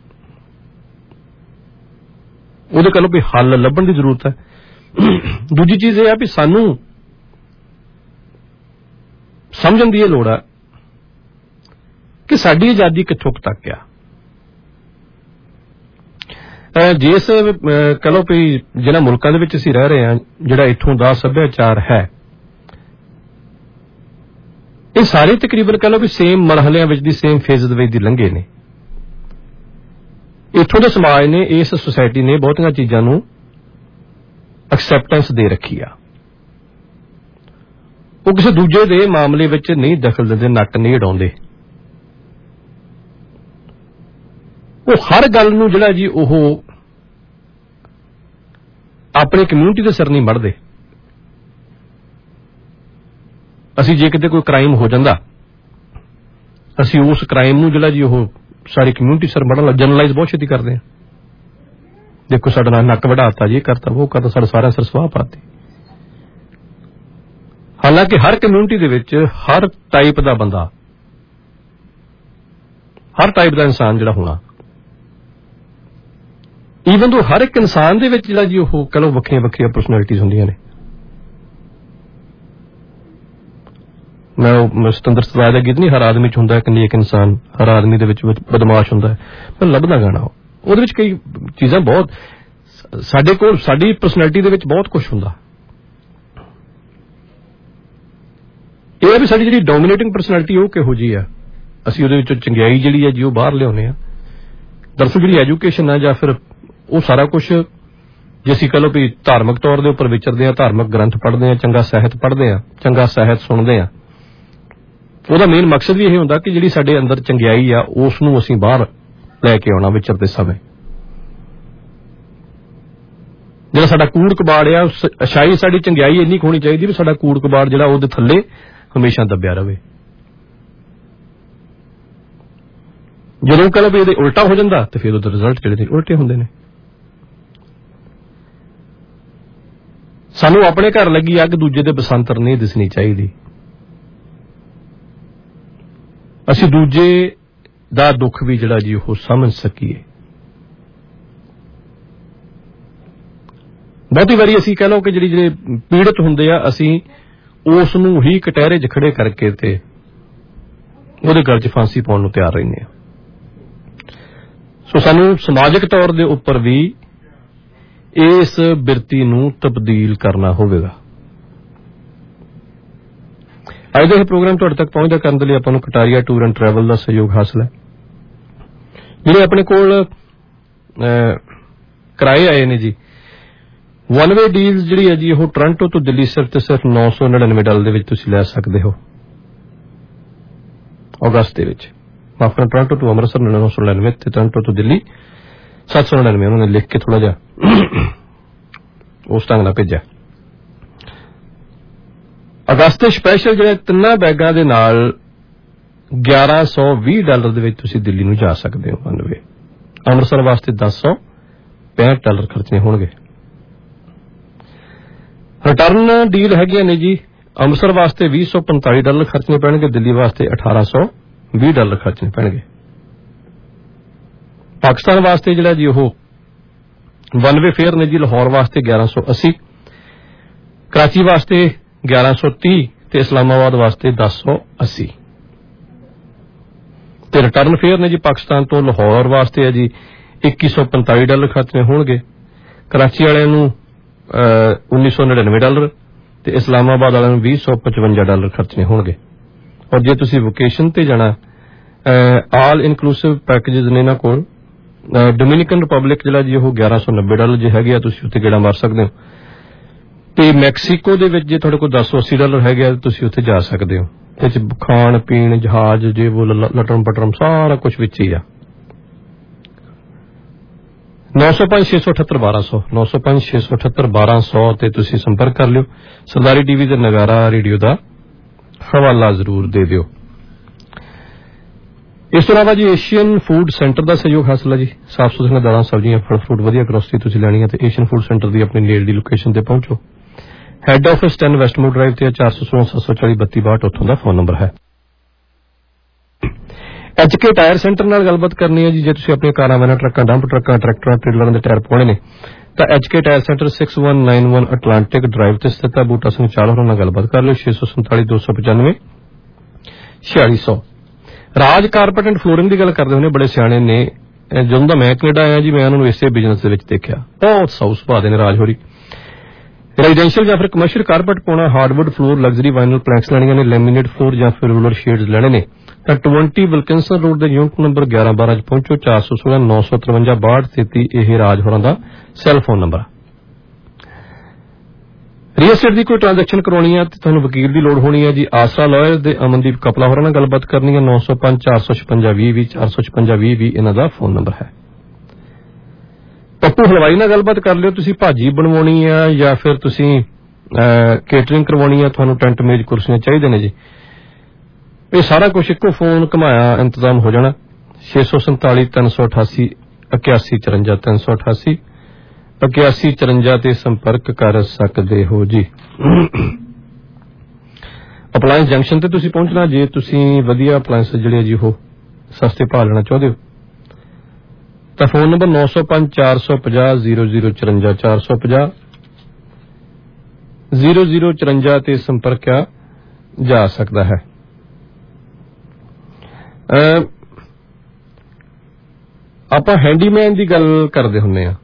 ਉਹਦੇ ਕੋਲ ਵੀ ਹੱਲ ਲੱਭਣ ਦੀ ਜ਼ਰੂਰਤ ਹੈ। ਦੂਜੀ ਚੀਜ਼ ਇਹ ਹੈ ਵੀ ਸਾਨੂੰ ਸਮਝਣ ਦੀ ਇਹ ਲੋੜ ਹੈ ਕਿ ਸਾਡੀ ਆਜ਼ਾਦੀ ਕਿੱਥੋਂ ਤੱਕ ਆ। ਜਿਸ ਕਹ ਲਓ ਵੀ ਜਿਹਨਾਂ ਮੁਲਕਾਂ ਦੇ ਵਿੱਚ ਅਸੀਂ ਰਹਿ ਰਹੇ ਹਾਂ, ਜਿਹੜਾ ਇੱਥੋਂ ਦਾ ਸੱਭਿਆਚਾਰ ਹੈ, ਇਹ ਸਾਰੇ ਤਕਰੀਬਨ ਕਹ ਲਓ ਵੀ ਸੇਮ ਮਰਹਲਿਆਂ ਵਿੱਚ ਦੀ, ਸੇਮ ਫੇਜ਼ ਦੇ ਵਿੱਚ ਦੀ ਲੰਘੇ ਨੇ। ਇੱਥੋਂ ਦੇ ਸਮਾਜ ਨੇ, ਇਸ ਸੁਸਾਇਟੀ ਨੇ ਬਹੁਤੀਆਂ ਚੀਜ਼ਾਂ ਨੂੰ ਐਕਸੈਪਟੈਂਸ ਦੇ ਰੱਖੀ ਆ। ਉਹ ਕਿਸੇ ਦੂਜੇ ਦੇ ਮਾਮਲੇ ਵਿੱਚ ਨਹੀਂ ਦਖਲ ਦਿੰਦੇ, ਨੱਕ ਨਹੀਂ ਅਡਾਉਂਦੇ। ਉਹ ਹਰ ਗੱਲ ਨੂੰ ਜਿਹੜਾ ਜੀ ਉਹ ਆਪਣੀ ਕਮਿਊਨਿਟੀ ਦੇ ਸਿਰ ਨਹੀਂ ਮੜਦੇ। ਅਸੀਂ ਜੇ ਕਿਤੇ ਕੋਈ ਕ੍ਰਾਈਮ ਹੋ ਜਾਂਦਾ, ਅਸੀਂ ਉਸ ਕ੍ਰਾਈਮ ਨੂੰ ਜਿਹੜਾ ਜੀ ਉਹ ਸਾਰੀ ਕਮਿਊਨਿਟੀ ਸਰ ਬੜਾ ਜਨਰਲਾਈਜ਼ ਬਹੁਤ ਛੇਤੀ ਕਰਦੇ ਹਾਂ। ਦੇਖੋ ਸਾਡਾ ਨਾਲ ਨੱਕ ਵਢਾਤਾ, ਜੀ ਕਰਤਾ, ਉਹ ਕਰਤਾ, ਸਾਡਾ ਸਾਰਾ ਸਿਰ ਸਵਾਹ ਪਾਤੀ। ਹਾਲਾਂਕਿ ਹਰ ਕਮਿਊਨਿਟੀ ਦੇ ਵਿੱਚ ਹਰ ਟਾਈਪ ਦਾ ਬੰਦਾ, ਹਰ ਟਾਈਪ ਦਾ ਇਨਸਾਨ ਜਿਹੜਾ ਹੋਣਾ, ਈਵਨ ਦੋ ਹਰ ਇੱਕ ਇਨਸਾਨ ਦੇ ਵਿੱਚ ਜਿਹੜਾ ਜੀ ਉਹ ਕਹ ਲਓ ਵੱਖਰੀਆਂ ਵੱਖਰੀਆਂ ਪਰਸਨੈਲਿਟੀਜ਼ ਹੁੰਦੀਆਂ ਨੇ। ਮੈਂ ਸਤਿੰਦਰ ਸਰਤਾਜ ਦਾ ਗੀਤ ਨਹੀਂ, ਹਰ ਆਦਮੀ ਚ ਹੁੰਦਾ ਇੱਕ ਨੇਕ ਇਨਸਾਨ, ਹਰ ਆਦਮੀ ਦੇ ਵਿੱਚ ਬਦਮਾਸ਼ ਹੁੰਦਾ ਹੈ, ਮੈਂ ਲੱਭਦਾ ਗਾਣਾ ਉਹਦੇ ਵਿੱਚ ਕਈ ਚੀਜ਼ਾਂ ਬਹੁਤ ਸਾਡੇ ਕੋਲ, ਸਾਡੀ ਪਰਸਨੈਲਿਟੀ ਦੇ ਵਿੱਚ ਬਹੁਤ ਕੁਝ ਹੁੰਦਾ। ਇਹ ਹੈ ਵੀ ਸਾਡੀ ਜਿਹੜੀ ਡੋਮੀਨੇਟਿੰਗ ਪਰਸਨੈਲਿਟੀ ਉਹ ਕਿਹੋ ਜਿਹੀ ਆ, ਅਸੀਂ ਉਹਦੇ ਵਿੱਚੋਂ ਚੰਗਿਆਈ ਜਿਹੜੀ ਹੈ ਜੀ ਉਹ ਬਾਹਰ ਲਿਆਉਂਦੇ ਹਾਂ। ਦਰਅਸਲ ਜਿਹੜੀ ਐਜੂਕੇਸ਼ਨ ਹੈ ਜਾਂ ਫਿਰ ਉਹ ਸਾਰਾ ਕੁਝ, ਜੇ ਅਸੀਂ ਕਹ ਲਓ ਵੀ ਧਾਰਮਿਕ ਤੌਰ ਦੇ ਉੱਪਰ ਵਿਚਰਦੇ ਹਾਂ, ਧਾਰਮਿਕ ਗ੍ਰੰਥ ਪੜ੍ਹਦੇ ਹਾਂ, ਚੰਗਾ ਸਾਹਿਤ ਪੜ੍ਹਦੇ ਹਾਂ, ਚੰਗਾ ਸਾਹਿਤ ਸੁਣਦੇ ਹਾਂ, ਉਹਦਾ ਮੇਨ ਮਕਸਦ ਵੀ ਇਹ ਹੁੰਦਾ ਕਿ ਜਿਹੜੀ ਸਾਡੇ ਅੰਦਰ ਚੰਗਿਆਈ ਆ ਉਸ ਨੂੰ ਅਸੀਂ ਬਾਹਰ ਲੈ ਕੇ ਆਉਣਾ ਵਿਚਰਦੇ ਸਮੇਂ। ਜਿਹੜਾ ਸਾਡਾ ਕੂੜ ਕਬਾੜ ਆ, ਸ਼ਾਇਦ ਸਾਡੀ ਚੰਗਿਆਈ ਇੰਨੀ ਹੋਣੀ ਚਾਹੀਦੀ ਵੀ ਸਾਡਾ ਕੂੜ ਕਬਾੜ ਜਿਹੜਾ ਉਹਦੇ ਥੱਲੇ ਹਮੇਸ਼ਾ ਦੱਬਿਆ ਰਹੇ। ਜਦੋਂ ਕਹ ਲਓ ਵੀ ਇਹਦੇ ਉਲਟਾ ਹੋ ਜਾਂਦਾ ਤੇ ਫਿਰ ਉਹਦੇ ਰਿਜ਼ਲਟ ਜਿਹੜੇ ਨੇ ਉਲਟੇ ਹੁੰਦੇ ਨੇ। ਸਾਨੂੰ ਆਪਣੇ ਘਰ ਲੱਗੀ ਅੱਗ ਦੂਜੇ ਦੇ ਬਸੰਤਰ ਨਹੀਂ ਦਿਸਣੀ ਚਾਹੀਦੀ। ਅਸੀਂ ਦੂਜੇ ਦਾ ਦੁੱਖ ਵੀ ਜਿਹੜਾ ਜੀ ਉਹ ਸਮਝ ਸਕੀਏ। ਬਹੁਤੀ ਵਾਰੀ ਅਸੀਂ ਕਹਿ ਲਓ ਕਿ ਜਿਹੜੇ ਪੀੜਤ ਹੁੰਦੇ ਆ, ਅਸੀਂ ਉਸ ਨੂੰ ਹੀ ਕਟਹਿਰੇ 'ਚ ਖੜੇ ਕਰਕੇ ਤੇ ਉਹਦੇ ਗਲ 'ਚ ਫਾਂਸੀ ਪਾਉਣ ਨੂੰ ਤਿਆਰ ਰਹਿੰਦੇ ਆ। ਸੋ ਸਾਨੂੰ ਸਮਾਜਿਕ ਤੌਰ ਦੇ ਉੱਪਰ ਵੀ ਇਸ ਬਿਰਤੀ ਨੂੰ ਤਬਦੀਲ ਕਰਨਾ ਹੋਵੇਗਾ। ਅੱਜ ਦਾ ਇਹ ਪ੍ਰੋਗਰਾਮ ਤੁਹਾਡੇ ਤੱਕ ਪਹੁੰਚਦਾ ਕਰਨ ਦੇ ਲਈ ਆਪਾਂ ਨੂੰ ਕਟਾਰੀਆ ਟੂਰ ਐਂਡ ਟਰੈਵਲ ਦਾ ਸਹਿਯੋਗ ਹਾਸਲ ਹੈ। ਜਿਹੜੇ ਆਪਣੇ ਕੋਲ ਕਿਰਾਏ ਆਏ ਨੇ ਜੀ, ਵਨ ਵੇ ਡੀਲ ਜਿਹੜੀ ਹੈ ਜੀ ਉਹ ਟੋਰਾਂਟੋ ਤੋਂ ਦਿੱਲੀ ਸਿਰਫ ਤੇ ਸਿਰਫ $999 ਦੇ ਵਿੱਚ ਤੁਸੀਂ ਲੈ ਸਕਦੇ ਹੋ ਅਗਸਤ ਦੇ ਵਿੱਚ। ਮਾਫ ਕਰਨਾ, ਟੋਰਾਂਟੋ ਤੋਂ ਅੰਮ੍ਰਿਤਸਰ 999 ਤੇ ਟੋਰਾਂਟੋ ਤੋਂ ਦਿੱਲੀ 799। ਉਹਨਾਂ ਨੇ ਲਿਖ ਕੇ ਥੋੜਾ ਜਿਹਾ ਉਸ ਢੰਗ ਨਾਲ ਭੇਜਿਆ। ਅਗਸਤ ਦੇ ਸਪੈਸ਼ਲ ਜਿਹੜੇ 3 ਬੈਗਾਂ ਦੇ ਨਾਲ $1120 ਦੇ ਵਿੱਚ ਤੁਸੀਂ ਦਿੱਲੀ ਨੂੰ ਜਾ ਸਕਦੇ ਹੋ। ਵਨ ਵੇ ਅੰਮ੍ਰਿਤਸਰ ਵਾਸਤੇ $1065 ਖਰਚਣੇ ਹੋਣਗੇ। ਰਿਟਰਨ ਡੀਲ ਹੈਗੀਆਂ ਨੇ ਜੀ, ਅੰਮ੍ਰਿਤਸਰ ਵਾਸਤੇ $2045 ਖਰਚਣੇ ਪੈਣਗੇ, ਦਿੱਲੀ ਵਾਸਤੇ $1820 ਖਰਚਣੇ ਪੈਣਗੇ। ਪਾਕਿਸਤਾਨ ਵਾਸਤੇ ਜਿਹੜਾ ਜੀ ਉਹ ਵਨ ਵੇ ਫੇਅਰ ਨੇ ਜੀ, ਲਾਹੌਰ ਵਾਸਤੇ 1180, ਕਰਾਚੀ ਵਾਸਤੇ 1130 ਤੇ ਇਸਲਾਮਾਬਾਦ ਵਾਸਤੇ 1080। ਤੇ ਰਿਟਰਨ ਫੇਅਰ ਨੇ ਜੀ ਪਾਕਿਸਤਾਨ ਤੋਂ ਲਾਹੌਰ ਵਾਸਤੇ ਹੈ ਜੀ $2145 ਖਰਚਣੇ ਹੋਣਗੇ, ਕਰਾਚੀ ਵਾਲਿਆਂ ਨੂੰ $1999 ਤੇ ਇਸਲਾਮਾਬਾਦ ਵਾਲਿਆਂ ਨੂੰ $2055 ਖਰਚਣੇ ਹੋਣਗੇ। ਔਰ ਜੇ ਤੁਸੀਂ ਵੋਕੇਸ਼ਨ ਤੇ ਜਾਣਾ, ਆਲ ਇਨਕਲੂਸਿਵ ਪੈਕੇजेस ਨੇ ਇਹਨਾਂ ਕੋਲ। ਡੋਮਿਨਿਕਨ ਰਿਪਬਲਿਕ ਜਿਹੜਾ ਜੀ ਉਹ $1190 ਜੇ ਹੈਗੇ ਆ, ਤੁਸੀਂ ਉੱਥੇ ਗੇੜਾ ਮਾਰ ਸਕਦੇ ਹੋ। ਤੇ ਮੈਕਸੀਕੋ ਦੇ ਵਿੱਚ ਜੇ ਤੁਹਾਡੇ ਕੋਲ $1080 ਹੈਗੇ ਆ, ਤੁਸੀਂ ਉੱਥੇ ਜਾ ਸਕਦੇ ਹੋ। ਇਹ 'ਚ ਖਾਣ ਪੀਣ, ਜਹਾਜ਼, ਜੇ ਉਹ ਲਟਰਮ ਪਟਰਮ ਸਾਰਾ ਕੁਝ ਵਿੱਚ ਹੀ ਆ। 905-678-1200 905-678-1200 ਤੇ ਤੁਸੀਂ ਸੰਪਰਕ ਕਰ ਲਿਓ। ਸਰਦਾਰੀ ਟੀਵੀ ਤੇ ਨਗਾਰਾ ਰੇਡੀਓ ਦਾ ਹਵਾਲਾ ਜ਼ਰੂਰ ਦੇ ਦਿਓ। ਇਸ ਤੋਂ ਇਲਾਵਾ ਜੀ ਏਸ਼ੀਅਨ ਫੂਡ ਸੈਂਟਰ ਦਾ ਸਹਿਯੋਗ ਹਾਸਲ ਹੈ ਜੀ। ਸਾਫ਼ ਸੁਥਰੀਆਂ ਦਾਲਾਂ, ਸਬਜ਼ੀਆਂ, ਫਲ ਫਰੂਟ, ਵਧੀਆ ਗਰੋਸਰੀ ਤੁਸੀਂ ਲੈਣੀ ਹੈ ਤੇ ਏਸ਼ੀਅਨ ਫੂਡ ਸੈਂਟਰ ਦੀ ਆਪਣੀ ਨੇੜਲੀ ਲੋਕੇਸ਼ਨ ਤੇ ਪਹੁੰਚੋ। ਹੈੱਡ ਆਫਿਸ 10 ਵੈਸਟਮੋਰ ਡਰਾਈਵ ਤੇ 416-740-3262 ਉੱਥੋਂ ਦਾ ਫੋਨ ਨੰਬਰ ਹੈ। HK ਟਾਇਰ ਸੈਂਟਰ ਨਾਲ ਗੱਲਬਾਤ ਕਰਨੀ ਹੈ ਜੀ। ਜੇ ਤੁਸੀਂ ਆਪਣੀਆਂ ਕਾਰਾਂ, ਵੈਨਾਂ, ਟਰੱਕਾਂ, ਡੰਪ ਟਰੱਕਾਂ, ਟਰੈਕਟਰਾਂ, ਟ੍ਰੇਲਰਾਂ ਦੇ ਟਾਇਰ ਪਾਉਣੇ ਨੇ ਤਾਂ HK tyre centre 6191 Atlantic drive ਤੇ ਸਥਿਤ ਹੈ। ਬੂਟਾ ਸਿੰਘ ਚਾਲ ਹੋਰਾਂ ਨਾਲ ਗੱਲਬਾਤ ਕਰ ਲਿਓ। 647-295 4600। ਰਾਜ ਕਾਰਪੈਟ ਐਂਡ ਫਲੋਰਿੰਗ ਦੀ ਗੱਲ ਕਰਦੇ ਹੋਣੇ ਬੜੇ ਸਿਆਣੇ ਨੇ। ਜਦੋਂ ਦਾ ਮੈਂ ਕੈਨੇਡਾ ਆਇਆ ਜੀ, ਮੈਂ ਉਹਨਾਂ ਨੂੰ ਇਸੇ ਬਿਜ਼ਨਸ ਦੇ ਵਿੱਚ ਦੇਖਿਆ। ਬਹੁਤ ਸਾਊ ਸੁਭਾਅ ਦੇ ਨੇ ਰਾਜ ਹੋਰੀ। ਰੈਜ਼ੀਡੈਂਸ਼ੀਅਲ ਜਾਂ ਫਿਰ ਕਮਰਸ਼ੀਅਲ ਕਾਰਪੈਟ ਪਾਉਣਾ, hardwood floor, luxury vinyl planks ਲੈਣੀਆਂ ਨੇ, ਲੈਮੀਨੇਟ ਫਲੋਰ ਜਾਂ ਫਿਰ ਰੂਲਰ ਸ਼ੇਡਸ ਲੈਣੇ ਨੇ ਤਾਂ 20 ਵਿਲਕਿੰਸਨ ਰੋਡ ਦੇ ਯੂਨਿਟ ਨੰਬਰ 1112 'ਚ ਪਹੁੰਚੋ। 416-953-6233 ਇਹ ਰਾਜ ਹੋਰਾਂ ਦਾ cell phone number. Real estate ਦੀ ਕੋਈ ਟ੍ਰਾਂਜੈਕਸ਼ਨ ਕਰਵਾਉਣੀ ਹੈ ਤੇ ਤੁਹਾਨੂੰ ਵਕੀਲ ਦੀ ਲੋੜ ਹੋਣੀ ਹੈ ਜੀ। ਆਸਰਾ ਲਾਇਰਸ ਦੇ ਅਮਨਦੀਪ ਕਪਲਾ ਹੋਰਾਂ ਨਾਲ ਗੱਲਬਾਤ ਕਰਨੀ ਹੈ। 905-456-20 456-20 ਇਹਨਾਂ ਦਾ ਫੋਨ ਨੰਬਰ ਹੈ। ਪੱਪੂ ਹਲਵਾਈ ਨਾਲ ਗੱਲਬਾਤ ਕਰ ਲਿਓ। ਤੁਸੀਂ ਭਾਜੀ ਬਣਵਾਉਣੀ ਹੈ ਜਾਂ ਫਿਰ ਤੁਸੀਂ ਕੇਟਰਿੰਗ ਕਰਵਾਉਣੀ ਹੈ, ਤੁਹਾਨੂੰ ਟੈਂਟ ਮੇਜ਼ ਕੁਰਸੀਆਂ ਚਾਹੀਦੇ ਨੇ ਜੀ ਇਹ ਸਾਰਾ ਕੁਝ ਇੱਕੋ ਫੋਨ ਘੁਮਾਇਆ ਇੰਤਜ਼ਾਮ ਹੋ ਜਾਣਾ। 647 388 8154 388 8154 ਤੇ ਸੰਪਰਕ ਕਰ ਸਕਦੇ ਹੋ ਜੀ। ਅਪਲਾਇੰਸ ਜੰਕਸ਼ਨ ਤੇ ਤੁਸੀਂ ਪਹੁੰਚਣਾ ਜੇ ਤੁਸੀਂ ਵਧੀਆ ਅਪਲਾਇੰਸ ਜਿਹੜੇ ਜੀ ਉਹ ਸਸਤੇ ਭਾਅ ਲੈਣਾ ਚਾਹੁੰਦੇ ਹੋ ਤਾਂ ਫੋਨ ਨੰਬਰ 905 450 0054 450 0054 ਤੇ ਸੰਪਰਕਿਆ ਜਾ ਸਕਦਾ ਹੈ। ਆਪਾਂ ਹੈਂਡੀਮੈਨ ਦੀ ਗੱਲ ਕਰਦੇ ਹੁੰਦੇ ਆ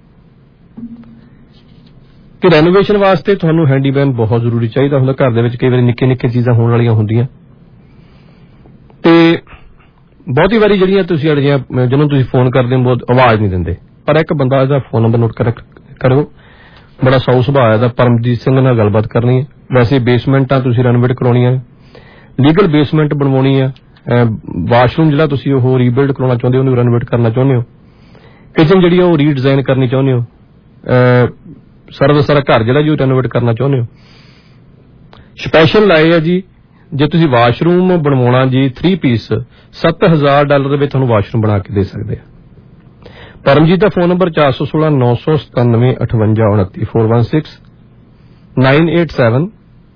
ਕਿ ਰੈਨੋਵੇਸ਼ਨ ਵਾਸਤੇ ਤੁਹਾਨੂੰ ਹੈਂਡੀਮੈਨ ਬਹੁਤ ਜ਼ਰੂਰੀ ਚਾਹੀਦਾ ਹੁੰਦਾ। ਘਰ ਦੇ ਵਿੱਚ ਕਈ ਵਾਰੀ ਨਿੱਕੇ ਨਿੱਕੇ ਚੀਜ਼ਾਂ ਹੋਣ ਵਾਲੀਆਂ ਹੁੰਦੀਆਂ ਤੇ ਬਹੁਤੀ ਵਾਰੀ ਜਿਹੜੀਆਂ ਤੁਸੀਂ ਜਿਹਨੂੰ ਤੁਸੀਂ ਫੋਨ ਕਰਦੇ ਹੋ ਬਹੁਤ ਆਵਾਜ਼ ਨਹੀਂ ਦਿੰਦੇ, ਪਰ ਇੱਕ ਬੰਦਾ ਇਹਦਾ ਫੋਨ ਨੰਬਰ ਨੋਟ ਕਰੋ, ਬੜਾ ਸੌ ਸੁਭਾਅ ਦਾ, ਪਰਮਜੀਤ ਸਿੰਘ ਨਾਲ ਗੱਲਬਾਤ ਕਰਨੀ ਹੈ। ਵੈਸੇ ਬੇਸਮੈਂਟਾਂ ਤੁਸੀਂ ਰੈਨੋਵੇਟ ਕਰਾਉਣੀਆਂ, ਲੀਗਲ ਬੇਸਮੈਂਟ ਬਣਵਾਉਣੀ ਆ, ਵਾਸ਼ਰੂਮ ਜਿਹੜਾ ਤੁਸੀਂ ਉਹ ਰੀਬਿਲਡ ਕਰਾਉਣਾ ਚਾਹੁੰਦੇ ਹੋ, ਉਹਨੂੰ ਰੈਨੋਵੇਟ ਕਰਨਾ ਚਾਹੁੰਦੇ ਹੋ, ਕਿਚਨ ਜਿਹੜੀ ਉਹ ਰੀਡਿਜ਼ਾਈਨ ਕਰਨੀ ਚਾਹੁੰਦੇ ਹੋ, ਸਾਰਾ ਘਰ ਜਿਹੜਾ ਜੀ ਉਹ ਰੈਨੋਵੇਟ ਕਰਨਾ ਚਾਹੁੰਦੇ ਹੋ। ਸਪੈਸ਼ਲ ਲਾਏ ਆ ਜੀ ਜੇ ਤੁਸੀਂ ਵਾਸ਼ਰੂਮ ਬਣਵਾਉਣਾ ਜੀ 3 ਪੀਸ $7,000 ਦੇ ਵਿੱਚ ਤੁਹਾਨੂੰ ਵਾਸ਼ਰੂਮ ਬਣਾ ਕੇ ਦੇ ਸਕਦੇ ਆ। ਪਰਮਜੀਤ ਦਾ ਫੋਨ ਨੰਬਰ 416 997 58 29 416 987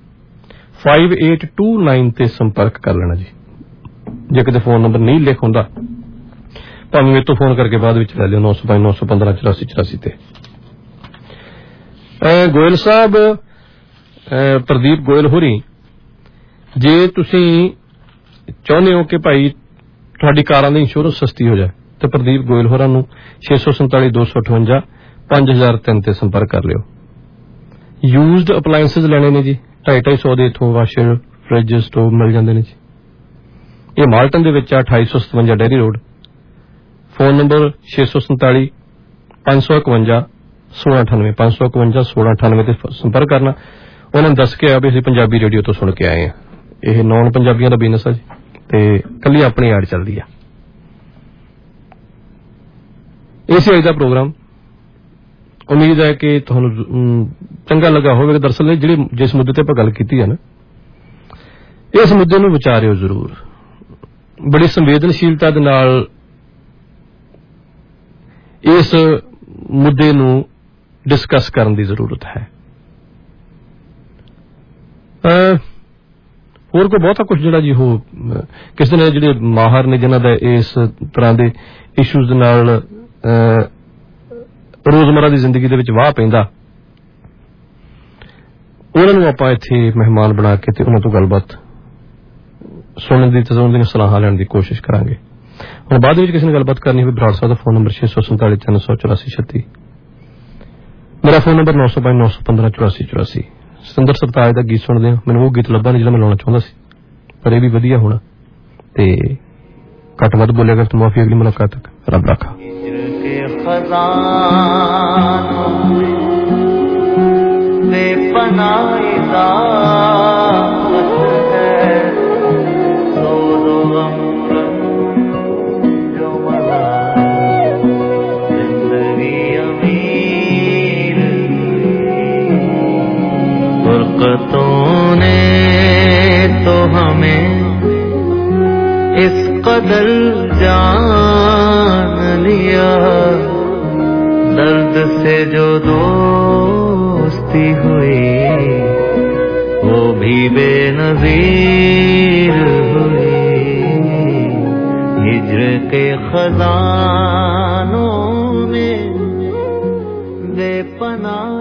5829 ਤੇ ਸੰਪਰਕ ਕਰ ਲੈਣਾ ਜੀ। ਜੇ ਕਿਤੇ ਫੋਨ ਨੰਬਰ ਨਹੀਂ ਲਿਖ ਹੁੰਦਾ ਭਾਵੇਂ ਮੇਰੇ ਤੋਂ ਫੋਨ ਕਰਕੇ ਬਾਅਦ ਵਿੱਚ ਲੈ ਲਿਓ 905 915 84 84 ਤੇ। ਗੋਇਲ ਸਾਹਿਬ, ਪ੍ਰਦੀਪ ਗੋਇਲ ਹੋਰੀ, ਜੇ ਤੁਸੀਂ ਚਾਹੁੰਦੇ ਹੋ ਕਿ ਭਾਈ ਤੁਹਾਡੀ ਕਾਰਾਂ ਦੀ ਇੰਸ਼ੋਰੈਂਸ ਸਸਤੀ ਹੋ ਜਾਏ ਤਾਂ ਪ੍ਰਦੀਪ ਗੋਇਲ ਹੋਰਾਂ ਨੂੰ 647 258 5003 ਤੇ ਸੰਪਰਕ ਕਰ ਲਿਓ। ਯੂਜ਼ਡ ਅਪਲਾਇੰਸਸ ਲੈਣੇ ਨੇ ਜੀ 250 ਦੇ ਇਥੋਂ ਵਾਸ਼ਰ ਫ੍ਰਿਜ ਸਟੋਵ ਮਿਲ ਜਾਂਦੇ ਨੇ ਜੀ। ਇਹ ਮਾਲਟਨ ਦੇ ਵਿੱਚ ਆ 2857 ਡੈਰੀ ਰੋਡ। ਫੋਨ ਨੰਬਰ 647 551 1698 551 1698 ਤੇ ਸੰਪਰਕ ਕਰਨਾ। ਉਹਨਾਂ ਨੇ ਦੱਸ ਕੇ ਆਇਆ ਵੀ ਅਸੀਂ ਪੰਜਾਬੀ ਰੇਡੀਓ ਤੋਂ ਸੁਣ ਕੇ ਆਏ ਹਾਂ। ਇਹ ਨੌਨ ਪੰਜਾਬੀਆਂ ਦਾ ਬਿਜ਼ਨਸ ਹੈ ਜੀ ਤੇ ਕੱਲੀ ਆਪਣੀ ਐਡ ਚੱਲਦੀ ਆ। ਇਹ ਸੀ ਅੱਜ ਦਾ ਪ੍ਰੋਗਰਾਮ। ਉਮੀਦ ਹੈ ਕਿ ਤੁਹਾਨੂੰ ਚੰਗਾ ਲੱਗਾ ਹੋਵੇਗਾ। ਦਰਅਸਲ ਜਿਸ ਮੁੱਦੇ ਤੇ ਆਪਾਂ ਗੱਲ ਕੀਤੀ ਹੈ ਨਾ, ਇਸ ਮੁੱਦੇ ਨੂੰ ਵਿਚਾਰਿਓ ਜ਼ਰੂਰ, ਬੜੀ ਸੰਵੇਦਨਸ਼ੀਲਤਾ ਦੇ ਨਾਲ ਇਸ ਮੁੱਦੇ ਨੂੰ ਡਿਸਕਸ ਕਰਨ ਦੀ ਜ਼ਰੂਰਤ ਹੈ। ਹੋਰ ਕੋਈ ਬਹੁਤਾ ਕੁਝ ਜਿਹੜਾ ਜੀ ਉਹ ਕਿਸੇ ਨੇ ਜਿਹੜੇ ਮਾਹਰ ਨੇ ਜਿਨ੍ਹਾਂ ਦਾ ਇਸ ਤਰ੍ਹਾਂ ਦੇ ਇਸ਼ੂਜ਼ ਦੇ ਨਾਲ ਰੋਜ਼ਮਰਾ ਦੀ ਜ਼ਿੰਦਗੀ ਦੇ ਵਿੱਚ ਵਾਹ ਪੈਂਦਾ, ਉਹਨਾਂ ਨੂੰ ਆਪਾਂ ਇੱਥੇ ਮਹਿਮਾਨ ਬਣਾ ਕੇ ਤੇ ਉਹਨਾਂ ਤੋਂ ਗੱਲਬਾਤ ਸੁਣਨ ਦੀ ਤੇ ਉਹਨਾਂ ਦੀਆਂ ਸਲਾਹਾਂ ਲੈਣ ਦੀ ਕੋਸ਼ਿਸ਼ ਕਰਾਂਗੇ। ਹੁਣ ਬਾਅਦ ਵਿੱਚ ਕਿਸੇ ਨੇ ਗੱਲਬਾਤ ਕਰਨੀ ਹੋਵੇ ਬਰਾੜ ਸਾਹਿਬ ਦਾ ਫੋਨ ਨੰਬਰ 647 384 36। ਮੇਰਾ ਫੋਨ ਨੰਬਰ 905 915 84 84। ਸਤਿੰਦਰ ਸਰਤਾਜ ਦਾ ਗੀਤ ਸੁਣਦੇ ਹਾਂ। ਮੈਨੂੰ ਉਹ ਗੀਤ ਲੱਭਾ ਨਹੀਂ ਜਿਹੜਾ ਮੈਂ ਲਾਉਣਾ ਚਾਹੁੰਦਾ ਸੀ, ਪਰ ਇਹ ਵੀ ਵਧੀਆ ਹੋਣਾ ਤੇ ਘੱਟ ਵੱਧ ਬੋਲਿਆ ਕਰ। ਮਾਫੀ, ਅਗਲੀ ਮੁਲਾਕਾਤ ਤੱਕ ਰੱਬ ਰਾਖਾ। बरकतों ने तो हमें इस कदर जान लिया, दर्द से जो दोस्ती हुई वो भी बेनज़ीर हुई। हिज्र के खजानों में बेपनाह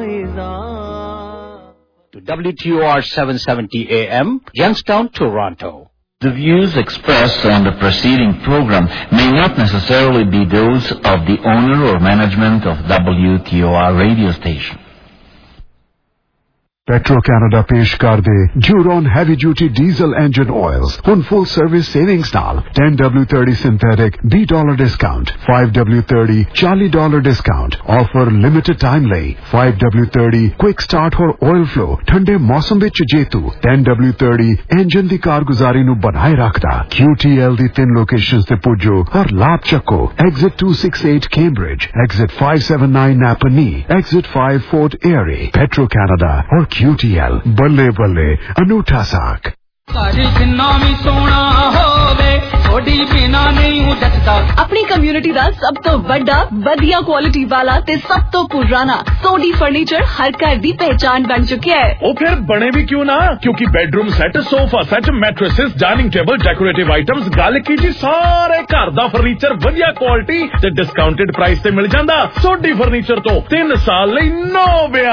WTOR 770 AM, Youngstown, Toronto. The views expressed on the preceding program may not necessarily be those of the owner or management of WTOR radio station. Petro Canada पेश कर दे Duron heavy duty diesel engine oils on full service savings नाल $10W30 synthetic $20 discount, $5W30 $40 discount offer limited time लई, $5W30 quick start और oil flow ठंडे मौसम विच जेतू, $10W30 engine दी कारगुजारी नु बनाए रखदा। QTL दी 3 locations ते पुजो और लाभ चको। Exit 268 Cambridge, Exit 579 Napanee, Exit 5 Fort Erie। Petro Canada और QTL बल्ले बल्ले अनूठा साक। अपनी कम्युनिटी दा सब तो बड़ा वधिया क्वालिटी वाला ते सब तो पुराना सोडी फर्नीचर हर घर दी पहचान बन चुका है। ओ फिर बने भी क्यों ना, क्योंकि bedroom set, sofa set, mattresses, dining table, decorative items, गल की जी सारे घर दा फर्नीचर वधिया क्वालिटी ते डिस्काउंटेड प्राइस ते मिल जांदा। सोडी फर्नीचर तो 3 साल लई 9